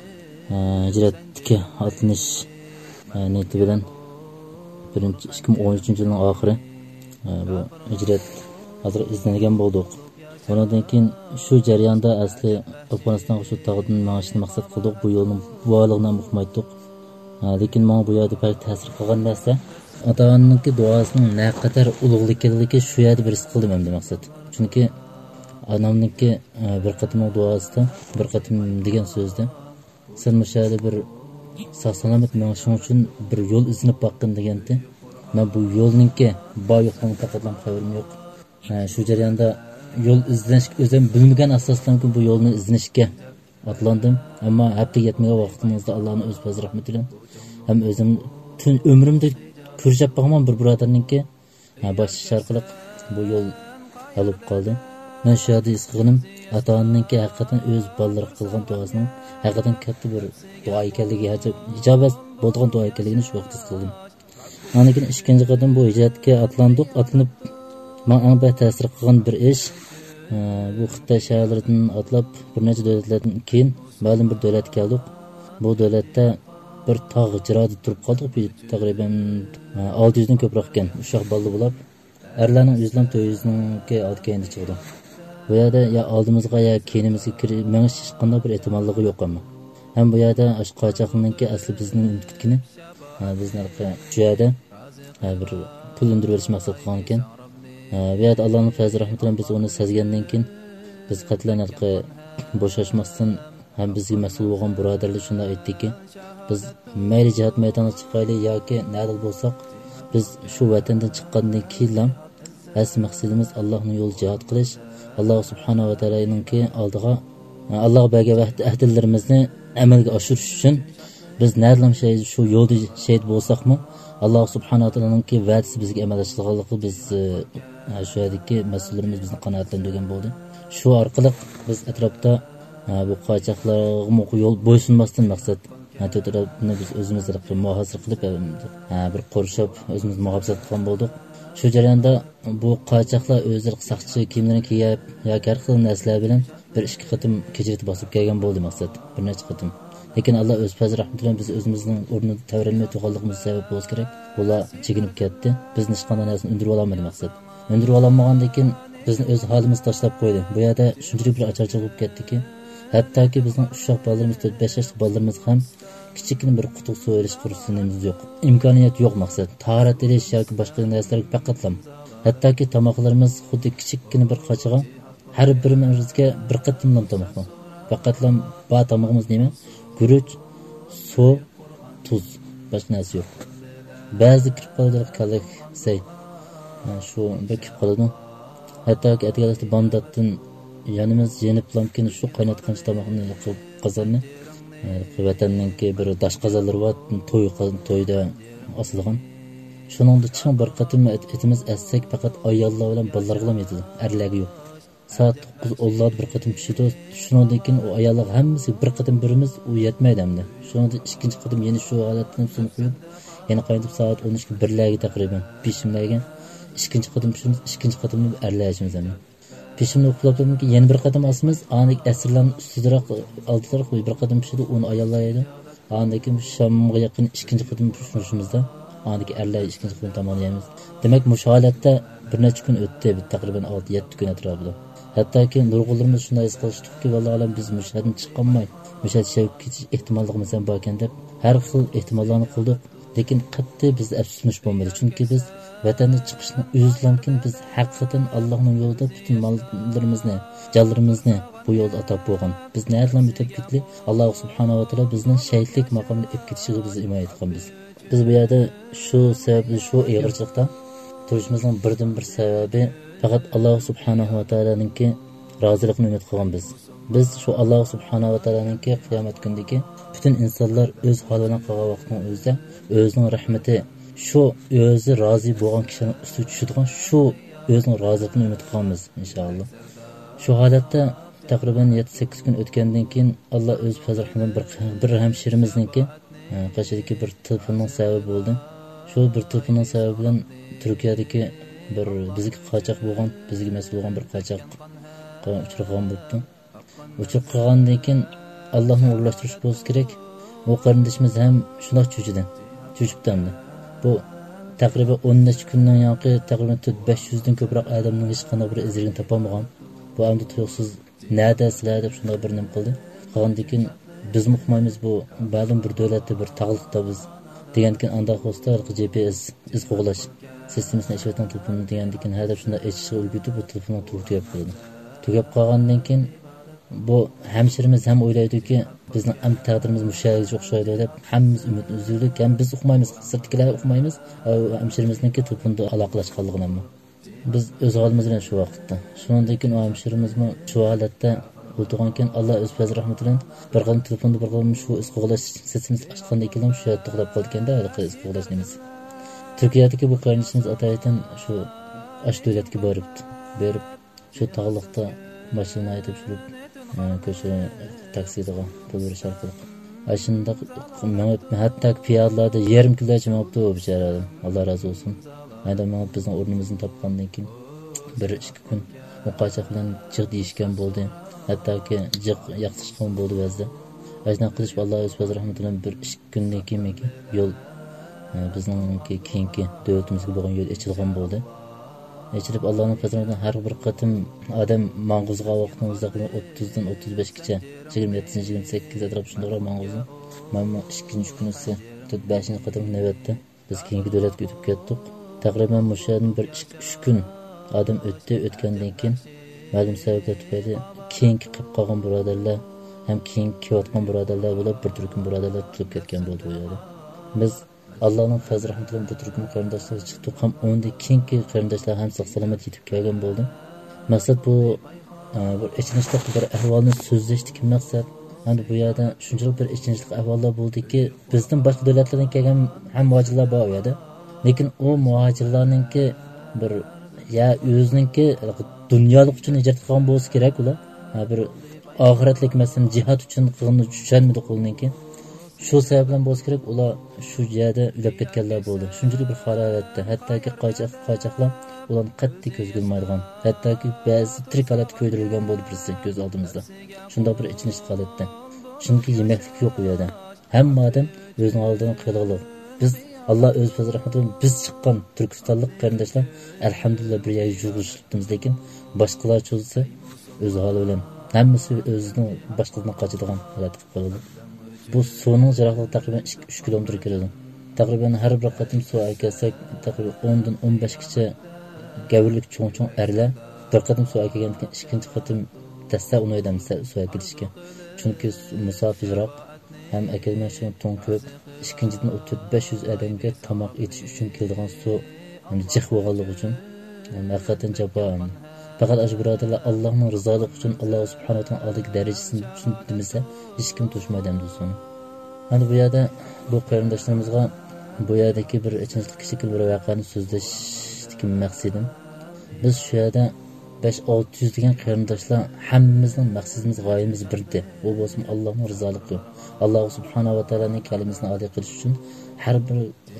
hijratga atlanish niyati bilan 2013-yilning oxiri bu hijrat hozir izlangan bo'ldik. Ondan keyin shu jarayonda asli Afg'onistonga shu tog'dan mashni maqsad qildik. Bu yo'lning bo'lig'idan muhmaydik. Lekin men bu yerda pek ta'sir qilgan narsa ota-onamningki duosining naqadar ulug'likligi shu yerda bir his qildim endi maqsad. Chunki onamningki bir qatim duosida, bir qatim degan so'zda sen mushada bir sog'-salomat mashun uchun bir yo'l izinib baqqan deganda, men bu yo'lningki boyliqdan faqatlam xabarim yo'q. Shu jarayonda yo'l izlanish o'zim bilmagan asoslanki bu yo'lni izlanishga atlandim. Ammo hafta yetmagan vaqtimizda Allohning o'z fazl rahmati bilan ham o'zim tun umrimda ko'rishib boqman bir birodarningki bosh sharqliq bu yo'l olib qoldi. Men shu yerda his qilganim ota-onamningki haqiqatan o'z bolalari qilgan duosining haqiqatan katta bir duo ekanligi, ijobat bo'lgan duo ekanligini shu vaqtda his qildim. Ana keyin ikkinchi qadam bu hijratga atlanib menga ta'sir qilgan bir ish bu Xitoy shaharlaridan atlab bir necha davlatlardan keyin ma'lum bir davlatga keldik. Bu davlatda bir tog' jiroda turib qoldik. Taqriban 600 dan ko'proq ekan. Ushoq bolli bo'lib, erlarning 100 dan 400 ga oldi keyinda chiqdi. Bu yerda ya oldimizga ya keyinimizga menish hech qanday bir ehtimolligi yo'q amma. Ham bu yerda qochoqninki asli bizning umidkini bizlarga shu yerda bir pul undirib berish maqsad qilgan ekan. Bu yerda Allohning fazl rahmati bilan biz uni sezgandan keyin biz qatlanarqa bo'shashmasdan ham bizga mas'ul bo'lgan birodarlar shunday aytdiki, biz mayli jihad maydoniga chiqaylik yoki nada bo'lsak, biz shu vatandan chiqqandan keyin ham asl maqsadimiz Allohning yo'lida jihad qilish. Alloh subhanahu va taoloninki oldiga Alloh bergan ahdlarimizni amalga oshirish uchun biz nadlam shu yo'lda shahid bo'lsakmi, Alloh subhanahu va taoloninki va'dasi bizga amal qilganligi biz shu yerdagi mas'ullarimiz bizni qanoatlantirgan bo'ldi. Shu orqali biz atrofda bu qochoqlarga yo'l bo'ysunmasdan maqsad Hatta tarafını biz özümüzü muhasır qilib bir qorshab özümüz muhafaza qilgan bo'ldik. Shu jarayonda bu qochoqlar o'zlari saqchi kiyimlarini kiyib yoki har xil narsalar bilan bir ikki qatim kechirit bosib kelgan bo'ldi maqsad. Bir necha qatim. Lekin Alloh o'z fazl rahmati bilan biz o'zimizning o'rnini tavrilmay turganligimiz sabab bo'lsa kerak. Ular chekinib ketdi. Bizni hech qanday narsani undirib olmadi maqsad. Undirib olmagandan keyin bizni o'z holimiz tashlab qo'ydi. Bu yerda shunchalik bir acharchilik bo'lib ketdiki, hattoki bizning ushoq bolalarimiz 4-5 yoshli bolalarimiz ham kichikina bir qutuq suv olish kursimiz yo'q. Imkoniyat yo'q maqsad. Tahorat edish yoki boshqa narsalarga faqatlam. Hattoki tomoqlarimiz xuddi kichikina bir qochaga har birimizga bir qatimlam tomoqdan. Faqatlam ba tomog'imiz nima? Guruch, suv, tuz, boshqa narsa yo'q. Ba'zi kirib qoladi qalak, say. Shu bir kirib qoladi. Hattoki atgalasda bomdatdan yanimiz yeniblamkin shu qaynatgan tomoqni yoqib qozonni vatanninki bir dash qozonlar bor, to'yda osilgan. Shuningda ching bir qatim etimiz assak faqat ayollar bilan bolalarga ham yetadi, erlarga yo'q. Soat 9:10 bir qatim pishdi. Shundan keyin o ayollar hammasi bir qatim birimiz u yetmaydi endi. Shunda ikkinchi qatim yana shu holatni suni qo'yib, yana qaynatib soat 12 birlarga taqriban pishimlagan. Ikkinchi qatim pishimiz, ikkinchi qatimni erlashimiz endi. Pishimni uxlabdan keyin yana bir qatim asimiz, anik asrlarni ustiroq oldilar qo'yib bir qatim pishdi, uni ayollar edi. Aniki shamga yaqin ikkinchi qatim pishimizda, aniki erlar ikkinchi qatim tomonlaymiz. Demak, bu holatda bir necha kun o'tdi, taqriban 6-7 kun atrofida. Hattoki nurg'ullarimiz shunday his qilishdiki, vallohu alam biz mushahdan chiqqanmay, mushahad shavib ketish ehtimolligimiz ham bor ekan deb har xil ehtimollarni qildik. Lekin qattiq biz afsuslanib bo'lmadi, chunki biz vatanda chiqishni o'zlamkin biz haqiqatan Allohning yo'lida butun mollarimizni, jonlarimizni bu yo'lda atab bo'lgan. Biz niyatlan bitib ketdi. Alloh subhanahu va taolo bizni shahidlik maqomida olib ketishiga bizni imoyat qilamiz. Biz bu yerda shu sababli shu ig'irchilikda turishimizning birdan bir sababi faqat Alloh subhanahu va taoloninki roziligini umid qilgan biz. Biz shu Alloh subhanahu va taoloninki qiyomat kunidagi butun insonlar o'z holidan qolgan vaqtning o'zida o'zining rahmati shu o'zi rozi bo'lgan kishining ustiga tushadigan shu o'zining roziligini umid qilamiz inshaalloh. Shu holatda taqriban 7-8 kun o'tgandan keyin Alloh o'z fazlidan bir hamshirimizniki qashidagi bir telefonning sababi bo'ldi. Shu bir telefonning sababi bilan Turkiyadagi bir bizga qochoq bo'lgan, bizga mas'ul bo'lgan bir qochoq uchragan bo'ldi. Uchib qolgandan keyin Allohning o'rlashtirish bo'lsa kerak. Bu qarindishimiz ham shunday cho'chibdi. Bu taqriban 10 kundan yoqi taqriban 500 dan ko'proq odamning hech qanday bir izini topolmagan. Bu hamda tuyuqsiz nada sizlar deb shunday bir nim qildi. Qolgandan keyin biz muhmaymiz bu ma'lum bir davlatda bir tag'liqda biz degandan anda qo'star GPS iz qo'g'lash sistemasini ishlatgan telefonni degandan keyin hadab shunday echishga ulgurdi, bu telefonni tugab qo'ydi. Tugab qolgandan keyin bu hamshirimiz ham o'ylaydiki bizning am taqdirimiz mushayiga o'xshaydi deb hammamiz umidni uzildik. Ham biz uqmaymiz, sirtkilar uqmaymiz. Hamshirimizniki telefonda aloqalashganligini biz o'z holimiz bilan shu vaqtda. Shundan keyin hamshirimizmi shu holatda o'ltirgan keyin Alloh o'z fazl rahmati bilan bir qanday telefonda bir qanday shu iz qo'g'lash sesimiz ochgandan keyin shu yerda to'xtab qolganda iz qo'g'lash nimiz. Turkiyadagi bu qarindishimiz ataydan shu ash davlatga borib shu tog'liqda mashina haydab yurib ko'cha taksida pul berish orqali ashunda hatto piyodalarda yarim kilogacha mabdu bicharadim. Alloh razı olsun. Ayda bizning o'rnimizni topgandan keyin 1-2 kun muqacha bilan jiq deyishgan bo'ldi. Hattoki jiq yaqtishgan bo'ldi ba'zida. Ajna qilish Alloh o'z fazl rahmati bilan 1-2 kundan keyin yo'l bizning keyingi davlatimizga bo'lgan yo'l ochilgan bo'ldi. Echilib Allohning fazlidan har bir qatim odam mang'uzga vaqtimizda 30 dan 35 gacha 27-28 atrof shunday mang'uzni mana ikkinchi kun esa 5 qatim navbatda biz keyingi davlatga o'tib ketdik. Taqriban mushadan 1-3 kun odam o'tgandan keyin ma'lum sabablar tufayli keyingi qilib qolgan birodarlar ham keyingi kelayotgan birodarlar bo'lib bir turkum birodarlar tutib ketgan bo'ldi bu yerda. Biz Allohning fazl rahmati bilan bu turkum qarindoshlar chiqdik, ham undan keyingi qarindoshlar ham sog' salomat yetib kelgan bo'ldi. Maqsad bu bir ichinishlik bir ahvolni so'zlashdik maqsad. Endi bu yerda shunchalik bir ichinishlik ahvollar bo'ldiki, bizdan boshqa davlatlardan kelgan ham muhojirlar bor u yerda. Lekin u muhojirlarningki bir ya o'zininki dunyolik uchun hijrat qilgan bo'lsa kerak ular. Bir oxiratlik masalan jihad uchun qilganni tushunmadi qo'lninki. shu sabab bilan bo'lsa kerak ular shu yerda o'lib ketganlar bo'ldi. Shunchalik bir haroratda, hattoki qochoqlar ularni qattiq ko'zga ilmaydigan, hattoki ba'zi tirik holatda ko'ydirilgan bo'ldi birisi ko'z oldimizda. Shunda bir ichinish holatda. Chunki yemaklik yo'q u yerda. Hamma odam o'zining oldidan qilig'liq. Biz Allah o'z fazl rahmati bilan biz chiqqan Turkistonlik qarindoshlar alhamdulillah bir yerga yurg'ishibmiz, lekin boshqalar cho'zsa o'z holi bilan hammasi o'zining boshqadan qochadigan holat qilib qoldi. Bu suvning jiroqligi taqriban 2-3 kilometr keladi. Taqriban har bir qatim suv kelsak taqriban 10 dan 15 gacha gavurlik cho'ng-cho'ng erlar bir qatim suv kelgandan keyin ikkinchi qatim dasta unoydamiz suv kelishga. Chunki musofirroq ham akelmashi to'n ko'p. İkinciden 500 adamga tamoq etish uchun keladigan suv jih bo'lganligi uchun haqiqatan jabbo. Faqat birodarlar Allohning rizoligi uchun Alloh subhanahu va taolo oldagi darajasini tushuntirmasa hech kim to'shmaydi endi suni. Mana bu yerda bu qarindoshlarimizga bu yerdagi bir ichimlik shekil bir voqeani so'zlashdik maqsadim. Biz shu yerda 5-600 degan qarindoshlar hammamizning maqsadimiz g'oyamiz birdir. Bu bo'lsin Allohning rizoligi. Alloh subhanahu va taoloning kalimasini ado qilish uchun har bir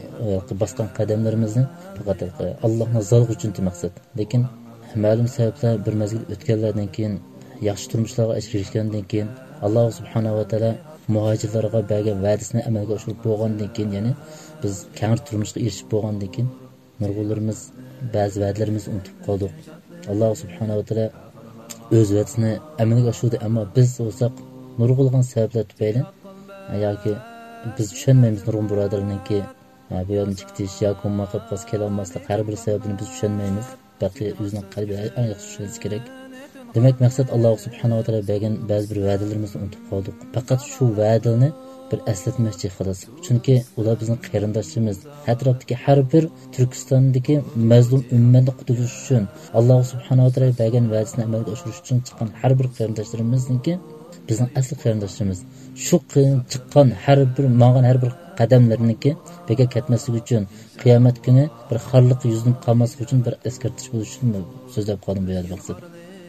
bosgan qadamlarimizni faqat Allohning rizoligi uchun maqsad. Lekin ma'lum sabablar bir mazgil o'tganlardan keyin yaxshi turmushlarga erishgandan keyin Alloh subhanahu va taolo muhojirlarga bergan va'dasini amalga oshirib bo'lgandan keyin, ya'ni biz keng turmushga erishib bo'lgandan keyin nurg'unlarimiz ba'zi va'dalarimizni unutib qoldik. Alloh subhanahu va taolo o'z va'dasini amalga oshirdi, ammo biz bo'lsak nurg'ulgan sabablar tufayli yoki biz tushunmaymiz nurg'un birodarlarningki bu yerdan chiqish yoki muvaffaqiyat kela olmaslik har bir sababini biz tushunmaymiz. Balki o'zining qalbiga aniq tushunish kerak. Demak maqsad Alloh subhanahu va taolo bergan ba'zi bir va'dalarimizni unutib qoldik. Faqat shu va'dani bir eslatmoqchi xolos. Chunki ular bizning qarindoshlarimiz. Atrofdagi har bir Turkistondagi mazlum ummatni qutulish uchun Alloh subhanahu va taolo bergan va'dasini amalga oshirish uchun chiqqan har bir qarindoshlarimizninki bizning asl qarindoshlarimiz. Shu chiqqan har bir qadamlarniki beka ketmaslik uchun qiyomat kuni bir xorliq yuzlanib qolmaslik uchun bir eskartish bo'lish uchun so'zlab qoldim bu yerda maqsad.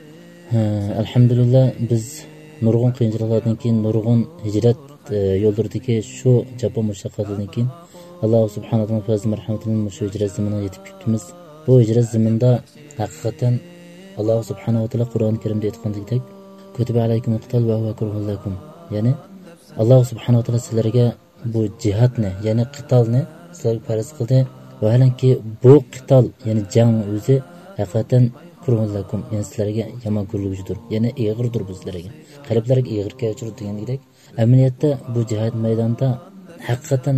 Alhamdulillah biz nurg'un qiyinchiliklardan keyin nurg'un hijrat yo'llaridagi shu jabbo mushaqqatlardan keyin Alloh subhanahu va taolo fazl marhamatining shu hijrat zaminiga yetib kelibmiz. Bu hijrat zaminida haqiqatan Alloh subhanahu va taolo Qur'oni Karimda aytgandek kutiba alaykumul qital va huwa kurhun lakum. Ya'ni Alloh subhanahu va taolo sizlarga bu jihadni, ya'ni qitalni sizlarga farz qildi. Vaholanki bu qital, ya'ni jang o'zi haqiqatan kurhun lakum, ya'ni sizlarga yomon ko'rilguchidir. Ya'ni ig'irdir bu sizlarga. Qalblarga ig'ir kechirdi degandek. Amaliyotda bu jihad maydonida haqiqatan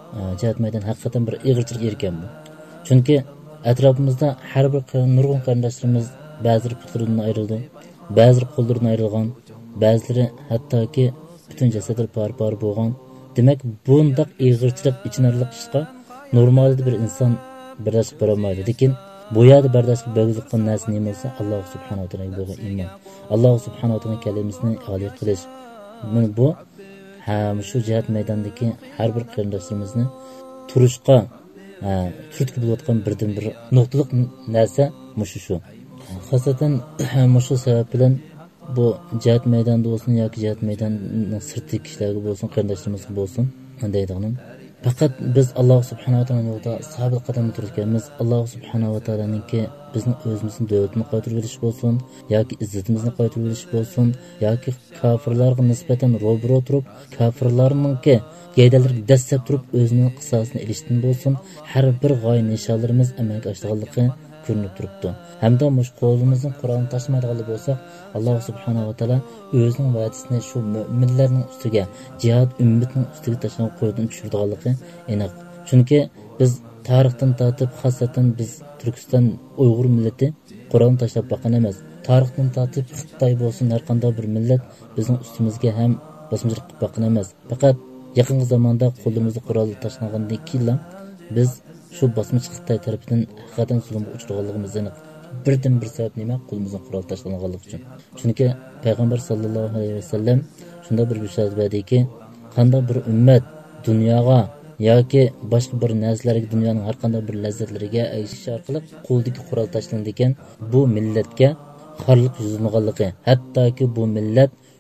bir ig'irchilik erkan bu. Chunki atrofimizda har bir nurg'un qarindoshlarimiz ba'zilari putlaridan ayrildi, ba'zilari qo'llaridan ayrilgan, ba'zilari hattoki butun jasadlari par bo'lgan. Demak, bundoq ig'irchilik ichinarlik ishqa normalda bir inson bardosh berolmaydi. Lekin bu yerda bardoshlik bergulik narsa nima bo'lsa, Alloh subhanahu va taologa bo'lgan iymon. Alloh subhanahu va taoloning kalimasini oliy qilish. Mana bu shu jihad maydonidagi har bir qarindoshlarimizni turishqa turtki bo'layotgan birdan bir nuqtalik narsa shu. Xosatan shu sabab bilan bu jihad maydonida bo'lsin yoki jihad maydonining sirtdagi kishilarga bo'lsin, qarindoshlarimiz bo'lsin, deydiganim. Faqat biz Alloh subhanahu va taolo yo'lida sabit qadamda turganmiz. Alloh subhanahu va taoloninki bizni o'zimizning davlatini qaytarib olish bo'lsin, yoki izzatimizni qaytarib olish bo'lsin, yoki kofirlarga nisbatan ro'bro turib, kofirlarninki gaydalarga dastlab turib o'zining qisosini olishdan bo'lsin, har bir g'oya nishonlarimiz amalga oshganligi ko'rinib turibdi. Hamda mush qo'limizning Qur'onni tashmaydigan bo'lsa, Alloh subhanahu va taolo o'zining va'dasini shu mu'minlarning ustiga, jihad ummatining ustiga tashlab qo'ydan tushirdiganligi aniq. Chunki biz tarixdan tortib, xosatan biz Turkiston Uyg'ur millati Qur'onni tashlab boqqan emas. Tarixdan tortib Xitoy bo'lsin, har qanday bir millat bizning ustimizga ham bosmachilik qilib boqqan emas. Faqat yaqin zamonda qo'limizda Qur'onni tashlagandan keyin biz shu bosmachi Xitoy tarafidan haqiqatan zulmga uchraganligimiz aniq. Birdan bir sabab nima? Qo'limizdan qurol tashlanganligi uchun. Chunki payg'ambar sollallohu alayhi vasallam shunda bir bishorat berdiki, qanday bir ummat dunyoga yoki boshqa bir narsalarga, dunyoning har qanday bir lazzatlariga aytish orqali qo'ldagi qurol tashlanadi ekan, bu millatga xorlik yuzlanganligi, hattoki bu millat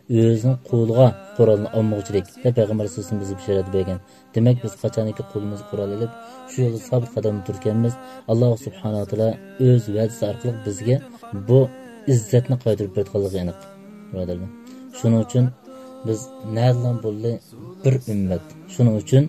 o'zining qo'liga Qur'onni olmoqchilik deb payg'ambar sollallohu alayhi vasallam bizga bishorat bergan. Demak biz qachoniki qo'limizga Qur'on olib shu yo'lda sabit qadam turganmiz, Alloh subhanahu va taolo o'z va'dasi orqali bizga bu izzatni qaytarib berganligi aniq. Birodarlar, shuning uchun biz na'zlan bo'ldi bir ummat. Shuning uchun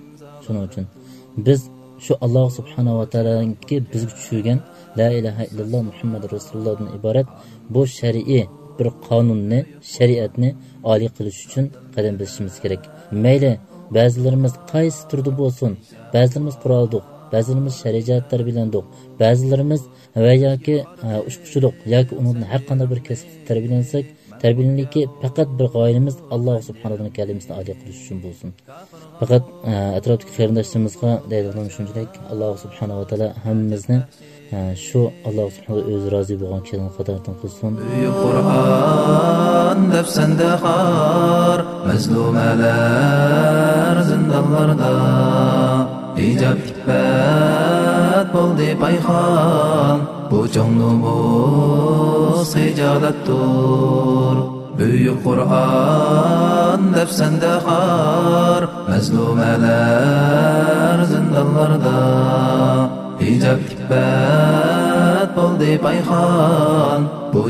biz shu Alloh subhanahu va taologa bizga tushirgan la ilaha illalloh Muhammad rasulullohdan iborat bu shar'iy bir qonunni, shariatni oliy qilish uchun qadam bosishimiz kerak. Mayli ba'zilarimiz qaysi turda bo'lsin, ba'zilarimiz quroldiq, ba'zilarimiz shariat tarbiyalandik, ba'zilarimiz va yoki ushquchilik yoki undan har qanday bir kasb tarbiyalansak, tarbiyalaniki faqat bir g'oyamiz Alloh subhanahu va taoloning kalimasini oliy qilish uchun bo'lsin. Faqat atrofdagi qarindoshlarimizga deydigan shunchalik Alloh subhanahu va taolo hammamizni shu Alloh subhanahu o'zi rozi bo'lgan kishilardan qatordan qilsin. Qur'on nafsanda xor mazlumalar zindonlarda ijab tikbat bo'ldi payxon bu jonumuz hijolatdir. Büyük Qur'on nafsanda xor mazlumalar zindonlarda ijab tikbat bo'ldi payxon bu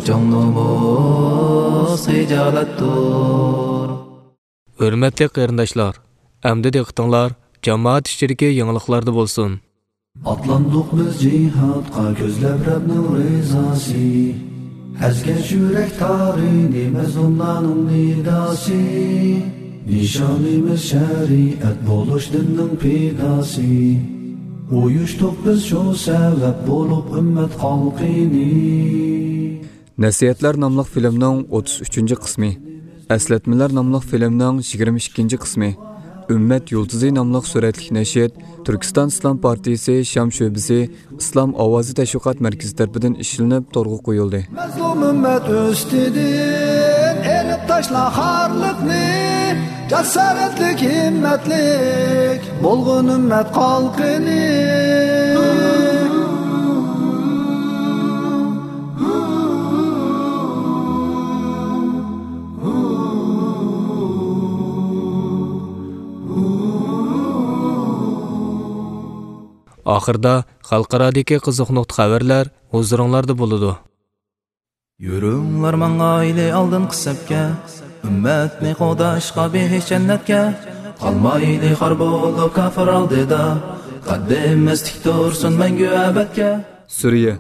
jonumuz hijolatdir. Hurmatli qarindoshlar, endi diqqatinglar jamoat ishidagi yangiliklarda bo'lsin. Atlandık biz cihatqa gözləb Rəbbnin rızası. Əzgəş yürək tarihini məzlumların nidası. Nişanımız şəriət buluş dinin pidası. Uyuşduq biz şu səbəb bulub ümmət xalqini. Nəsihətlər namlıq filmның 33-cü qismi, Əslatmalar namlıq filmның 22-ci qismi, Ümmət Yulduzi namlıq surətlik nəşr Türkistan İslam Partiyası Şam şöbəsi İslam Ovozi Təşviqat Mərkəzi tərəfindən işlənib torğa qoyuldu. Məzlum ümmət üstüdür, elib taşla xarlıqni, cəsarətlik, himmətlik, bolğun ümmət xalqini. Axırda xalqaradagi qiziq nuqta xabarlar huzuringlarda bo'ladi. Yürünglar mangayli aldın qısabga, ümmetni qo'dashqa behish jannatga, qalmayli xor bo'lib kafir oldida, qaddimiz tik tursin mangu abadga. Suriya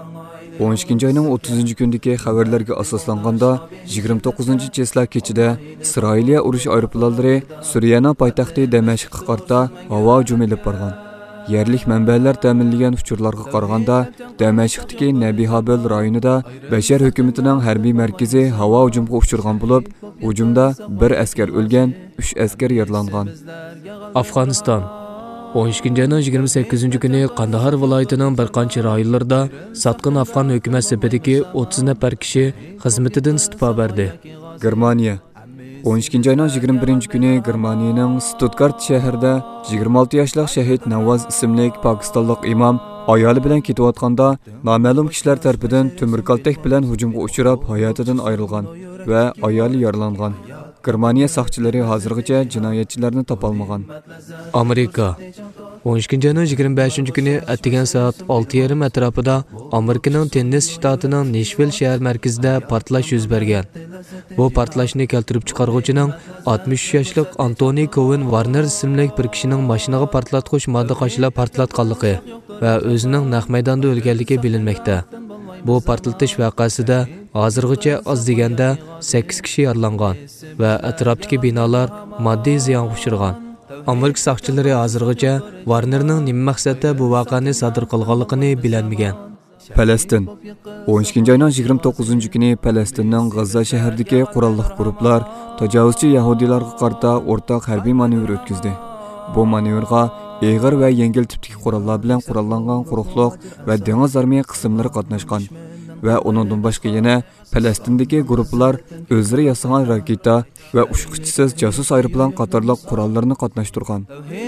12 ayning 30 kundagi xabarlarga asoslanganda 29 chesla kechida Isroiliya urush aeroplanlari Suriyaning poytaxti Damashqqa qarata havo hujumi olib borgan. Yerlik mənbələr təminləyən uçurlarga qaraganda, Damashqdagi Nabihabel rayonida Bashar hökumətinin hərbi mərkəzi hava hücumuna uçurğan olub, hücumda 1 əskər ölgən, 3 əskər yaralanğan. Afg'oniston 12 ayning 28 kuni Qandahar viloyatining bir qancha rayonlarida satqin afg'on hukumat sepidagi 30 nafar kishi xizmatidan istifa berdi. Germaniya 12 ayning 21 kuni Germaniyaning Stuttgart shahrida 26 yoshli shahid Navoz ismli pokistonlik imom ayoli bilan ketayotganda noma'lum kishilar tomonidan temir kaltak bilan hujumga uchrab hayotidan ayrilgan va ayoli yaralangan. Germaniya soqchilari hozirgacha jinoyatchilarni topolmagan. Amerika 12 ayning 25 kuni atgan soat 6:30 atrofida Amerikaning Tennes shtatining Nashville shahar markazida portlash yuz bergan. Bu portlashni keltirib chiqaruvchining 63 yoshli Antoni Cohen Warner ismli bir kishining mashinaga portlatgich modda qo'shilib portlatganligi va o'zining naq maydonda o'lganligi bilinmoqda. Bu portlatish voqeasida hozirgacha oz deganda 8 kishi yaralangan va atrofdagi binolar moddiy ziyonga uchragan. Amerika soqchilari hozirgacha Warnerning nima maqsadda bu voqeani sodir qilganligini bilmagan. Falastin 12 ayning 29 kuni Falastinning G'azza shahridagi qurolli guruhlar tajovuzchi yahudiylarga qarata o'rtaq harbiy manevr o'tkazdi. Bu manevrga Eğir və yengil tipdagi qurollar bilan qurollangan quruqluq və dengiz armiya qismlari qatnashgan və onundan başqa yana Falastindagi guruhlar o'zlari yasagan raketa və uçquchisiz jasus aeroplan qatorliq qurollarni qatnashtirgan.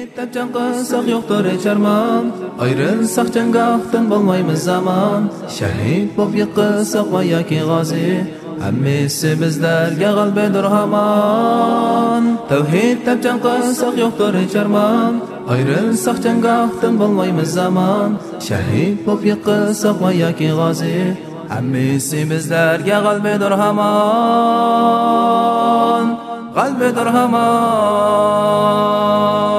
Ayrılsaq jangahdan bo'lmaymiz zaman, shahid bo'lib yiqilsaq va yoki g'ozi, hammasi bizlarga g'albadir hamon. Tavhid tapchan qilsak yo'qdir hech armon, ayrilsak jangohdan bo'lmaymiz zamon. Shahid bo'lib yiqilsak va yoki g'ozi, hammasi bizlarga g'albadir hamon, g'albadir hamon.